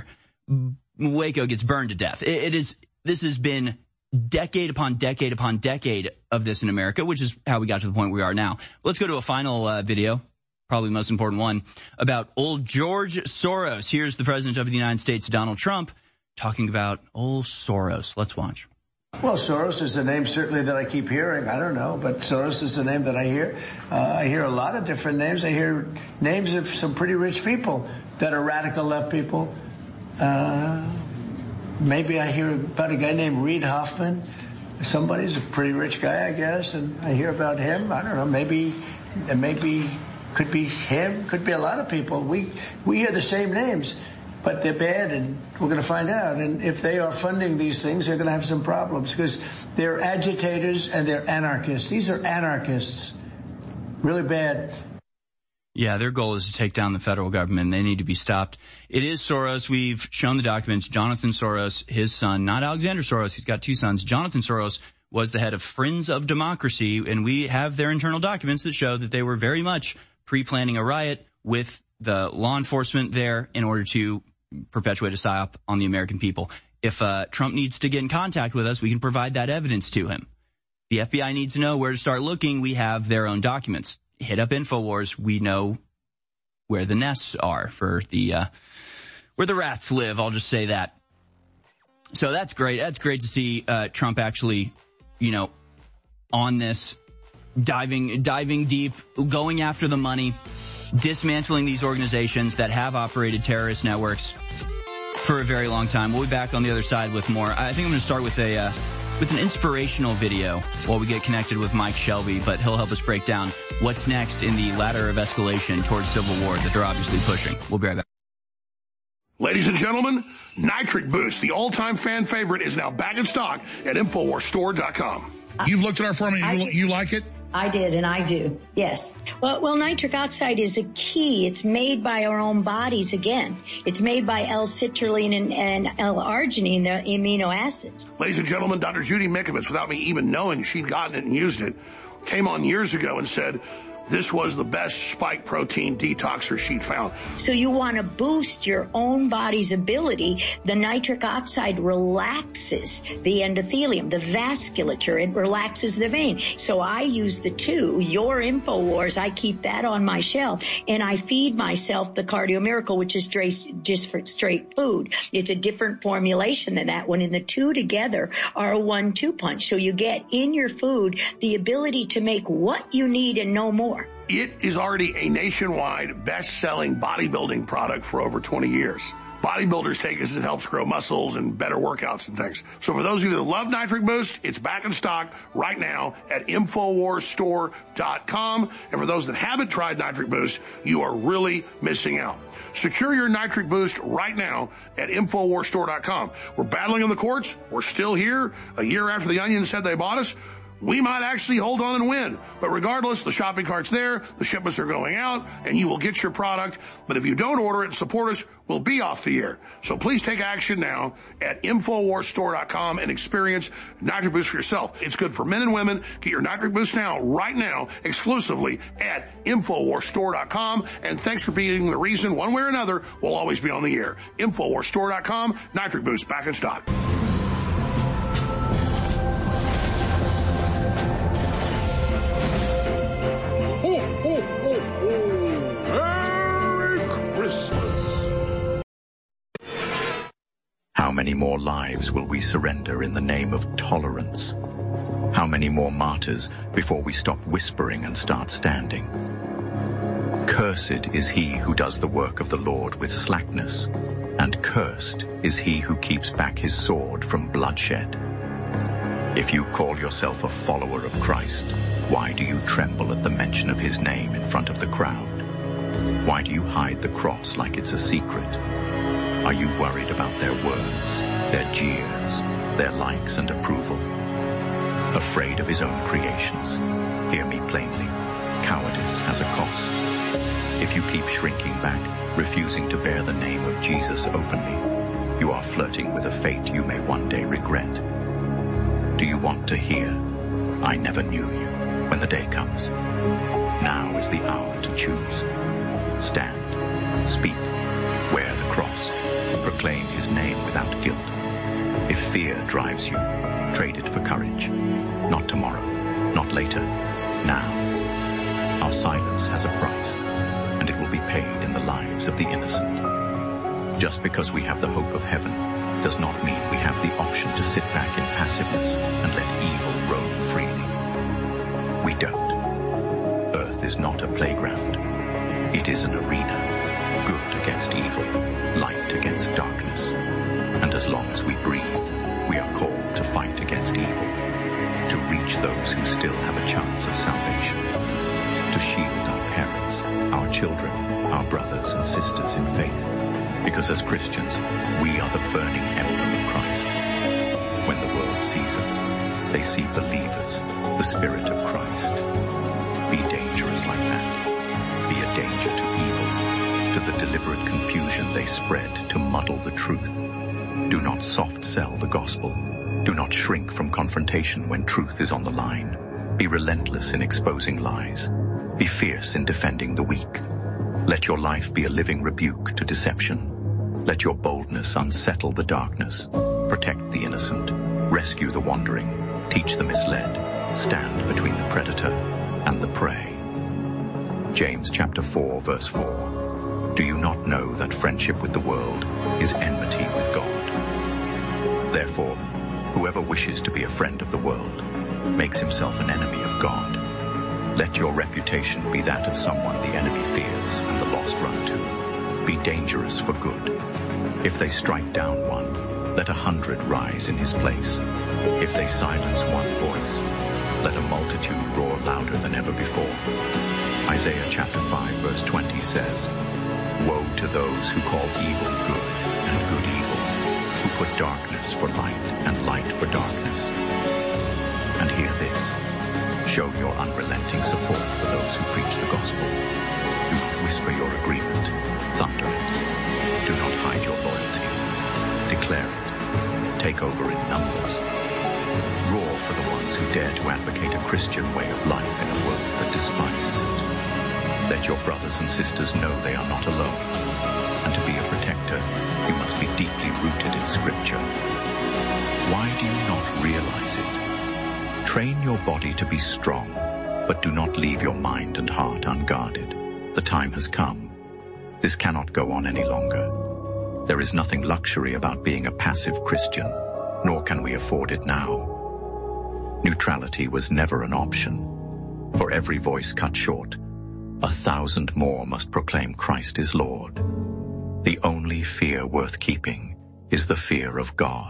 Waco gets burned to death. It, it is, this has been decade upon decade upon decade of this in America, which is how we got to the point we are now. Let's go to a final uh, video, probably the most important one, about old George Soros. Here's the President of the United States, Donald Trump, talking about old Soros. Let's watch. Well, Soros is a name certainly that I keep hearing. I don't know, but Soros is a name that I hear. Uh, I hear a lot of different names. I hear names of some pretty rich people that are radical left people. Uh, maybe I hear about a guy named Reid Hoffman. Somebody's a pretty rich guy, I guess, and I hear about him. I don't know, maybe, maybe could be him, could be a lot of people. We, we hear the same names, but they're bad, and we're going to find out. And if they are funding these things, they're going to have some problems because they're agitators and they're anarchists. These are anarchists. Really bad. Yeah, their goal is to take down the federal government. They need to be stopped. It is Soros. We've shown the documents. Jonathan Soros, his son, not Alexander Soros. He's got two sons. Jonathan Soros was the head of Friends of Democracy, and we have their internal documents that show that they were very much pre-planning a riot with the law enforcement there in order to perpetuate a psyop on the American people. If uh, Trump needs to get in contact with us, we can provide that evidence to him. The F B I needs to know where to start looking. We have their own documents. Hit up InfoWars. We know where the nests are for the, uh, where the rats live. I'll just say that. So that's great. That's great to see, uh, Trump actually, you know, on this, diving, diving deep, going after the money, dismantling these organizations that have operated terrorist networks for a very long time. We'll be back on the other side with more. I think I'm going to start with a, uh, with an inspirational video while we get connected with Mike Shelby, but he'll help us break down what's next in the ladder of escalation towards civil war that they're obviously pushing. We'll be right back. Ladies and gentlemen, Nitric Boost, the all-time fan favorite, is now back in stock at Infowars Store dot com. You've looked at our formula. You, you like it? I did, and I do, yes. Well, well, nitric oxide is a key. It's made by our own bodies again. It's made by L-citrulline and, and L-arginine, the amino acids. Ladies and gentlemen, Doctor Judy Mikovits, without me even knowing she'd gotten it and used it, came on years ago and said, this was the best spike protein detoxer she'd found. So you want to boost your own body's ability. The nitric oxide relaxes the endothelium, the vasculature. It relaxes the vein. So I use the two, your InfoWars, I keep that on my shelf, and I feed myself the Cardio Miracle, which is just for straight food. It's a different formulation than that one, and the two together are a one two punch. So you get in your food the ability to make what you need and no more. It is already a nationwide best-selling bodybuilding product for over twenty years. Bodybuilders take it as it helps grow muscles and better workouts and things. So for those of you that love Nitric Boost, it's back in stock right now at Infowars Store dot com. And for those that haven't tried Nitric Boost, you are really missing out. Secure your Nitric Boost right now at Infowars Store dot com. We're battling in the courts. We're still here. A year after the Onion said they bought us, we might actually hold on and win. But regardless, the shopping cart's there, the shipments are going out, and you will get your product. But if you don't order it and support us, we'll be off the air. So please take action now at Infowars Store dot com and experience Nitric Boost for yourself. It's good for men and women. Get your Nitric Boost now, right now, exclusively at Infowars Store dot com. And thanks for being the reason, one way or another, we'll always be on the air. Infowars Store dot com, Nitric Boost back in stock. Ho, ho, ho, ho! Merry Christmas! How many more lives will we surrender in the name of tolerance? How many more martyrs before we stop whispering and start standing? Cursed is he who does the work of the Lord with slackness, and cursed is he who keeps back his sword from bloodshed. If you call yourself a follower of Christ, why do you tremble at the mention of his name in front of the crowd? Why do you hide the cross like it's a secret? Are you worried about their words, their jeers, their likes and approval? Afraid of his own creations? Hear me plainly. Cowardice has a cost. If you keep shrinking back, refusing to bear the name of Jesus openly, you are flirting with a fate you may one day regret. Do you want to hear, I never knew you, when the day comes? Now is the hour to choose. Stand, speak, wear the cross, proclaim his name without guilt. If fear drives you, trade it for courage. Not tomorrow, not later, now. Our silence has a price, and it will be paid in the lives of the innocent. Just because we have the hope of heaven does not mean we have the option to sit back in passiveness and let evil roam freely. We don't. Earth is not a playground. It is an arena. Good against evil, light against darkness. And as long as we breathe, we are called to fight against evil, to reach those who still have a chance of salvation, to shield our parents, our children, our brothers and sisters in faith. Because as Christians, we are the burning emblem of Christ. When the world sees us, they see believers, the Spirit of Christ. Be dangerous like that. Be a danger to evil, to the deliberate confusion they spread to muddle the truth. Do not soft sell the gospel. Do not shrink from confrontation when truth is on the line. Be relentless in exposing lies. Be fierce in defending the weak. Let your life be a living rebuke to deception. Let your boldness unsettle the darkness. Protect the innocent. Rescue the wandering. Teach the misled. Stand between the predator and the prey. James chapter four, verse four. Do you not know that friendship with the world is enmity with God? Therefore, whoever wishes to be a friend of the world makes himself an enemy of God. Let your reputation be that of someone the enemy fears and the lost run to. Be dangerous for good. If they strike down one, let a hundred rise in his place. If they silence one voice, let a multitude roar louder than ever before. Isaiah chapter five verse twenty says, Woe to those who call evil good and good evil, who put darkness for light and light for darkness. And hear this, show your unrelenting support for those who preach the gospel. Do not whisper your agreement, thunder it. Do not hide your loyalty. Declare it. Take over in numbers. Roar for the ones who dare to advocate a Christian way of life in a world that despises it. Let your brothers and sisters know they are not alone. And to be a protector, you must be deeply rooted in Scripture. Why do you not realize it? Train your body to be strong, but do not leave your mind and heart unguarded. The time has come. This cannot go on any longer. There is nothing luxury about being a passive Christian, nor can we afford it now. Neutrality was never an option. For every voice cut short, a thousand more must proclaim Christ is Lord. The only fear worth keeping is the fear of God.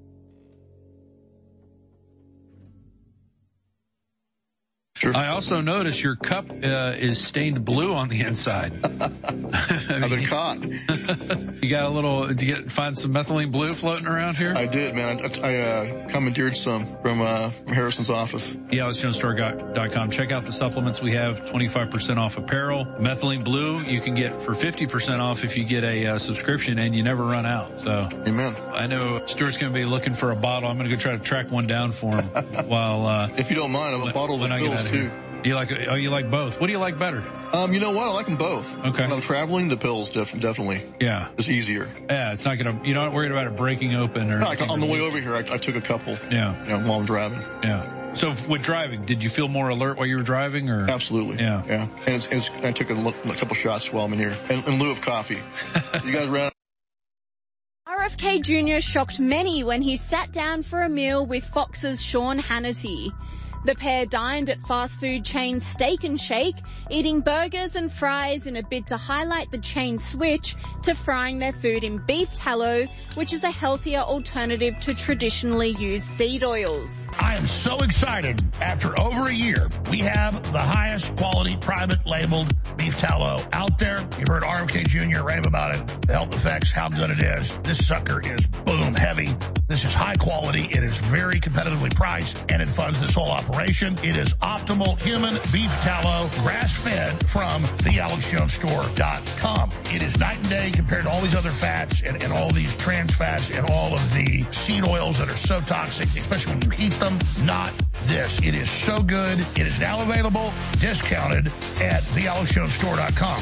Sure. I also noticed your cup uh, is stained blue on the inside. I mean, I've been caught. You got a little, did you get, find some methylene blue floating around here? I did, man. I, I uh, commandeered some from, uh, from Harrison's office. Yeah, alex jones store dot com. Check out the supplements we have, twenty-five percent off apparel. Methylene blue you can get for fifty percent off if you get a uh, subscription, and you never run out. So, amen. I know Stuart's going to be looking for a bottle. I'm going to go try to track one down for him while, uh, if you don't mind, I'm a bottle of the pills too. You like, oh, you like both. What do you like better? Um, you know what? I like them both. Okay. When I'm traveling, the pills def- definitely. Yeah. It's easier. Yeah, it's not gonna, you're not worried about it breaking open or. No, like on the way over here, I, I took a couple. Yeah. You know, while I'm driving. Yeah. So with driving, did you feel more alert while you were driving, or? Absolutely. Yeah. Yeah. And, it's, it's, I took a, a couple shots while I'm in here, in, in lieu of coffee. You guys ran. R F K Junior shocked many when he sat down for a meal with Fox's Sean Hannity. The pair dined at fast food chain Steak and Shake, eating burgers and fries in a bid to highlight the chain's switch to frying their food in beef tallow, which is a healthier alternative to traditionally used seed oils. I am so excited. After over a year, we have the highest quality private labeled beef tallow out there. You've heard R F K Junior rave about it, the health effects, how good it is. This sucker is boom heavy. This is high quality. It is very competitively priced, and it funds this whole operation. It is optimal human beef tallow, grass-fed from the alex jones store dot com. It is night and day compared to all these other fats and, and all these trans fats and all of the seed oils that are so toxic, especially when you heat them. Not this. It is so good. It is now available, discounted at the alex jones store dot com.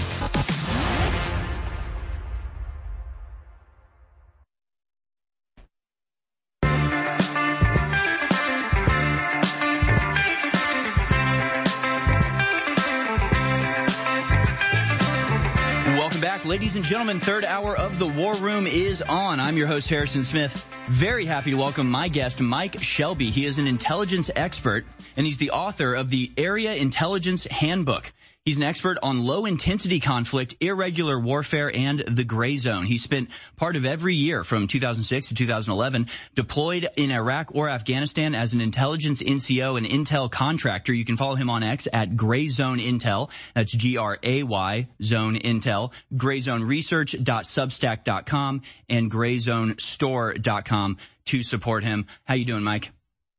Ladies and gentlemen, third hour of the War Room is on. I'm your host, Harrison Smith. Very happy to welcome my guest, Mike Shelby. He is an intelligence expert, and he's the author of the Area Intelligence Handbook. He's an expert on low-intensity conflict, irregular warfare, and the gray zone. He spent part of every year from two thousand six to two thousand eleven deployed in Iraq or Afghanistan as an intelligence N C O and intel contractor. You can follow him on X at Gray Zone Intel. That's G R A Y Zone Intel. gray zone research dot substack dot com and gray zone store dot com to support him. How you doing, Mike?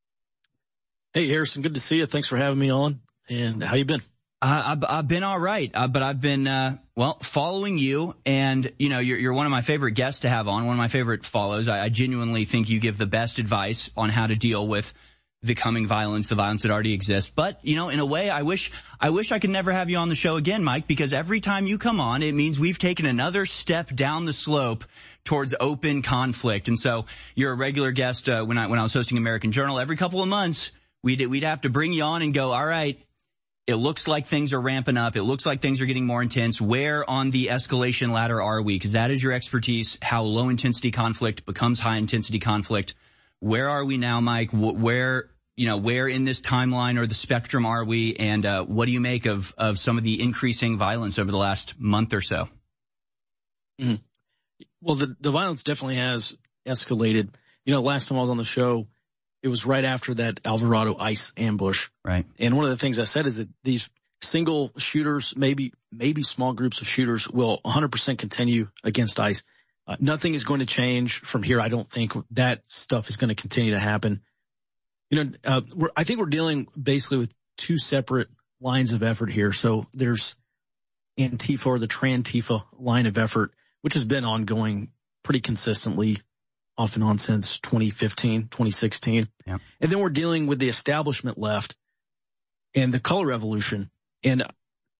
Hey, Harrison. Good to see you. Thanks for having me on. And how you been? Uh, I've, I've been all right, uh, but I've been, uh, well, following you, and, you know, you're, you're one of my favorite guests to have on, one of my favorite follows. I, I genuinely think you give the best advice on how to deal with the coming violence, the violence that already exists. But, you know, in a way, I wish, I wish I could never have you on the show again, Mike, because every time you come on, it means we've taken another step down the slope towards open conflict. And so you're a regular guest, uh, when I, when I was hosting American Journal. Every couple of months, we'd, we'd have to bring you on and go, all right, it looks like things are ramping up. It looks like things are getting more intense. Where on the escalation ladder are we? Because that is your expertise, how low-intensity conflict becomes high-intensity conflict. Where are we now, Mike? Where, you know, where in this timeline or the spectrum are we? And uh, what do you make of, of some of the increasing violence over the last month or so? Mm-hmm. Well, the, the violence definitely has escalated. You know, last time I was on the show, it was right after that Alvarado ICE ambush. Right. And one of the things I said is that these single shooters, maybe, maybe small groups of shooters will one hundred percent continue against ICE. Uh, nothing is going to change from here. I don't think that stuff is going to continue to happen. You know, uh, we're, I think we're dealing basically with two separate lines of effort here. So there's Antifa or the Trantifa line of effort, which has been ongoing pretty consistently off and on since twenty fifteen, twenty sixteen. Yeah. And then we're dealing with the establishment left and the color revolution. And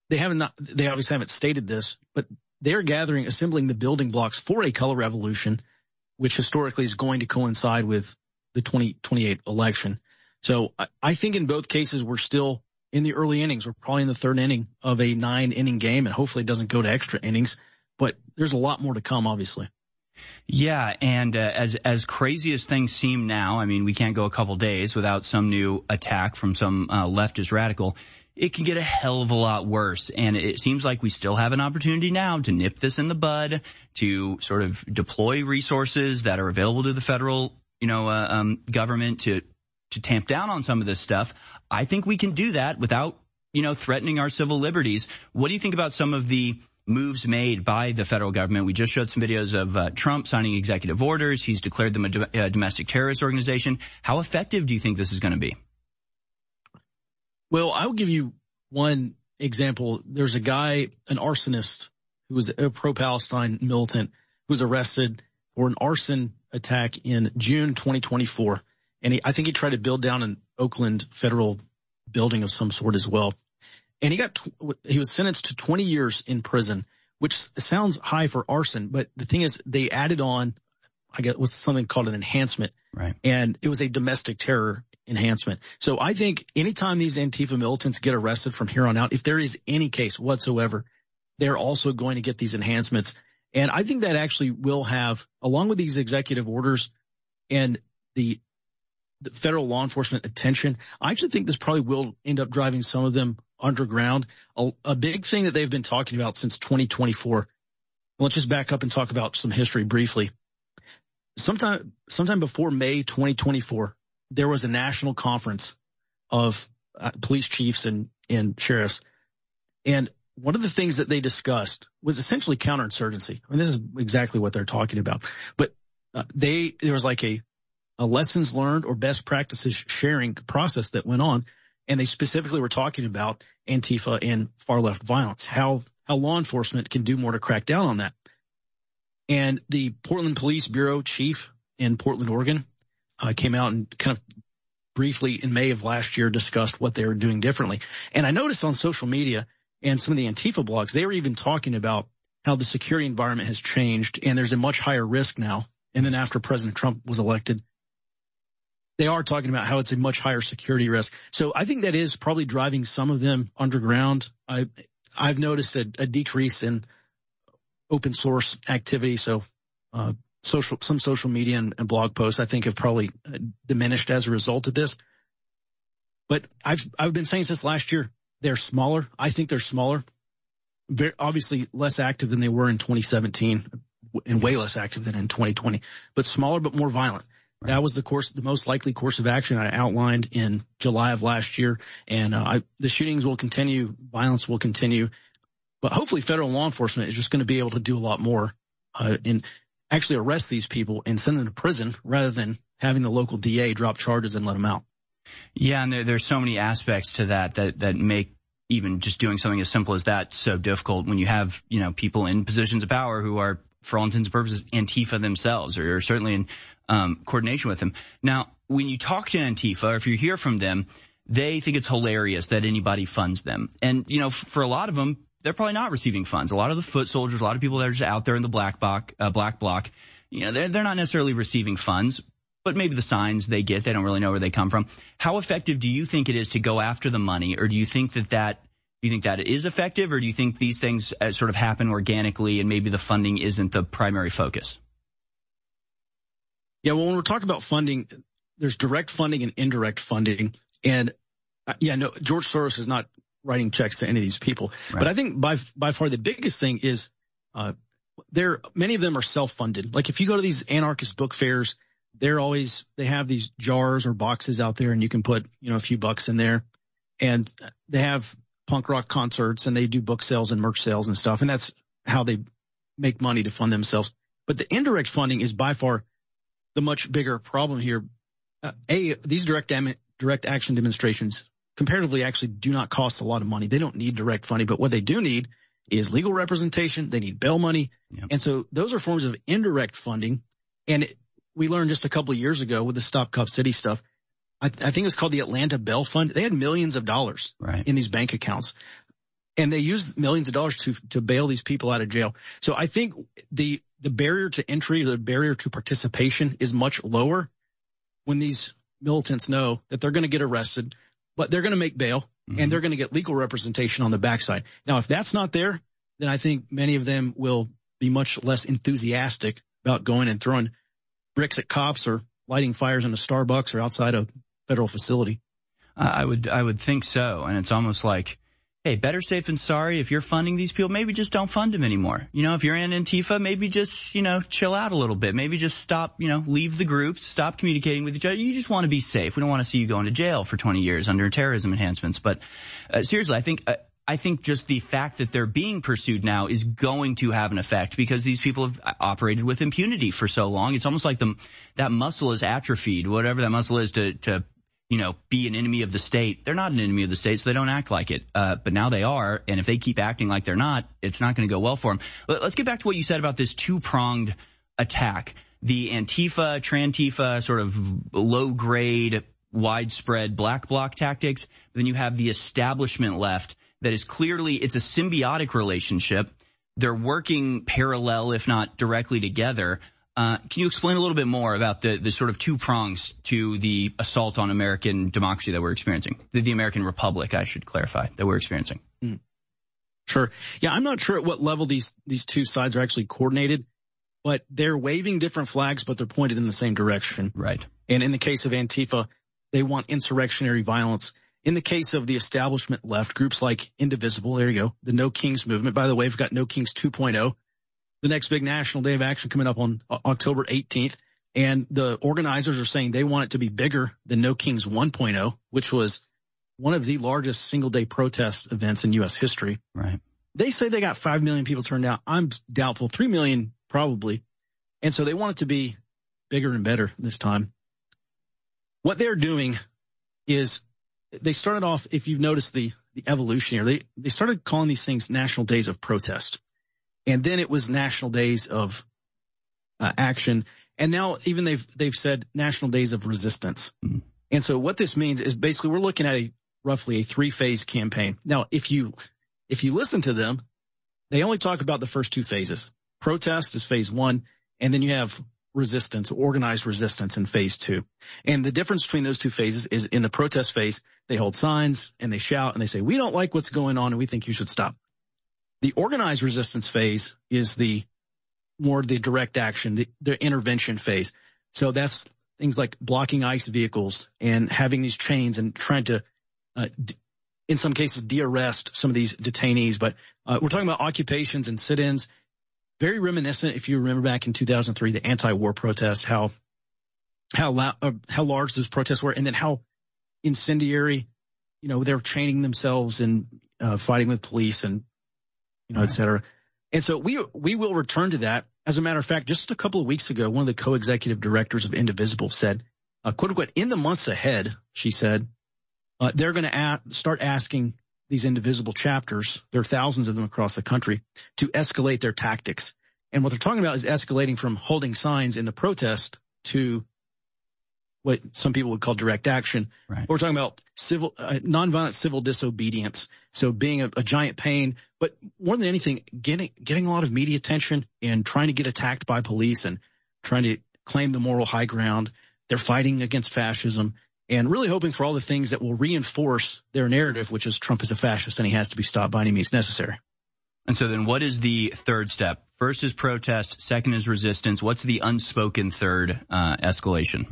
they haven't not, they obviously haven't stated this, but they're gathering, assembling the building blocks for a color revolution, which historically is going to coincide with the twenty twenty-eight election. So I, I think in both cases, we're still in the early innings. We're probably in the third inning of a nine inning game, and hopefully it doesn't go to extra innings, but there's a lot more to come, obviously. Yeah, and uh, as as crazy as things seem now, I mean, we can't go a couple days without some new attack from some uh, leftist radical. It can get a hell of a lot worse, and it seems like we still have an opportunity now to nip this in the bud, to sort of deploy resources that are available to the federal, you know, uh, um, government to to tamp down on some of this stuff. I think we can do that without, you know, threatening our civil liberties. What do you think about some of the moves made by the federal government? We just showed some videos of uh, Trump signing executive orders. He's declared them a, do- a domestic terrorist organization. How effective do you think this is going to be? Well, I'll give you one example. There's a guy, an arsonist, who was a pro-Palestine militant, who was arrested for an arson attack in June twenty twenty-four. And he, I think he tried to build down an Oakland federal building of some sort as well. And he got, he was sentenced to twenty years in prison, which sounds high for arson. But the thing is, they added on, I guess, what's something called an enhancement. Right. And it was a domestic terror enhancement. So I think anytime these Antifa militants get arrested from here on out, if there is any case whatsoever, they're also going to get these enhancements. And I think that actually will have, along with these executive orders and the, the federal law enforcement attention, I actually think this probably will end up driving some of them underground. A, a big thing that they've been talking about since twenty twenty-four. Let's just back up and talk about some history briefly. Sometime, sometime before May twenty twenty-four, there was a national conference of uh, police chiefs and, and sheriffs. And one of the things that they discussed was essentially counterinsurgency. I mean, this is exactly what they're talking about. But uh, they, there was like a, a lessons learned or best practices sharing process that went on. And they specifically were talking about Antifa and far left violence, how, how law enforcement can do more to crack down on that. And the Portland Police Bureau chief in Portland, Oregon, uh, came out and kind of briefly in May of last year discussed what they were doing differently. And I noticed on social media and some of the Antifa blogs, they were even talking about how the security environment has changed and there's a much higher risk now. And then after President Trump was elected, they are talking about how it's a much higher security risk. So I think that is probably driving some of them underground. I, I've noticed a, a decrease in open source activity. So, uh, social, some social media and, and blog posts I think have probably uh, diminished as a result of this. But I've, I've been saying since last year, they're smaller. I think they're smaller, very obviously less active than they were in twenty seventeen and way less active than in twenty twenty, but smaller, but more violent. Right. That was the course, the most likely course of action I outlined in July of last year. And, uh, I, the shootings will continue. Violence will continue. But hopefully federal law enforcement is just going to be able to do a lot more, uh, and actually arrest these people and send them to prison rather than having the local D A drop charges and let them out. Yeah. And there, there's so many aspects to that, that, that make even just doing something as simple as that so difficult when you have, you know, people in positions of power who are, for all intents and purposes, Antifa themselves, or, or certainly in um, coordination with them. Now, when you talk to Antifa, or if you hear from them, they think it's hilarious that anybody funds them. And, you know, f- for a lot of them, they're probably not receiving funds. A lot of the foot soldiers, a lot of people that are just out there in the black bloc, uh, black bloc, you know, they're, they're not necessarily receiving funds, but maybe the signs they get, they don't really know where they come from. How effective do you think it is to go after the money, or do you think that that Do you think that is effective, or do you think these things uh, sort of happen organically and maybe the funding isn't the primary focus? Yeah, well, when we're talking about funding, there's direct funding and indirect funding. And uh, yeah, no, George Soros is not writing checks to any of these people. Right. But I think by by far the biggest thing is uh there many of them are self-funded. Like if you go to these anarchist book fairs, they're always they have these jars or boxes out there and you can put, you know, a few bucks in there. And they have punk rock concerts and they do book sales and merch sales and stuff. And that's how they make money to fund themselves. But the indirect funding is by far the much bigger problem here. Uh, a, these direct, am- direct action demonstrations comparatively actually do not cost a lot of money. They don't need direct funding, but what they do need is legal representation. They need bail money. Yep. And so those are forms of indirect funding. And it, we learned just a couple of years ago with the Stop Cuff City stuff, I, th- I think it was called the Atlanta Bail Fund. They had millions of dollars right. in these bank accounts. And they use millions of dollars to, to bail these people out of jail. So I think the, the barrier to entry, the barrier to participation is much lower when these militants know that they're going to get arrested, but they're going to make bail mm-hmm. and they're going to get legal representation on the backside. Now, if that's not there, then I think many of them will be much less enthusiastic about going and throwing bricks at cops or lighting fires in a Starbucks or outside a federal facility. Uh, I would, I would think so. And it's almost like, hey, better safe than sorry. If you're funding these people, maybe just don't fund them anymore. You know, if you're in Antifa, maybe just, you know, chill out a little bit. Maybe just stop, you know, leave the groups, stop communicating with each other. You just want to be safe. We don't want to see you going to jail for twenty years under terrorism enhancements. But uh, seriously, I think, uh, I think just the fact that they're being pursued now is going to have an effect because these people have operated with impunity for so long. It's almost like the, that muscle is atrophied, whatever that muscle is to, to, you know, be an enemy of the state. They're not an enemy of the state, so they don't act like it. Uh, but now they are, and if they keep acting like they're not, it's not going to go well for them. Let's get back to what you said about this two-pronged attack. The Antifa, Trantifa, sort of low-grade, widespread black bloc tactics. Then you have the establishment left that is clearly, it's a symbiotic relationship. They're working parallel, if not directly together. Uh, can you explain a little bit more about the, the sort of two prongs to the assault on American democracy that we're experiencing? The, the American Republic, I should clarify, that we're experiencing. Mm. Sure. Yeah, I'm not sure at what level these, these two sides are actually coordinated, but they're waving different flags, but they're pointed in the same direction. Right. And in the case of Antifa, they want insurrectionary violence. In the case of the establishment left, groups like Indivisible, there you go, the No Kings movement. By the way, we've got No Kings two point oh. The next big national day of action coming up on October eighteenth. And the organizers are saying they want it to be bigger than No Kings one point oh, which was one of the largest single day protest events in U S history. Right. They say they got five million people turned out. I'm doubtful. three million probably. And so they want it to be bigger and better this time. What they're doing is they started off, if you've noticed the, the evolution here, they, they started calling these things National Days of Protest. And then it was National Days of uh, Action. And now even they've, they've said National Days of Resistance. Mm-hmm. And so what this means is basically we're looking at a roughly a three phase campaign. Now, if you, if you listen to them, they only talk about the first two phases. Protest is phase one. And then you have resistance, organized resistance in phase two. And the difference between those two phases is in the protest phase, they hold signs and they shout and they say, we don't like what's going on and we think you should stop. The organized resistance phase is the more the direct action, the, the intervention phase. So that's things like blocking ICE vehicles and having these chains and trying to, uh, d- in some cases, de-arrest some of these detainees. But uh, we're talking about occupations and sit-ins. Very reminiscent, if you remember back in two thousand three, the anti-war protests, how how la- uh, how large those protests were, and then how incendiary, you know, they're chaining themselves and uh, fighting with police and, you know, et cetera. And so we, we will return to that. As a matter of fact, just a couple of weeks ago, one of the co-executive directors of Indivisible said, uh, quote unquote, in the months ahead, she said, uh, they're going to a- start asking these Indivisible chapters, there are thousands of them across the country, to escalate their tactics. And what they're talking about is escalating from holding signs in the protest to what some people would call direct action. Right. We're talking about civil, uh, nonviolent civil disobedience. So being a, a giant pain, but more than anything, getting, getting a lot of media attention and trying to get attacked by police and trying to claim the moral high ground. They're fighting against fascism and really hoping for all the things that will reinforce their narrative, which is Trump is a fascist and he has to be stopped by any means necessary. And so then what is the third step? First is protest. Second is resistance. What's the unspoken third uh, escalation?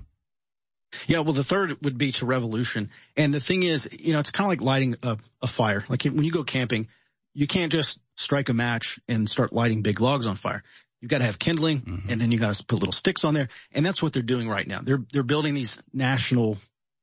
Yeah, well, the third would be to revolution. And the thing is, you know, it's kind of like lighting a, a fire. Like when you go camping, you can't just strike a match and start lighting big logs on fire. You've got to have kindling, mm-hmm. and then you got to put little sticks on there. And that's what they're doing right now. They're they're building these national,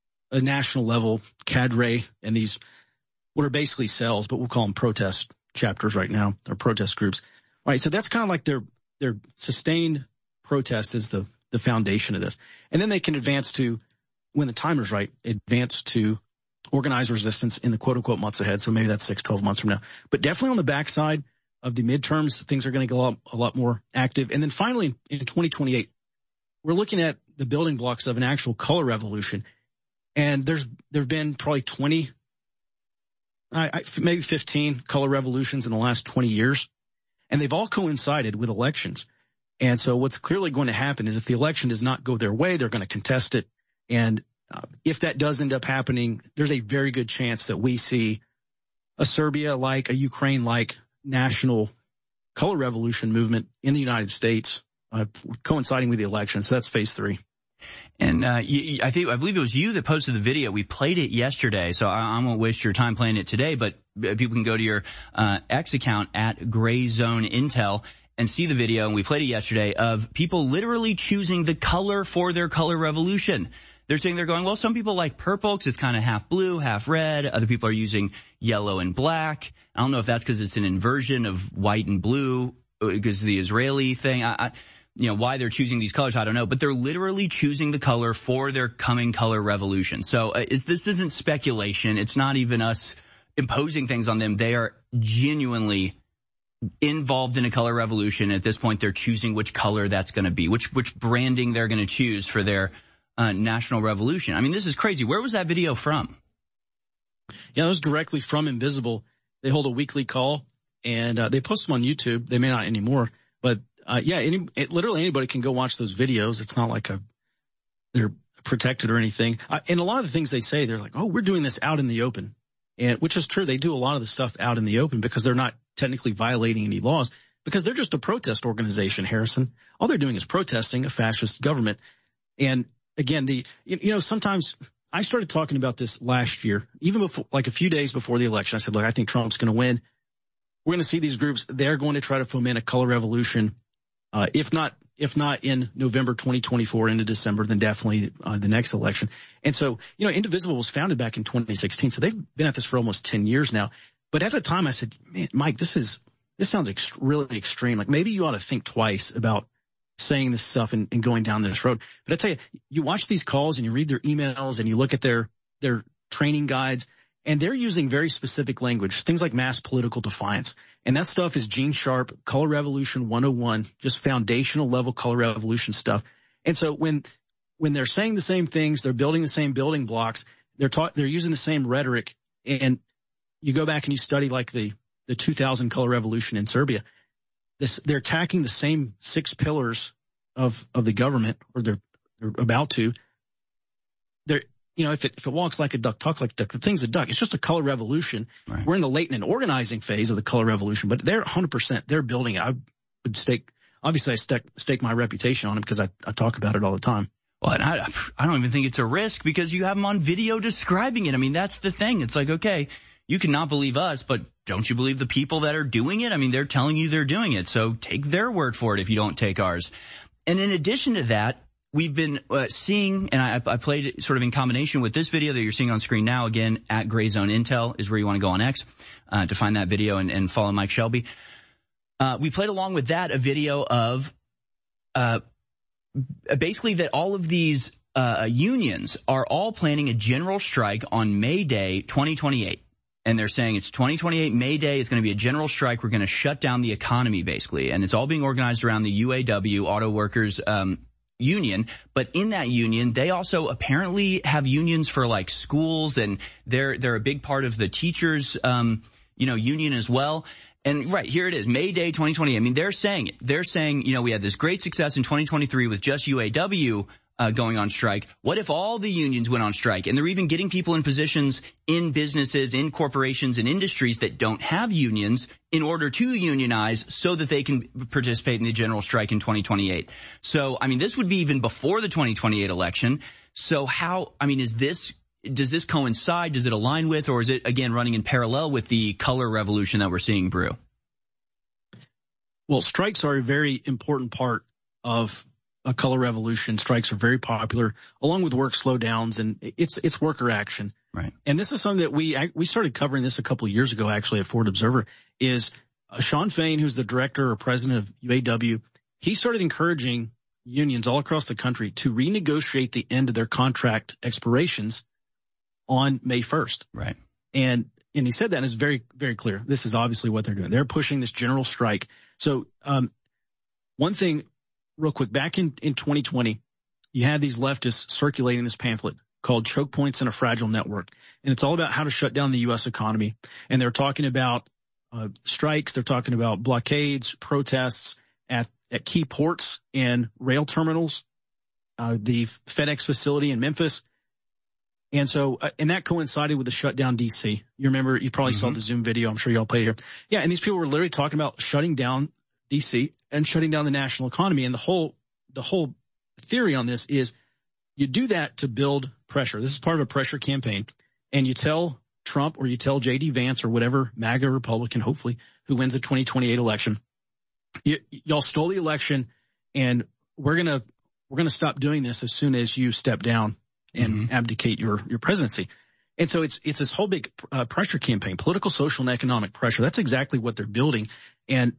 a national level cadre and these what are basically cells, but we'll call them protest chapters right now, or protest groups. All right, so that's kind of like their their sustained protest is the the foundation of this. And then they can advance to, when the time is right, advance to organized resistance in the quote-unquote months ahead. So maybe that's six, twelve months from now. But definitely on the backside of the midterms, things are going to get a lot, a lot more active. And then finally, in twenty twenty-eight, we're looking at the building blocks of an actual color revolution. And there's there have been probably twenty I, I, maybe fifteen color revolutions in the last twenty years, and they've all coincided with elections. And so what's clearly going to happen is if the election does not go their way, they're going to contest it. And uh, if that does end up happening, there's a very good chance that we see a Serbia-like, a Ukraine-like national color revolution movement in the United States uh, coinciding with the election. So that's phase three. And uh, you, I think I believe it was you that posted the video. We played it yesterday, so I, I won't waste your time playing it today. But people can go to your uh, X account at Gray Zone Intel and see the video. And we played it yesterday of people literally choosing the color for their color revolution. They're saying they're going, well, some people like purple because it's kind of half blue, half red. Other people are using yellow and black. I don't know if that's because it's an inversion of white and blue because of the Israeli thing. I, I You know, why they're choosing these colors, I don't know. But they're literally choosing the color for their coming color revolution. So uh, it's, this isn't speculation. It's not even us imposing things on them. They are genuinely involved in a color revolution. At this point, they're choosing which color that's going to be, which which branding they're going to choose for their uh, national revolution. I mean, this is crazy. Where was that video from? Yeah, it was directly from Invisible. They hold a weekly call, and uh, they post them on YouTube. They may not anymore, but Uh, yeah, any, it, literally anybody can go watch those videos. It's not like a, they're protected or anything. Uh, and a lot of the things they say, they're like, oh, we're doing this out in the open. And which is true. They do a lot of the stuff out in the open because they're not technically violating any laws because they're just a protest organization, Harrison. All they're doing is protesting a fascist government. And again, the, you, you know, sometimes I started talking about this last year, even before, like a few days before the election. I said, look, I think Trump's going to win. We're going to see these groups. They're going to try to foment a color revolution. Uh, if not, if not in November twenty twenty-four into December, then definitely uh, the next election. And so, you know, Indivisible was founded back in twenty sixteen. So they've been at this for almost ten years now. But at the time I said, man, Mike, this is, this sounds ex- really extreme. Like maybe you ought to think twice about saying this stuff and, and going down this road. But I tell you, you watch these calls and you read their emails and you look at their, their training guides. And they're using very specific language, things like mass political defiance. And that stuff is Gene Sharp, Color Revolution one oh one, just foundational level color revolution stuff. And so when, when they're saying the same things, they're building the same building blocks, they're taught, they're using the same rhetoric. And you go back and you study like the, the two thousand color revolution in Serbia. This, they're attacking the same six pillars of, of the government, or they're, they're about to. They're, You know, if it, if it walks like a duck, talk like a duck, the thing's a duck. It's just a color revolution. Right. We're in the latent and organizing phase of the color revolution, but they're one hundred percent. They're building it. I would stake, obviously I stake, stake my reputation on it because I, I talk about it all the time. Well, and I, I don't even think it's a risk because you have them on video describing it. I mean, that's the thing. It's like, okay, you cannot believe us, but don't you believe the people that are doing it? I mean, they're telling you they're doing it. So take their word for it if you don't take ours. And in addition to that, we've been uh, seeing, and I, I played it sort of in combination with this video that you're seeing on screen now. Again, at Gray Zone Intel is where you want to go on X uh, to find that video and, and follow Mike Shelby. Uh, we played along with that a video of uh, basically that all of these uh, unions are all planning a general strike on May Day twenty twenty-eight. And they're saying it's twenty twenty-eight, May Day. It's going to be a general strike. We're going to shut down the economy, basically. And it's all being organized around the U A W, Auto Workers um union. But in that union, they also apparently have unions for like schools, and they're they're a big part of the teachers um you know union as well. And right here it is, May Day twenty twenty. I mean, they're saying it. They're saying, you know, we had this great success in twenty twenty-three with just U A W uh, going on strike. What if all the unions went on strike? And they're even getting people in positions in businesses, in corporations, and industries that don't have unions in order to unionize so that they can participate in the general strike in twenty twenty-eight. So, I mean, this would be even before the twenty twenty-eight election. So how, I mean, is this, does this coincide? Does it align with, or is it, again, running in parallel with the color revolution that we're seeing brew? Well, strikes are a very important part of a color revolution. Strikes are very popular, along with work slowdowns, and it's it's worker action. Right. And this is something that we we started covering this a couple of years ago, actually, at Ford Observer. Is uh, Shawn Fain, who's the director or president of U A W, he started encouraging unions all across the country to renegotiate the end of their contract expirations on May first. Right. And and he said that, and it's very very clear. This is obviously what they're doing. They're pushing this general strike. So um, one thing. Real quick, back in, in twenty twenty, you had these leftists circulating this pamphlet, called Choke Points in a Fragile Network. And it's all about how to shut down the U S economy. And they're talking about uh, strikes. They're talking about blockades, protests at, at key ports and rail terminals, uh, the FedEx facility in Memphis. And so, uh, and that coincided with the shutdown D C. You remember, you probably mm-hmm. saw the Zoom video. I'm sure y'all played here. Yeah. And these people were literally talking about shutting down D C and shutting down the national economy. And the whole, the whole theory on this is you do that to build pressure. This is part of a pressure campaign. And you tell Trump or you tell J D Vance or whatever MAGA Republican, hopefully, who wins the twenty twenty-eight election, y- y'all stole the election and we're going to, we're going to stop doing this as soon as you step down and mm-hmm. abdicate your, your presidency. And so it's, it's this whole big uh, pressure campaign, political, social, and economic pressure. That's exactly what they're building. And,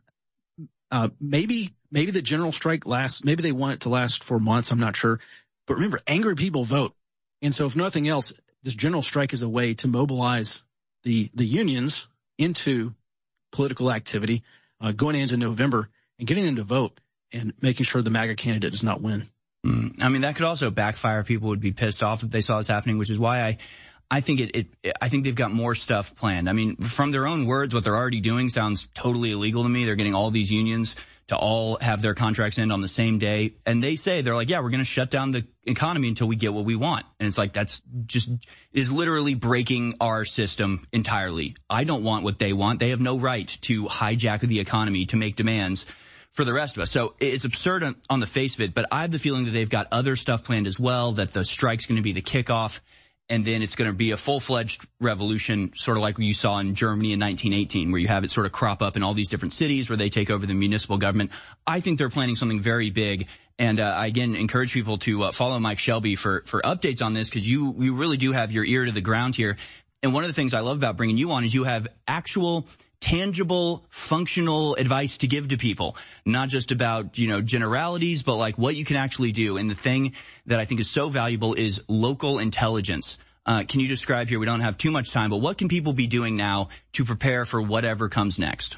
uh, maybe, maybe the general strike lasts, maybe they want it to last for months. I'm not sure. But remember, angry people vote. And so if nothing else, this general strike is a way to mobilize the, the unions into political activity, uh, going into November and getting them to vote and making sure the MAGA candidate does not win. Mm, I mean, that could also backfire. People would be pissed off if they saw this happening, which is why I, I think it, it, I think they've got more stuff planned. I mean, from their own words, what they're already doing sounds totally illegal to me. They're getting all these unions to all have their contracts end on the same day. And they say, they're like, yeah, we're going to shut down the economy until we get what we want. And it's like, that's just, is literally breaking our system entirely. I don't want what they want. They have no right to hijack the economy to make demands for the rest of us. So it's absurd on, on the face of it, but I have the feeling that they've got other stuff planned as well, that the strike's going to be the kickoff. And then it's going to be a full-fledged revolution, sort of like you saw in Germany in nineteen eighteen, where you have it sort of crop up in all these different cities where they take over the municipal government. I think they're planning something very big. And uh, I, again, encourage people to uh, follow Mike Shelby for, for updates on this, because you, you really do have your ear to the ground here. And one of the things I love about bringing you on is you have actual tangible, functional advice to give to people, not just about, you know, generalities, but like what you can actually do. And the thing that I think is so valuable is local intelligence. Uh, can you describe here, we don't have too much time, but what can people be doing now to prepare for whatever comes next?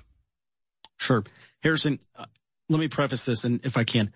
Sure. Harrison, uh, let me preface this, and if I can,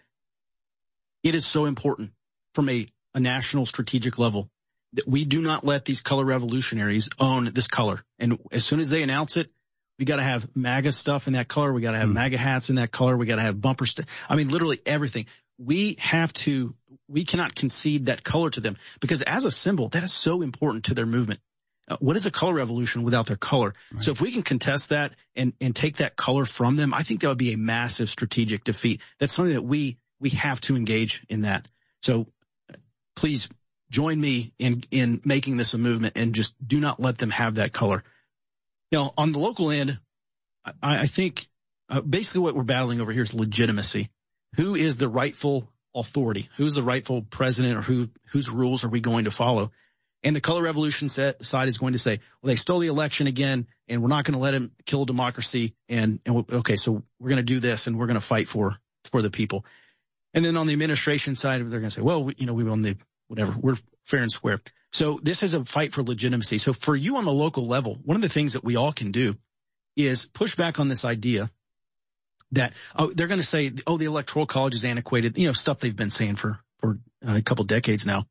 it is so important from a, a national strategic level that we do not let these color revolutionaries own this color. And as soon as they announce it, we got to have MAGA stuff in that color. We got to have mm. MAGA hats in that color. We got to have bumper st- I mean, literally everything. We have to, we cannot concede that color to them, because as a symbol, that is so important to their movement. Uh, what is a color revolution without their color? Right. So if we can contest that and, and take that color from them, I think that would be a massive strategic defeat. That's something that we, we have to engage in that. So please join me in, in making this a movement, and just do not let them have that color. You know, on the local end, I, I think uh, basically what we're battling over here is legitimacy. Who is the rightful authority? Who's the rightful president, or who, whose rules are we going to follow? And the color revolution set, side is going to say, well, they stole the election again, and we're not going to let him kill democracy. And, and okay, so we're going to do this, and we're going to fight for, for the people. And then on the administration side, they're going to say, well, we, you know, we won the, whatever, we're fair and square. So this is a fight for legitimacy. So for you on the local level, one of the things that we all can do is push back on this idea that, oh, they're going to say, oh, the electoral college is antiquated, you know, stuff they've been saying for, for a couple decades now.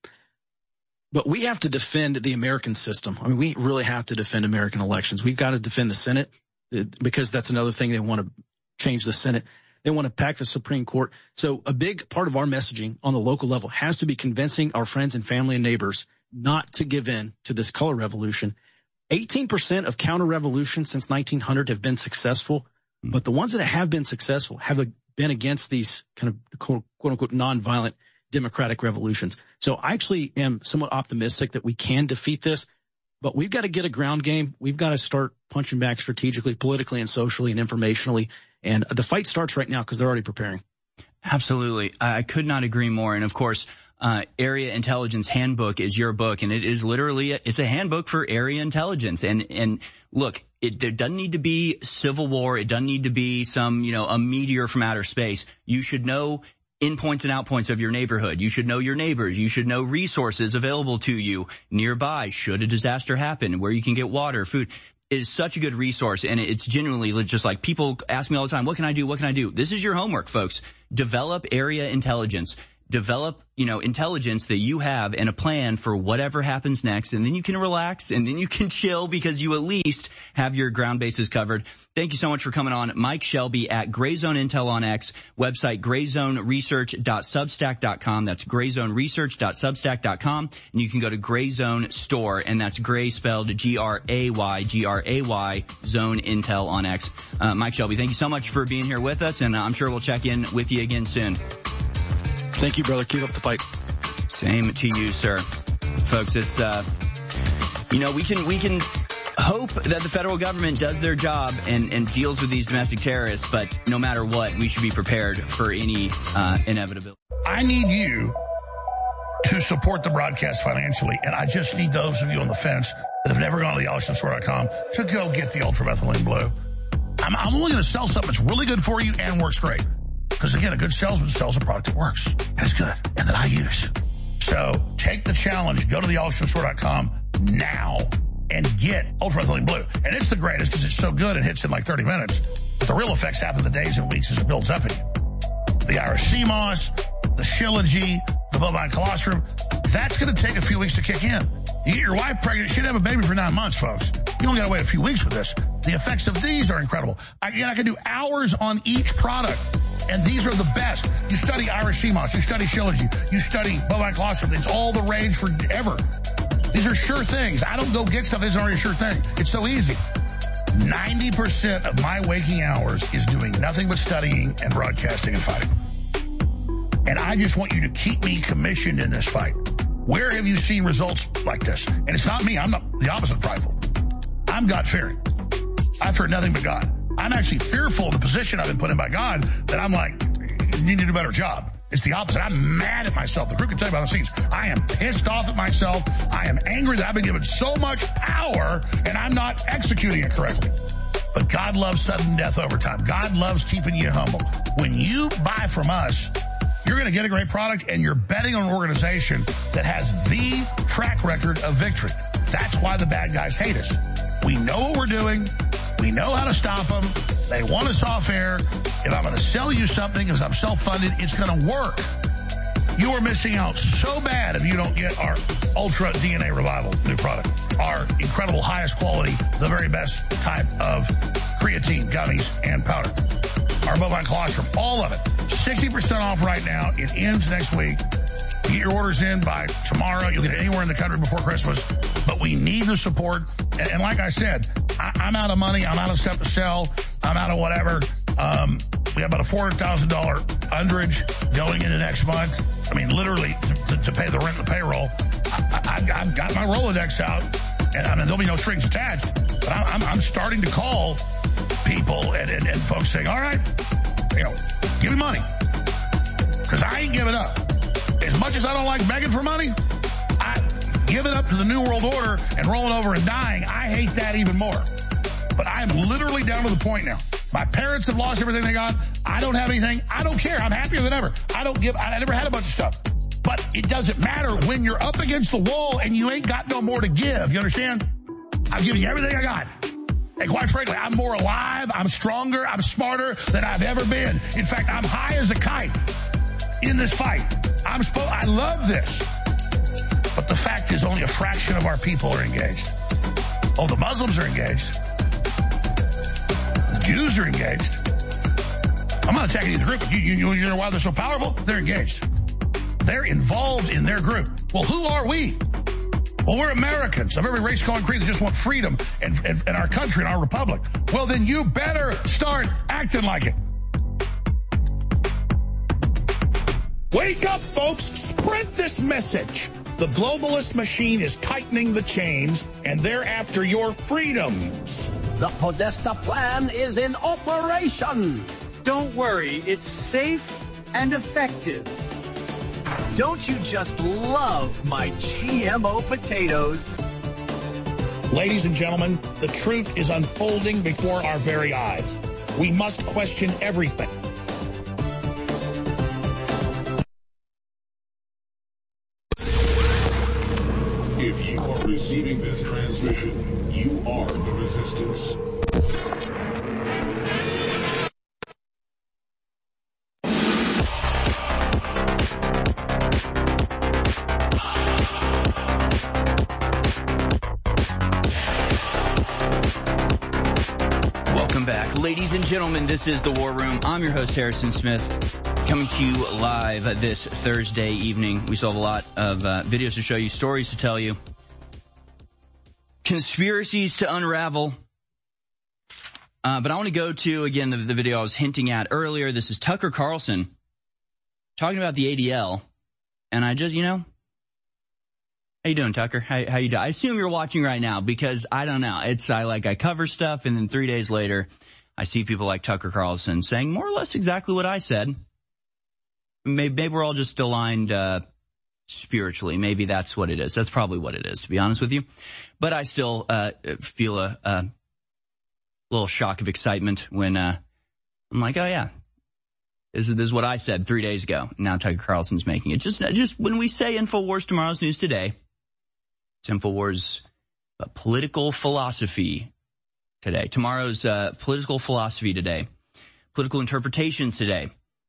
But we have to defend the American system. I mean, we really have to defend American elections. We've got to defend the Senate, because that's another thing. They want to change the Senate. They want to pack the Supreme Court. So a big part of our messaging on the local level has to be convincing our friends and family and neighbors not to give in to this color revolution. eighteen percent of counter-revolutions since nineteen hundred have been successful, but the ones that have been successful have been against these kind of quote-unquote nonviolent democratic revolutions. So I actually am somewhat optimistic that we can defeat this, but we've got to get a ground game. We've got to start punching back strategically, politically, and socially, and informationally. And the fight starts right now, because they're already preparing. Absolutely. I could not agree more. And of course, Uh, Area Intelligence Handbook is your book, and it is literally, a, it's a handbook for area intelligence. And, and look, it, there doesn't need to be civil war. It doesn't need to be some, you know, a meteor from outer space. You should know in points and out points of your neighborhood. You should know your neighbors. You should know resources available to you nearby should a disaster happen, where you can get water, food. It is such a good resource, and it's genuinely just like, people ask me all the time, what can I do? What can I do? This is your homework, folks. Develop area intelligence. develop, you know, intelligence that you have and a plan for whatever happens next. And then you can relax and then you can chill because you at least have your ground bases covered. Thank you so much for coming on. Mike Shelby at Grayzone Intel on X, website grayzone research dot substack dot com. That's grayzone research dot substack dot com. And you can go to Grayzone Store, and that's Gray spelled G R A Y, G R A Y, Zone Intel on X. Uh, Mike Shelby, thank you so much for being here with us, and I'm sure we'll check in with you again soon. Thank you, brother. Keep up the fight. Same to you, sir. Folks, it's, uh, you know, we can, we can hope that the federal government does their job and, and deals with these domestic terrorists, but no matter what, we should be prepared for any, uh, inevitability. I need you to support the broadcast financially, and I just need those of you on the fence that have never gone to the Alex Store dot com to go get the ultramethylene blue. I'm, I'm only going to sell something that's really good for you and works great. Because again, a good salesman sells a product that works and is good and that I use. So take the challenge, go to the Alex Store dot com now and get ultramethylene blue. And it's the greatest because it's so good it hits in like thirty minutes. But the real effects happen the days and weeks as it builds up in you. The Irish sea moss, the Shilajit, the bovine colostrum, that's going to take a few weeks to kick in. You get your wife pregnant, she'd have a baby for nine months, folks. You only got to wait a few weeks with this. The effects of these are incredible. Again, I can do hours on each product. And these are the best. You study Irish sea moss, you study Shilajit, you study bovine colostrum. It's all the rage forever. These are sure things. I don't go get stuff that isn't already a sure thing. It's so easy. ninety percent of my waking hours is doing nothing but studying and broadcasting and fighting. And I just want you to keep me commissioned in this fight. Where have you seen results like this? And it's not me. I'm not the opposite of prideful. I'm God-fearing. I fear nothing but God. I'm actually fearful of the position I've been put in by God that I'm like, you need to do a better job. It's the opposite. I'm mad at myself. The crew can tell you behind the scenes. I am pissed off at myself. I am angry that I've been given so much power and I'm not executing it correctly. But God loves sudden death over time. God loves keeping you humble. When you buy from us, you're going to get a great product and you're betting on an organization that has the track record of victory. That's why the bad guys hate us. We know what we're doing. We know how to stop them. They want us off air. If I'm going to sell you something, if I'm self-funded, it's going to work. You are missing out so bad if you don't get our Ultra D N A Revival new product. Our incredible highest quality, the very best type of creatine, gummies, and powder. Our bovine colostrum, all of it. sixty percent off right now. It ends next week. Get your orders in by tomorrow. You'll get it anywhere in the country before Christmas. But we need the support. And, and like I said, I, I'm out of money. I'm out of stuff to sell. I'm out of whatever. Um, we have about a four hundred thousand dollars underage going into next month. I mean, literally to, to, to pay the rent and the payroll. I, I, I've got my Rolodex out. And I mean, there'll be no strings attached. But I, I'm, I'm starting to call people and, and, and folks saying, all right, you know, give me money. Because I ain't giving up. As much as I don't like begging for money, I give it up to the New World Order and rolling over and dying. I hate that even more. But I'm literally down to the point now. My parents have lost everything they got. I don't have anything. I don't care. I'm happier than ever. I don't give, I never had a bunch of stuff. But it doesn't matter when you're up against the wall and you ain't got no more to give. You understand? I've given you everything I got. And quite frankly, I'm more alive, I'm stronger, I'm smarter than I've ever been. In fact, I'm high as a kite in this fight. I'm supposed, I love this. But the fact is only a fraction of our people are engaged. Oh, the Muslims are engaged. The Jews are engaged. I'm not attacking either group. You, you, you know why they're so powerful? They're engaged. They're involved in their group. Well, who are we? Well, we're Americans of every race, color, and creed that just want freedom and, and, and our country and our republic. Well, then you better start acting like it. Wake up, folks. Spread this message. The globalist machine is tightening the chains, and they're after your freedoms. The Podesta plan is in operation. Don't worry, it's safe and effective. Don't you just love my G M O potatoes? Ladies and gentlemen, the truth is unfolding before our very eyes. We must question everything. If you are receiving this transmission, you are the resistance. Welcome back. Ladies and gentlemen, this is The War Room. I'm your host, Harrison Smith, coming to you live this Thursday evening. We still have a lot of uh, videos to show you, stories to tell you, conspiracies to unravel. Uh, but I want to go to, again, the, the video I was hinting at earlier. This is Tucker Carlson talking about the A D L. And I just, you know, how you doing, Tucker? How, how you doing? I assume you're watching right now because I don't know. It's I like I cover stuff and then three days later I see people like Tucker Carlson saying more or less exactly what I said. Maybe, maybe we're all just aligned uh, spiritually. Maybe that's what it is. That's probably what it is, to be honest with you. But I still uh, feel a, a little shock of excitement when uh, I'm like, oh yeah, this is, this is what I said three days ago. Now Tucker Carlson's making it. Just, just when we say InfoWars Tomorrow's News Today, InfoWars uh, political philosophy today. Tomorrow's uh, political philosophy today. Political interpretations today.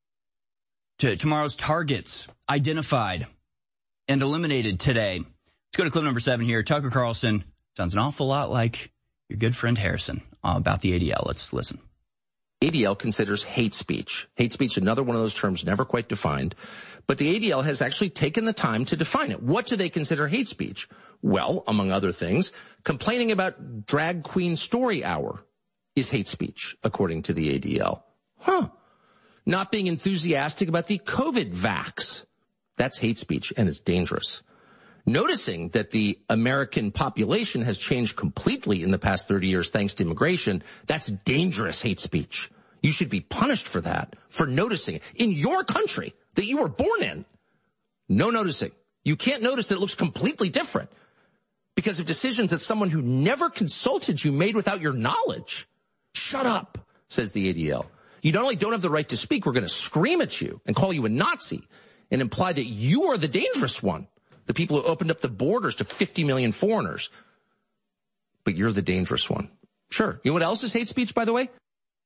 To tomorrow's targets identified and eliminated today. Let's go to clip number seven here. Tucker Carlson sounds an awful lot like your good friend Harrison uh, about the A D L. Let's listen. A D L considers hate speech. Hate speech, another one of those terms never quite defined. But the A D L has actually taken the time to define it. What do they consider hate speech? Well, among other things, complaining about drag queen story hour is hate speech, according to the A D L. Huh. Not being enthusiastic about the COVID vax. That's hate speech, and it's dangerous. Noticing that the American population has changed completely in the past thirty years thanks to immigration, that's dangerous hate speech. You should be punished for that, for noticing it. In your country that you were born in, no noticing. You can't notice that it looks completely different because of decisions that someone who never consulted you made without your knowledge. Shut up, says the A D L. You not only don't have the right to speak, we're going to scream at you and call you a Nazi and imply that you are the dangerous one. The people who opened up the borders to fifty million foreigners. But you're the dangerous one. Sure. You know what else is hate speech, by the way?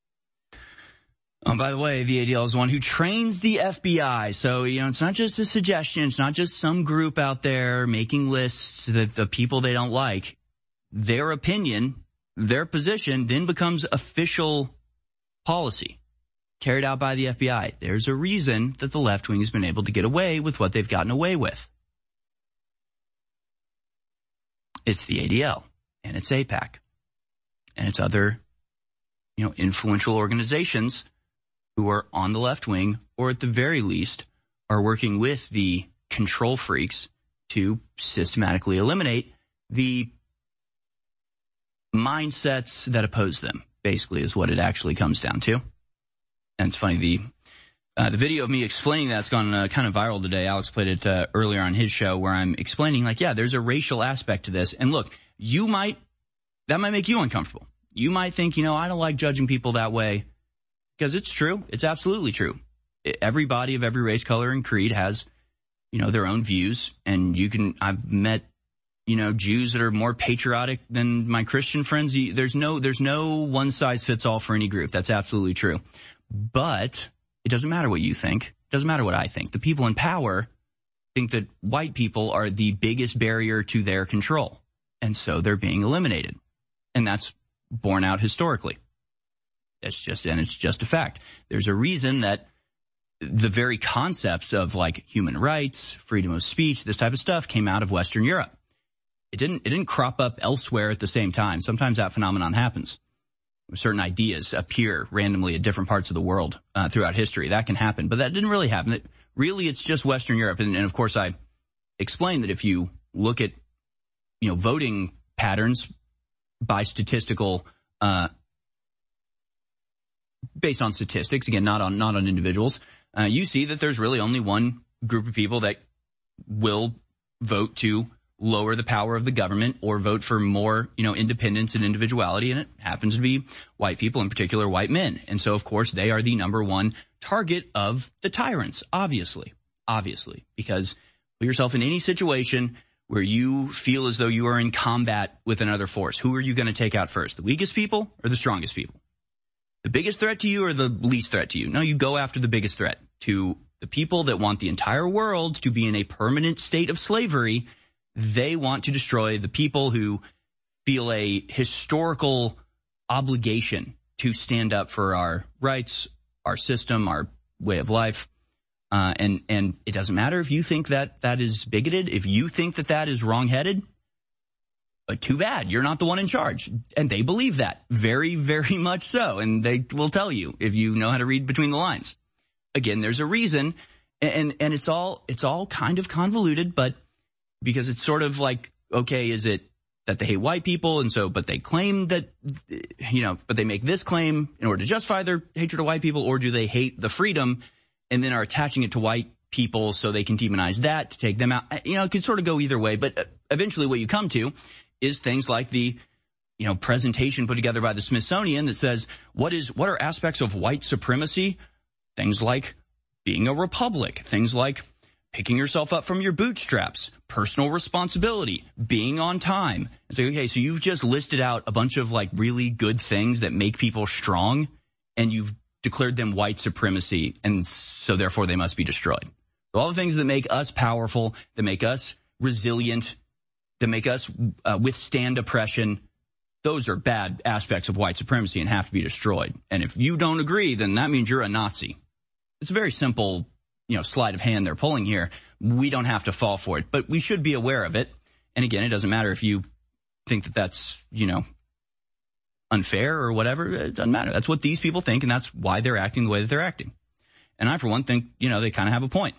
Oh, by the way, the A D L is the one who trains the F B I. So, you know, it's not just a suggestion. It's not just some group out there making lists that the people they don't like. Their opinion, their position then becomes official policy carried out by the F B I. There's a reason that the left wing has been able to get away with what they've gotten away with. It's the A D L, and it's AIPAC, and it's other, you know, influential organizations who are on the left wing, or at the very least are working with the control freaks to systematically eliminate the mindsets that oppose them, basically is what it actually comes down to. And it's funny, the uh, the video of me explaining that's gone uh, kind of viral today. Alex played it uh, earlier on his show where I'm explaining, like, yeah, there's a racial aspect to this. And look, you might, that might make you uncomfortable. You might think, you know, I don't like judging people that way, because it's true. It's absolutely true. Everybody of every race, color, and creed has, you know, their own views. And you can, I've met, you know, Jews that are more patriotic than my Christian friends. There's no, there's no one size fits all for any group. That's absolutely true. But it doesn't matter what you think. It doesn't matter what I think. The people in power think that white people are the biggest barrier to their control. And so they're being eliminated. And that's borne out historically. It's just, and it's just a fact. There's a reason that the very concepts of like human rights, freedom of speech, this type of stuff came out of Western Europe. It didn't, it didn't crop up elsewhere at the same time. Sometimes that phenomenon happens. Certain ideas appear randomly at different parts of the world uh, throughout history. That can happen, but that didn't really happen. It, really, it's just Western Europe. And, and of course, I explained that if you look at, you know, voting patterns by statistical, uh, based on statistics, again, not on, not on individuals, uh, you see that there's really only one group of people that will vote to lower the power of the government or vote for more, you know, independence and individuality. And it happens to be white people, in particular white men. And so, of course, they are the number one target of the tyrants, obviously, obviously, because put yourself in any situation where you feel as though you are in combat with another force. Who are you going to take out first? The weakest people or the strongest people? The biggest threat to you or the least threat to you? No, you go after the biggest threat. To the people that want the entire world to be in a permanent state of slavery, they want to destroy the people who feel a historical obligation to stand up for our rights, our system, our way of life. Uh, and, and it doesn't matter if you think that that is bigoted, if you think that that is wrong-headed, but too bad, you're not the one in charge. And they believe that very, very much so. And they will tell you if you know how to read between the lines. Again, there's a reason, and, and it's all, it's all kind of convoluted, but because it's sort of like, okay, is it that they hate white people? And so, but they claim that, you know, but they make this claim in order to justify their hatred of white people, or do they hate the freedom and then are attaching it to white people so they can demonize that to take them out? You know, it could sort of go either way, but eventually what you come to is things like the, you know, presentation put together by the Smithsonian that says, what is, what are aspects of white supremacy? Things like being a republic, things like picking yourself up from your bootstraps, personal responsibility, being on time. It's like, okay, so you've just listed out a bunch of like really good things that make people strong, and you've declared them white supremacy, and so therefore they must be destroyed. So all the things that make us powerful, that make us resilient, that make us uh, withstand oppression, those are bad aspects of white supremacy and have to be destroyed. And if you don't agree, then that means you're a Nazi. It's a very simple, you know, sleight of hand they're pulling here. We don't have to fall for it, but we should be aware of it. And again, it doesn't matter if you think that that's, you know, unfair or whatever. It doesn't matter. That's what these people think, and that's why they're acting the way that they're acting. And I, for one, think, you know, they kind of have a point.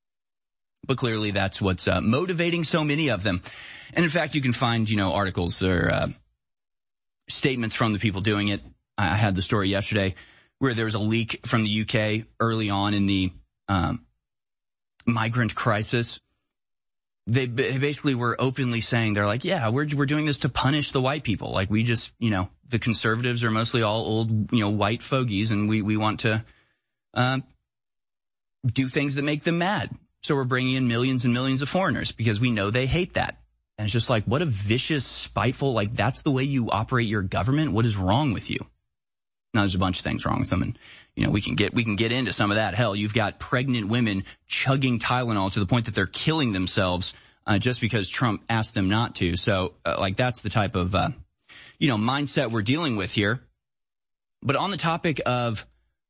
But clearly that's what's uh, motivating so many of them. And in fact, you can find, you know, articles or uh, statements from the people doing it. I had the story yesterday where there was a leak from the U K early on in the um, migrant crisis. They basically were openly saying, they're like, yeah, we're we're doing this to punish the white people. Like, we just, you know, the conservatives are mostly all old, you know, white fogies, and we, we want to um, do things that make them mad. So we're bringing in millions and millions of foreigners because we know they hate that. And it's just like, what a vicious, spiteful, like, that's the way you operate your government? What is wrong with you? Now, there's a bunch of things wrong with them, and, you know, we can get we can get into some of that. Hell, you've got pregnant women chugging Tylenol to the point that they're killing themselves uh, just because Trump asked them not to. So, uh, like, that's the type of, uh, you know, mindset we're dealing with here. But on the topic of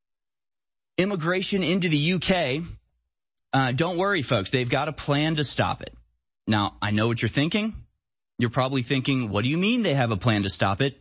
immigration into the U K, uh, don't worry, folks. They've got a plan to stop it. Now, I know what you're thinking. You're probably thinking, what do you mean they have a plan to stop it?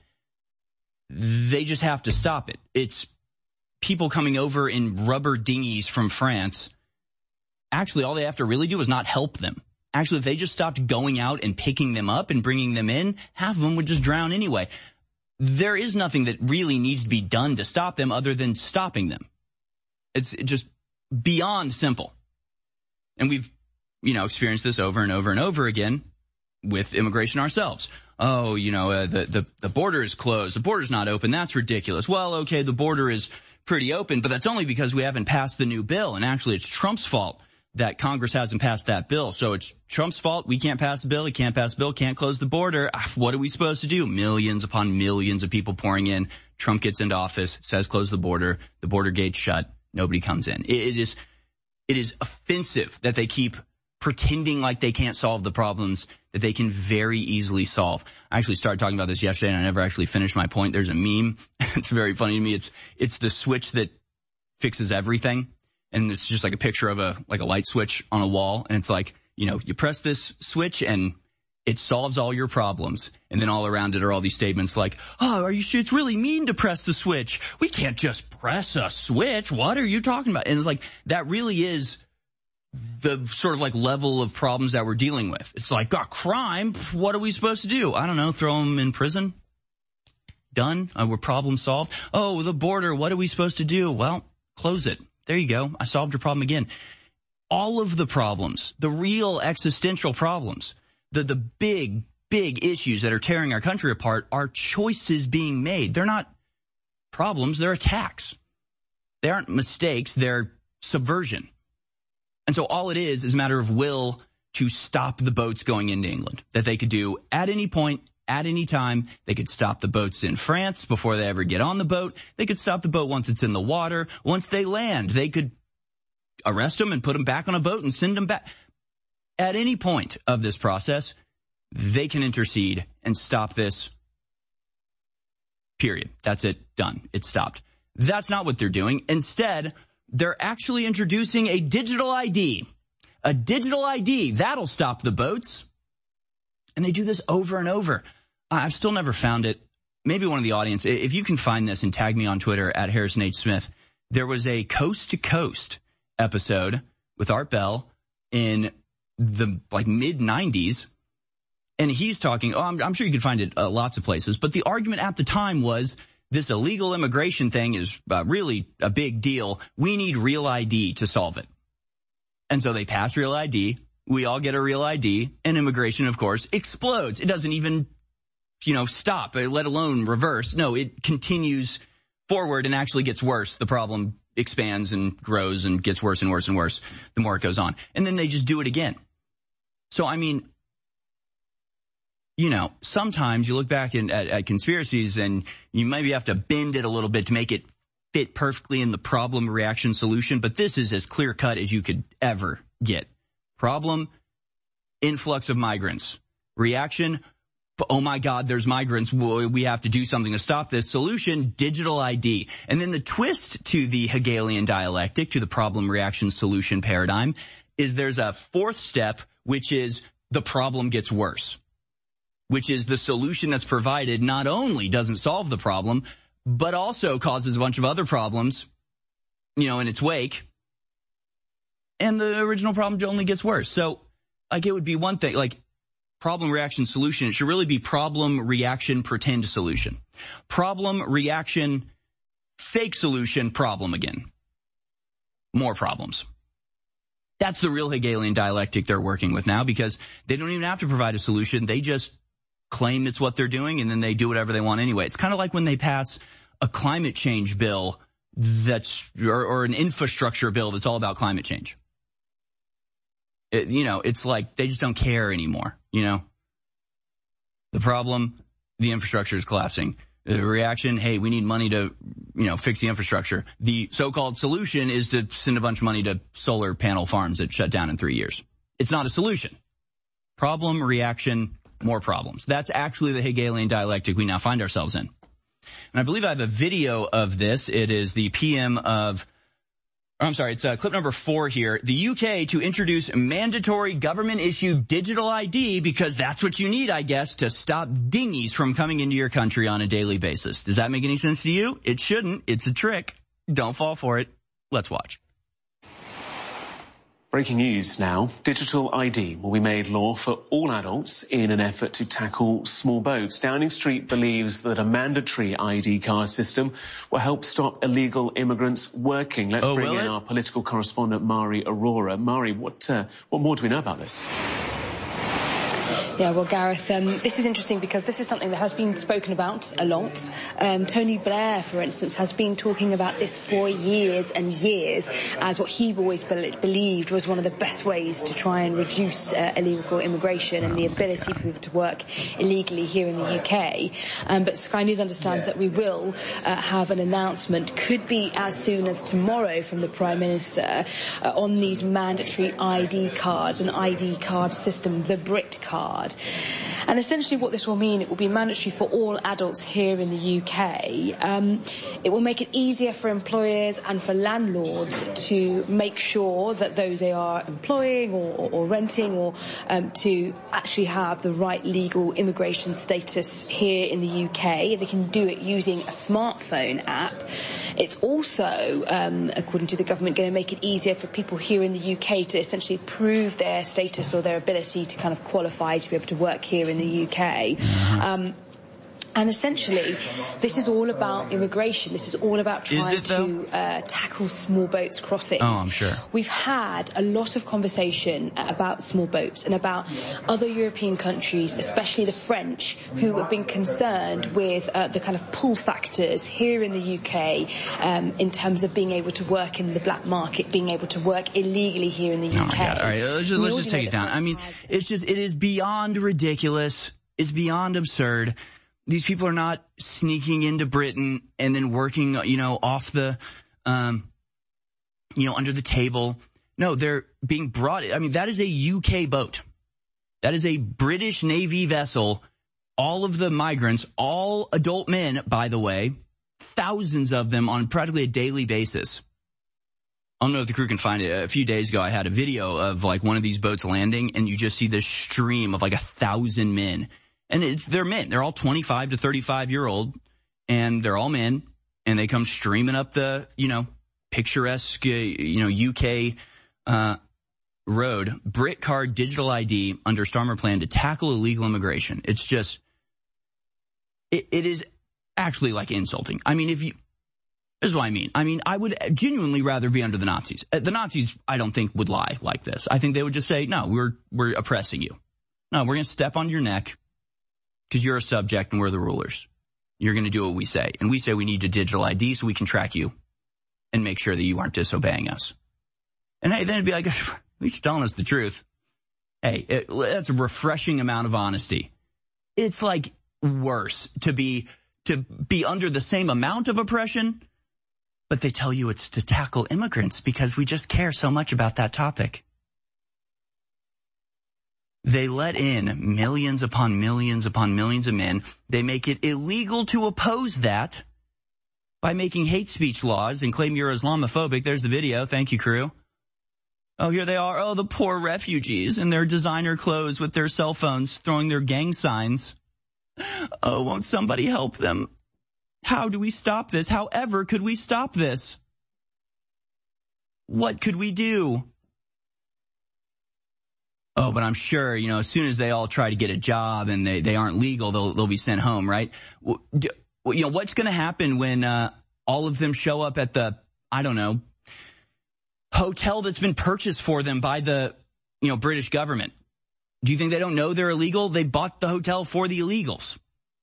They just have to stop it. It's people coming over in rubber dinghies from France. Actually, all they have to really do is not help them. Actually, if they just stopped going out and picking them up and bringing them in, half of them would just drown anyway. There is nothing that really needs to be done to stop them other than stopping them. It's just beyond simple. And we've, you know, experienced this over and over and over again with immigration ourselves. Oh, you know, uh, the, the, the border is closed. The border's not open. That's ridiculous. Well, okay, the border is pretty open, but that's only because we haven't passed the new bill. And actually, it's Trump's fault that Congress hasn't passed that bill. So it's Trump's fault. We can't pass the bill. He can't pass the bill. Can't close the border. What are we supposed to do? Millions upon millions of people pouring in. Trump gets into office, says close the border. The border gate's shut. Nobody comes in. It, it is, it is offensive that they keep pretending like they can't solve the problems that they can very easily solve. I actually started talking about this yesterday, and I never actually finished my point. There's a meme. It's very funny to me. It's it's the switch that fixes everything, and it's just like a picture of a like a light switch on a wall, and it's like, you know, you press this switch and it solves all your problems. And then all around it are all these statements like, oh, are you sure? It's really mean to press the switch. We can't just press a switch. What are you talking about? And it's like, that really is the sort of like level of problems that we're dealing with. It's like, got crime. What are we supposed to do? I don't know. Throw them in prison. Done. Uh, we're problem solved. Oh, the border. What are we supposed to do? Well, close it. There you go. I solved your problem again. All of the problems, the real existential problems, the, the big, big issues that are tearing our country apart are choices being made. They're not problems. They're attacks. They aren't mistakes. They're subversion. And so all it is is a matter of will to stop the boats going into England, that they could do at any point, at any time. They could stop the boats in France before they ever get on the boat. They could stop the boat once it's in the water. Once they land, they could arrest them and put them back on a boat and send them back. At any point of this process, they can intercede and stop this Period. That's it. Done. It's stopped. That's not what they're doing. Instead, they're actually introducing a digital I D. A digital I D. That'll stop the boats. And they do this over and over. I've still never found it. Maybe one of the audience, if you can find this and tag me on Twitter at Harrison H. Smith. There was a Coast to Coast episode with Art Bell in the like mid nineties. And he's talking, oh, I'm, I'm sure you can find it uh, lots of places. But the argument at the time was this illegal immigration thing is uh, really a big deal. We need Real I D to solve it. And so they pass Real I D. We all get a Real I D. And immigration, of course, explodes. It doesn't even, you know, stop, let alone reverse. No, it continues forward and actually gets worse. The problem expands and grows and gets worse and worse and worse the more it goes on. And then they just do it again. So, I mean, you know, sometimes you look back in, at, at conspiracies and you maybe have to bend it a little bit to make it fit perfectly in the problem, reaction, solution. But this is as clear cut as you could ever get. Problem, influx of migrants. Reaction, oh my God, there's migrants. We have to do something to stop this. Solution, digital I D. And then the twist to the Hegelian dialectic, to the problem, reaction, solution paradigm, is there's a fourth step, which is the problem gets worse. Which is the solution that's provided not only doesn't solve the problem, but also causes a bunch of other problems, you know, in its wake. And the original problem only gets worse. So, like, it would be one thing, like, problem, reaction, solution. It should really be problem, reaction, pretend solution. Problem, reaction, fake solution, problem again. More problems. That's the real Hegelian dialectic they're working with now, because they don't even have to provide a solution. They just claim it's what they're doing, and then they do whatever they want anyway. It's kind of like when they pass a climate change bill that's, or, or an infrastructure bill that's all about climate change. It, you know, it's like they just don't care anymore, you know. The problem, the infrastructure is collapsing. The reaction, hey, we need money to, you know, fix the infrastructure. The so-called solution is to send a bunch of money to solar panel farms that shut down in three years. It's not a solution. Problem, reaction, more problems. That's actually the Hegelian dialectic we now find ourselves in. And I believe I have a video of this. It is the P M of, or I'm sorry, it's uh, clip number four here. The U K to introduce mandatory government-issued digital I D because that's what you need, I guess, to stop dinghies from coming into your country on a daily basis. Does that make any sense to you? It shouldn't. It's a trick. Don't fall for it. Let's watch. Breaking news now. Digital I D will be made law for all adults in an effort to tackle small boats. Downing Street believes that a mandatory I D card system will help stop illegal immigrants working. Let's oh, bring in it? our political correspondent, Mari Aurora. Mari, what, uh, what more do we know about this? Yeah, well, Gareth, um, this is interesting because this is something that has been spoken about a lot. Um, Tony Blair, for instance, has been talking about this for years and years as what he always be- believed was one of the best ways to try and reduce uh, illegal immigration and the ability for people to work illegally here in the U K. Um, but Sky News understands yeah. that we will uh, have an announcement, could be as soon as tomorrow, from the Prime Minister uh, on these mandatory I D cards, an I D card system, the Brit card. And essentially what this will mean, it will be mandatory for all adults here in the U K. Um, it will make it easier for employers and for landlords to make sure that those they are employing or, or, or renting or um, to actually have the right legal immigration status here in the U K. They can do it using a smartphone app. It's also, um, according to the government, going to make it easier for people here in the U K to essentially prove their status or their ability to kind of qualify to be able to work here in the U K. Um, and essentially, this is all about immigration. This is all about trying to uh, tackle small boats crossings. Oh, I'm sure. We've had a lot of conversation about small boats and about other European countries, especially the French, who have been concerned with uh, the kind of pull factors here in the U K um, in terms of being able to work in the black market, being able to work illegally here in the oh U K. My God. All right, let's just, let's just take it down. I mean, it's just, it is beyond ridiculous. It's beyond absurd. These people are not sneaking into Britain and then working, you know, off the, um, you know, under the table. No, they're being brought. I mean, that is a U K boat. That is a British Navy vessel all of the migrants, all adult men, by the way, thousands of them on practically a daily basis. I don't know if the crew can find it. A few days ago, I had a video of like one of these boats landing, and you just see this stream of like a thousand men. And it's, they're men. They're all twenty-five to thirty-five year old, and they're all men, and they come streaming up the, you know, picturesque, uh, you know, U K, uh, road. Brit card digital I D under Starmer plan to tackle illegal immigration. It's just, it, it is actually like insulting. I mean, if you, this is what I mean. I mean, I would genuinely rather be under the Nazis. The Nazis, I don't think, would lie like this. I think they would just say, no, we're, we're oppressing you. No, we're going to step on your neck because you're a subject and we're the rulers. You're going to do what we say. And we say we need a digital I D so we can track you and make sure that you aren't disobeying us. And hey, then it'd be like, at least telling us the truth. Hey, it, that's a refreshing amount of honesty. It's like worse to be, to be under the same amount of oppression, but they tell you it's to tackle immigrants because we just care so much about that topic. They let in millions upon millions upon millions of men. They make it illegal to oppose that by making hate speech laws and claim you're Islamophobic. There's the video. Thank you, crew. Oh, here they are. Oh, the poor refugees in their designer clothes with their cell phones throwing their gang signs. Oh, won't somebody help them? How do we stop this? However, could we stop this? What could we do? Oh, but I'm sure, you know, as soon as they all try to get a job and they, they aren't legal, they'll, they'll be sent home, right? Well, you know, what's going to happen when uh, all of them show up at the, I don't know, hotel that's been purchased for them by the, you know, British government? Do you think they don't know they're illegal? They bought the hotel for the illegals.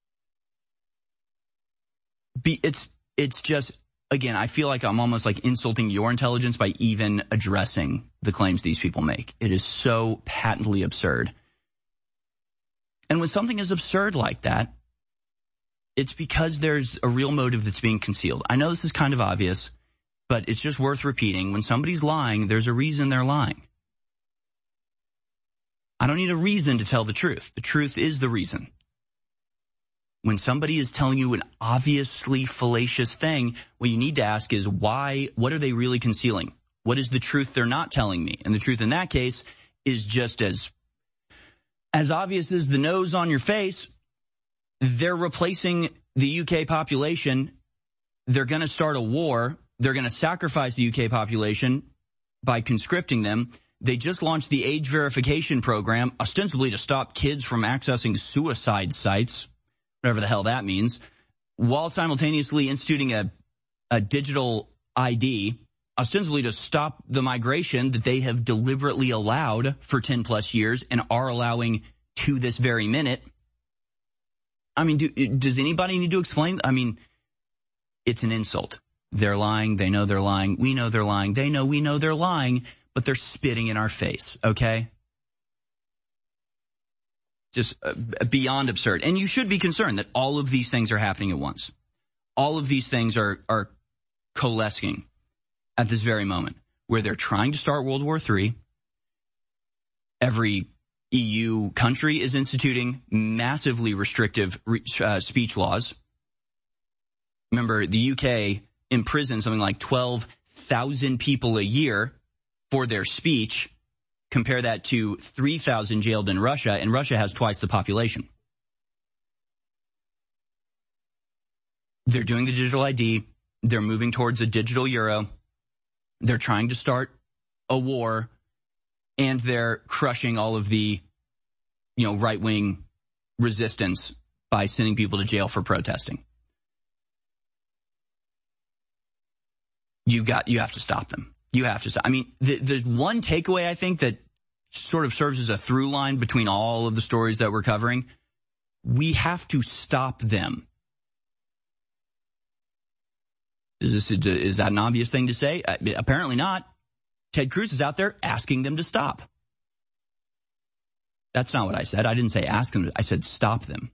Be, it's, it's just, again, I feel like I'm almost like insulting your intelligence by even addressing the claims these people make. It is so patently absurd. And when something is absurd like that, it's because there's a real motive that's being concealed. I know this is kind of obvious, but it's just worth repeating. When somebody's lying, there's a reason they're lying. I don't need a reason to tell the truth. The truth is the reason. When somebody is telling you an obviously fallacious thing, what you need to ask is why, what are they really concealing? What is the truth they're not telling me? And the truth in that case is just as, as obvious as the nose on your face. They're replacing the U K population. They're going to start a war. They're going to sacrifice the U K population by conscripting them. They just launched the age verification program, ostensibly to stop kids from accessing suicide sites, whatever the hell that means, while simultaneously instituting a, a digital I D, ostensibly to stop the migration that they have deliberately allowed for ten plus years and are allowing to this very minute. I mean, do, does anybody need to explain? I mean, it's an insult. They're lying. They know they're lying. We know they're lying. They know we know they're lying, but they're spitting in our face, okay? Just uh, beyond absurd. And you should be concerned that all of these things are happening at once. All of these things are, are coalescing at this very moment, where they're trying to start World War Three. Every E U country is instituting massively restrictive uh, speech laws. Remember, the U K imprisons something like twelve thousand people a year for their speech. Compare that to three thousand jailed in Russia, and Russia has twice the population. They're doing the digital I D. They're moving towards a digital euro. They're trying to start a war, and they're crushing all of the, you know, right-wing resistance by sending people to jail for protesting. You got, you have to stop them. You have to stop. I mean, the, the one takeaway I think that sort of serves as a through line between all of the stories that we're covering, we have to stop them. Is this, is that an obvious thing to say? Apparently not. Ted Cruz is out there asking them to stop. That's not what I said. I didn't say ask them. I said stop them.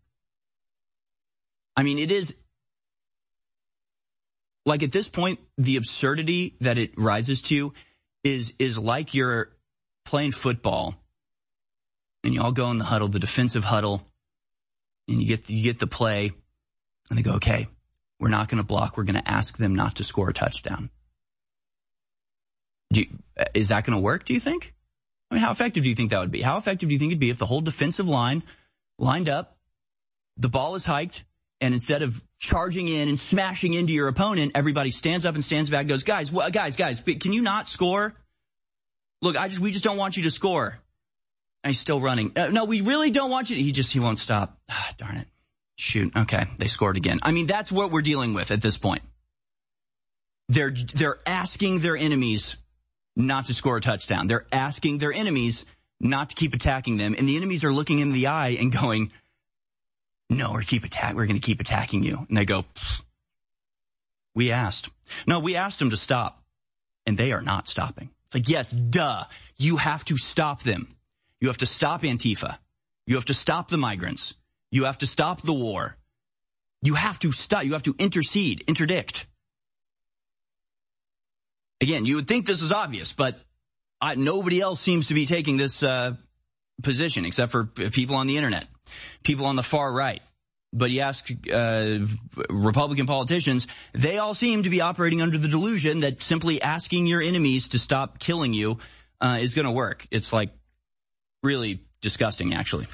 I mean, it is, like at this point, the absurdity that it rises to is, is like you're playing football and you all go in the huddle, the defensive huddle, and you get the, you get the play, and they go, okay, we're not going to block. We're going to ask them not to score a touchdown. Do you, is that going to work, do you think? I mean, how effective do you think that would be? How effective do you think it'd be if the whole defensive line lined up, the ball is hiked, and instead of charging in and smashing into your opponent, everybody stands up and stands back and goes, guys, well, guys, guys, can you not score? Look, I just, we just don't want you to score. And he's still running. Uh, no, we really don't want you to. He just, he won't stop. Ah, darn it. Shoot. Okay. They scored again. I mean, that's what we're dealing with at this point. They're, they're asking their enemies not to score a touchdown. They're asking their enemies not to keep attacking them. And the enemies are looking in the eye and going, no, we're keep attack. We're going to keep attacking you. And they go, we asked. No, we asked them to stop. And they are not stopping. It's like, yes, duh. You have to stop them. You have to stop Antifa. You have to stop the migrants. You have to stop the war. You have to stop. You have to intercede, interdict. Again, you would think this is obvious, but I, nobody else seems to be taking this uh, position except for people on the internet, people on the far right. But you ask uh, Republican politicians, they all seem to be operating under the delusion that simply asking your enemies to stop killing you uh, is going to work. It's like really disgusting, actually.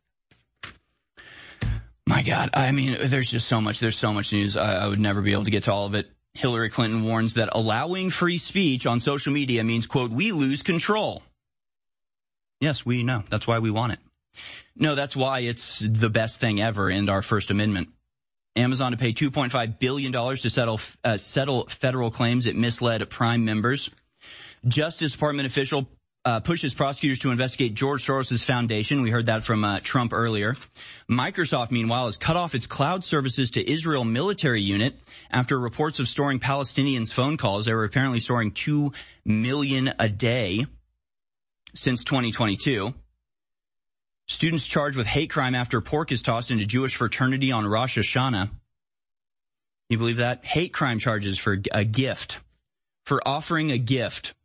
My God, I mean, there's just so much. There's so much news. I, I would never be able to get to all of it. Hillary Clinton warns that allowing free speech on social media means, quote, we lose control. Yes, we know. That's why we want it. No, that's why it's the best thing ever in our First Amendment. Amazon to pay two point five billion dollars to settle uh, settle federal claims it misled Prime members. Justice Department official uh, pushes prosecutors to investigate George Soros' foundation. We heard that from uh, Trump earlier. Microsoft, meanwhile, has cut off its cloud services to Israel military unit after reports of storing Palestinians' phone calls. They were apparently storing two million a day since twenty twenty-two. Students charged with hate crime after pork is tossed into Jewish fraternity on Rosh Hashanah. You believe that? Hate crime charges for a gift, for offering a gift.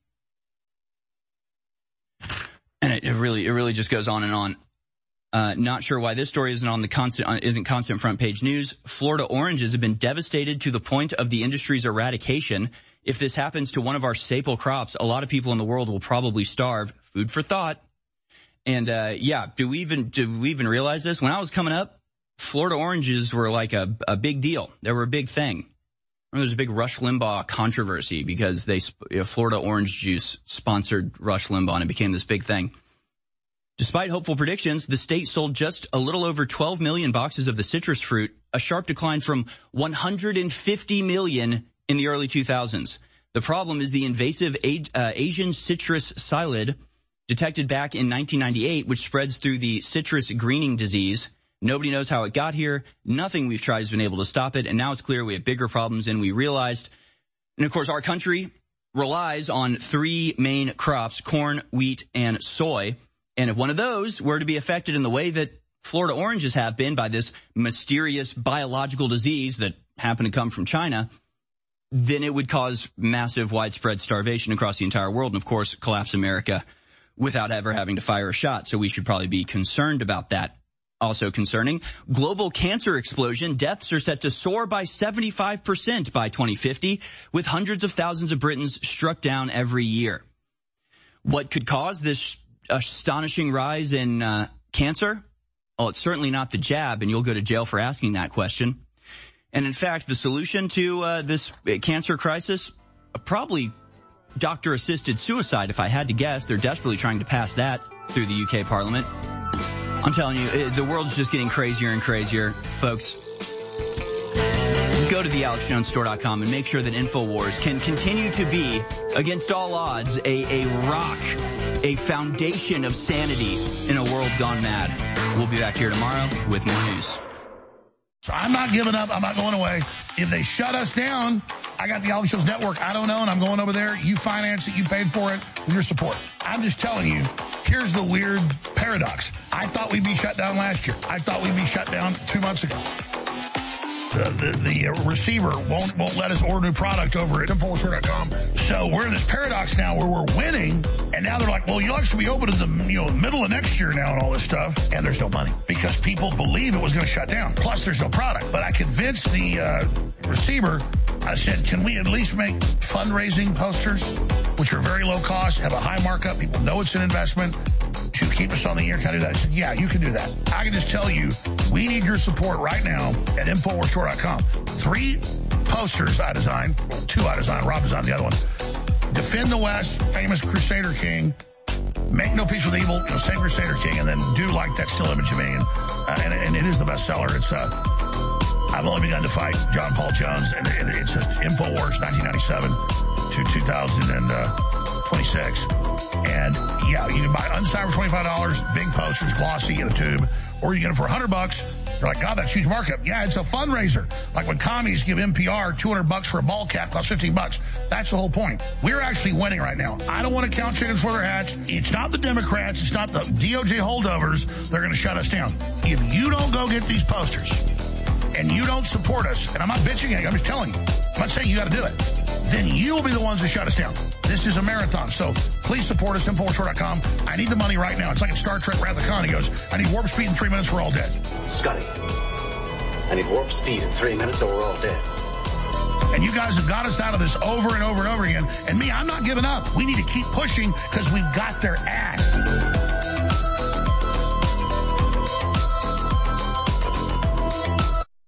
And it, it really, it really just goes on and on. Uh, not sure why this story isn't on the constant, isn't constant front page news. Florida oranges have been devastated to the point of the industry's eradication. If this happens to one of our staple crops, a lot of people in the world will probably starve. Food for thought. And, uh, yeah, do we even, do we even realize this? When I was coming up, Florida oranges were like a, a big deal. They were a big thing. There was a big Rush Limbaugh controversy because they, you know, Florida orange juice sponsored Rush Limbaugh and it became this big thing. Despite hopeful predictions, the state sold just a little over twelve million boxes of the citrus fruit, a sharp decline from one hundred fifty million in the early two thousands. The problem is the invasive uh, Asian citrus psyllid detected back in nineteen ninety-eight, which spreads through the citrus greening disease. Nobody knows how it got here. Nothing we've tried has been able to stop it. And now it's clear we have bigger problems than we realized. And of course, our country relies on three main crops, corn, wheat, and soy. And if one of those were to be affected in the way that Florida oranges have been by this mysterious biological disease that happened to come from China, then it would cause massive widespread starvation across the entire world. And of course, collapse America without ever having to fire a shot. So we should probably be concerned about that. Also concerning, global cancer explosion. Deaths are set to soar by seventy-five percent by twenty fifty, with hundreds of thousands of Britons struck down every year. What could cause this astonishing rise in uh, cancer? Well, it's certainly not the jab, and you'll go to jail for asking that question. And in fact, the solution to uh, this cancer crisis, uh, probably doctor-assisted suicide, if I had to guess. They're desperately trying to pass that through the U K Parliament. I'm telling you, it, the world's just getting crazier and crazier. Folks, go to the alex jones store dot com and make sure that InfoWars can continue to be, against all odds, a, a rock, a foundation of sanity in a world gone mad. We'll be back here tomorrow with more news. So I'm not giving up. I'm not going away. If they shut us down, I got the Alex Jones Network. I don't know, and I'm going over there. You finance it. You paid for it with your support. I'm just telling you, here's the weird paradox. I thought we'd be shut down last year. I thought we'd be shut down two months ago. uh, the, the receiver won't won't let us order new product over at infowars store dot com. So we're in this paradox now where we're winning, and now they're like, well, you'll actually be open in the you know middle of next year now and all this stuff, and there's no money because people believe it was going to shut down. Plus, there's no product. But I convinced the uh, receiver. I said, can we at least make fundraising posters, which are very low cost, have a high markup, people know it's an investment, to keep us on the air? Can I do that? I said, yeah, you can do that. I can just tell you, we need your support right now at infowars store dot com. Three posters I designed, two I designed, Rob designed the other one. Defend the West, famous Crusader King. Make no peace with evil, you know, same Crusader King, and then do like that still image of me. And, uh, and, and it is the bestseller. It's, uh, I've only begun to fight John Paul Jones, and, and it's uh, InfoWars nineteen ninety-seven to two thousand twenty-six. And yeah, you can buy unsigned for twenty-five dollars, big posters, glossy in a tube, or you get them for one hundred bucks. You're like, God, that's huge markup. Yeah, it's a fundraiser. Like when commies give N P R two hundred bucks for a ball cap, costs fifteen bucks. That's the whole point. We're actually winning right now. I don't want to count chickens for their hats. It's not the Democrats. It's not the D O J holdovers. They're going to shut us down. If you don't go get these posters and you don't support us, and I'm not bitching at you, I'm just telling you, I'm not saying you got to do it, then you'll be the ones that shut us down. This is a marathon, so please support us, infowars store dot com. I need the money right now. It's like in Star Trek Wrath of Khan. He goes, I need warp speed in three minutes, we're all dead. Scotty, I need warp speed in three minutes or we're all dead. And you guys have got us out of this over and over and over again. And me, I'm not giving up. We need to keep pushing because we've got their ass.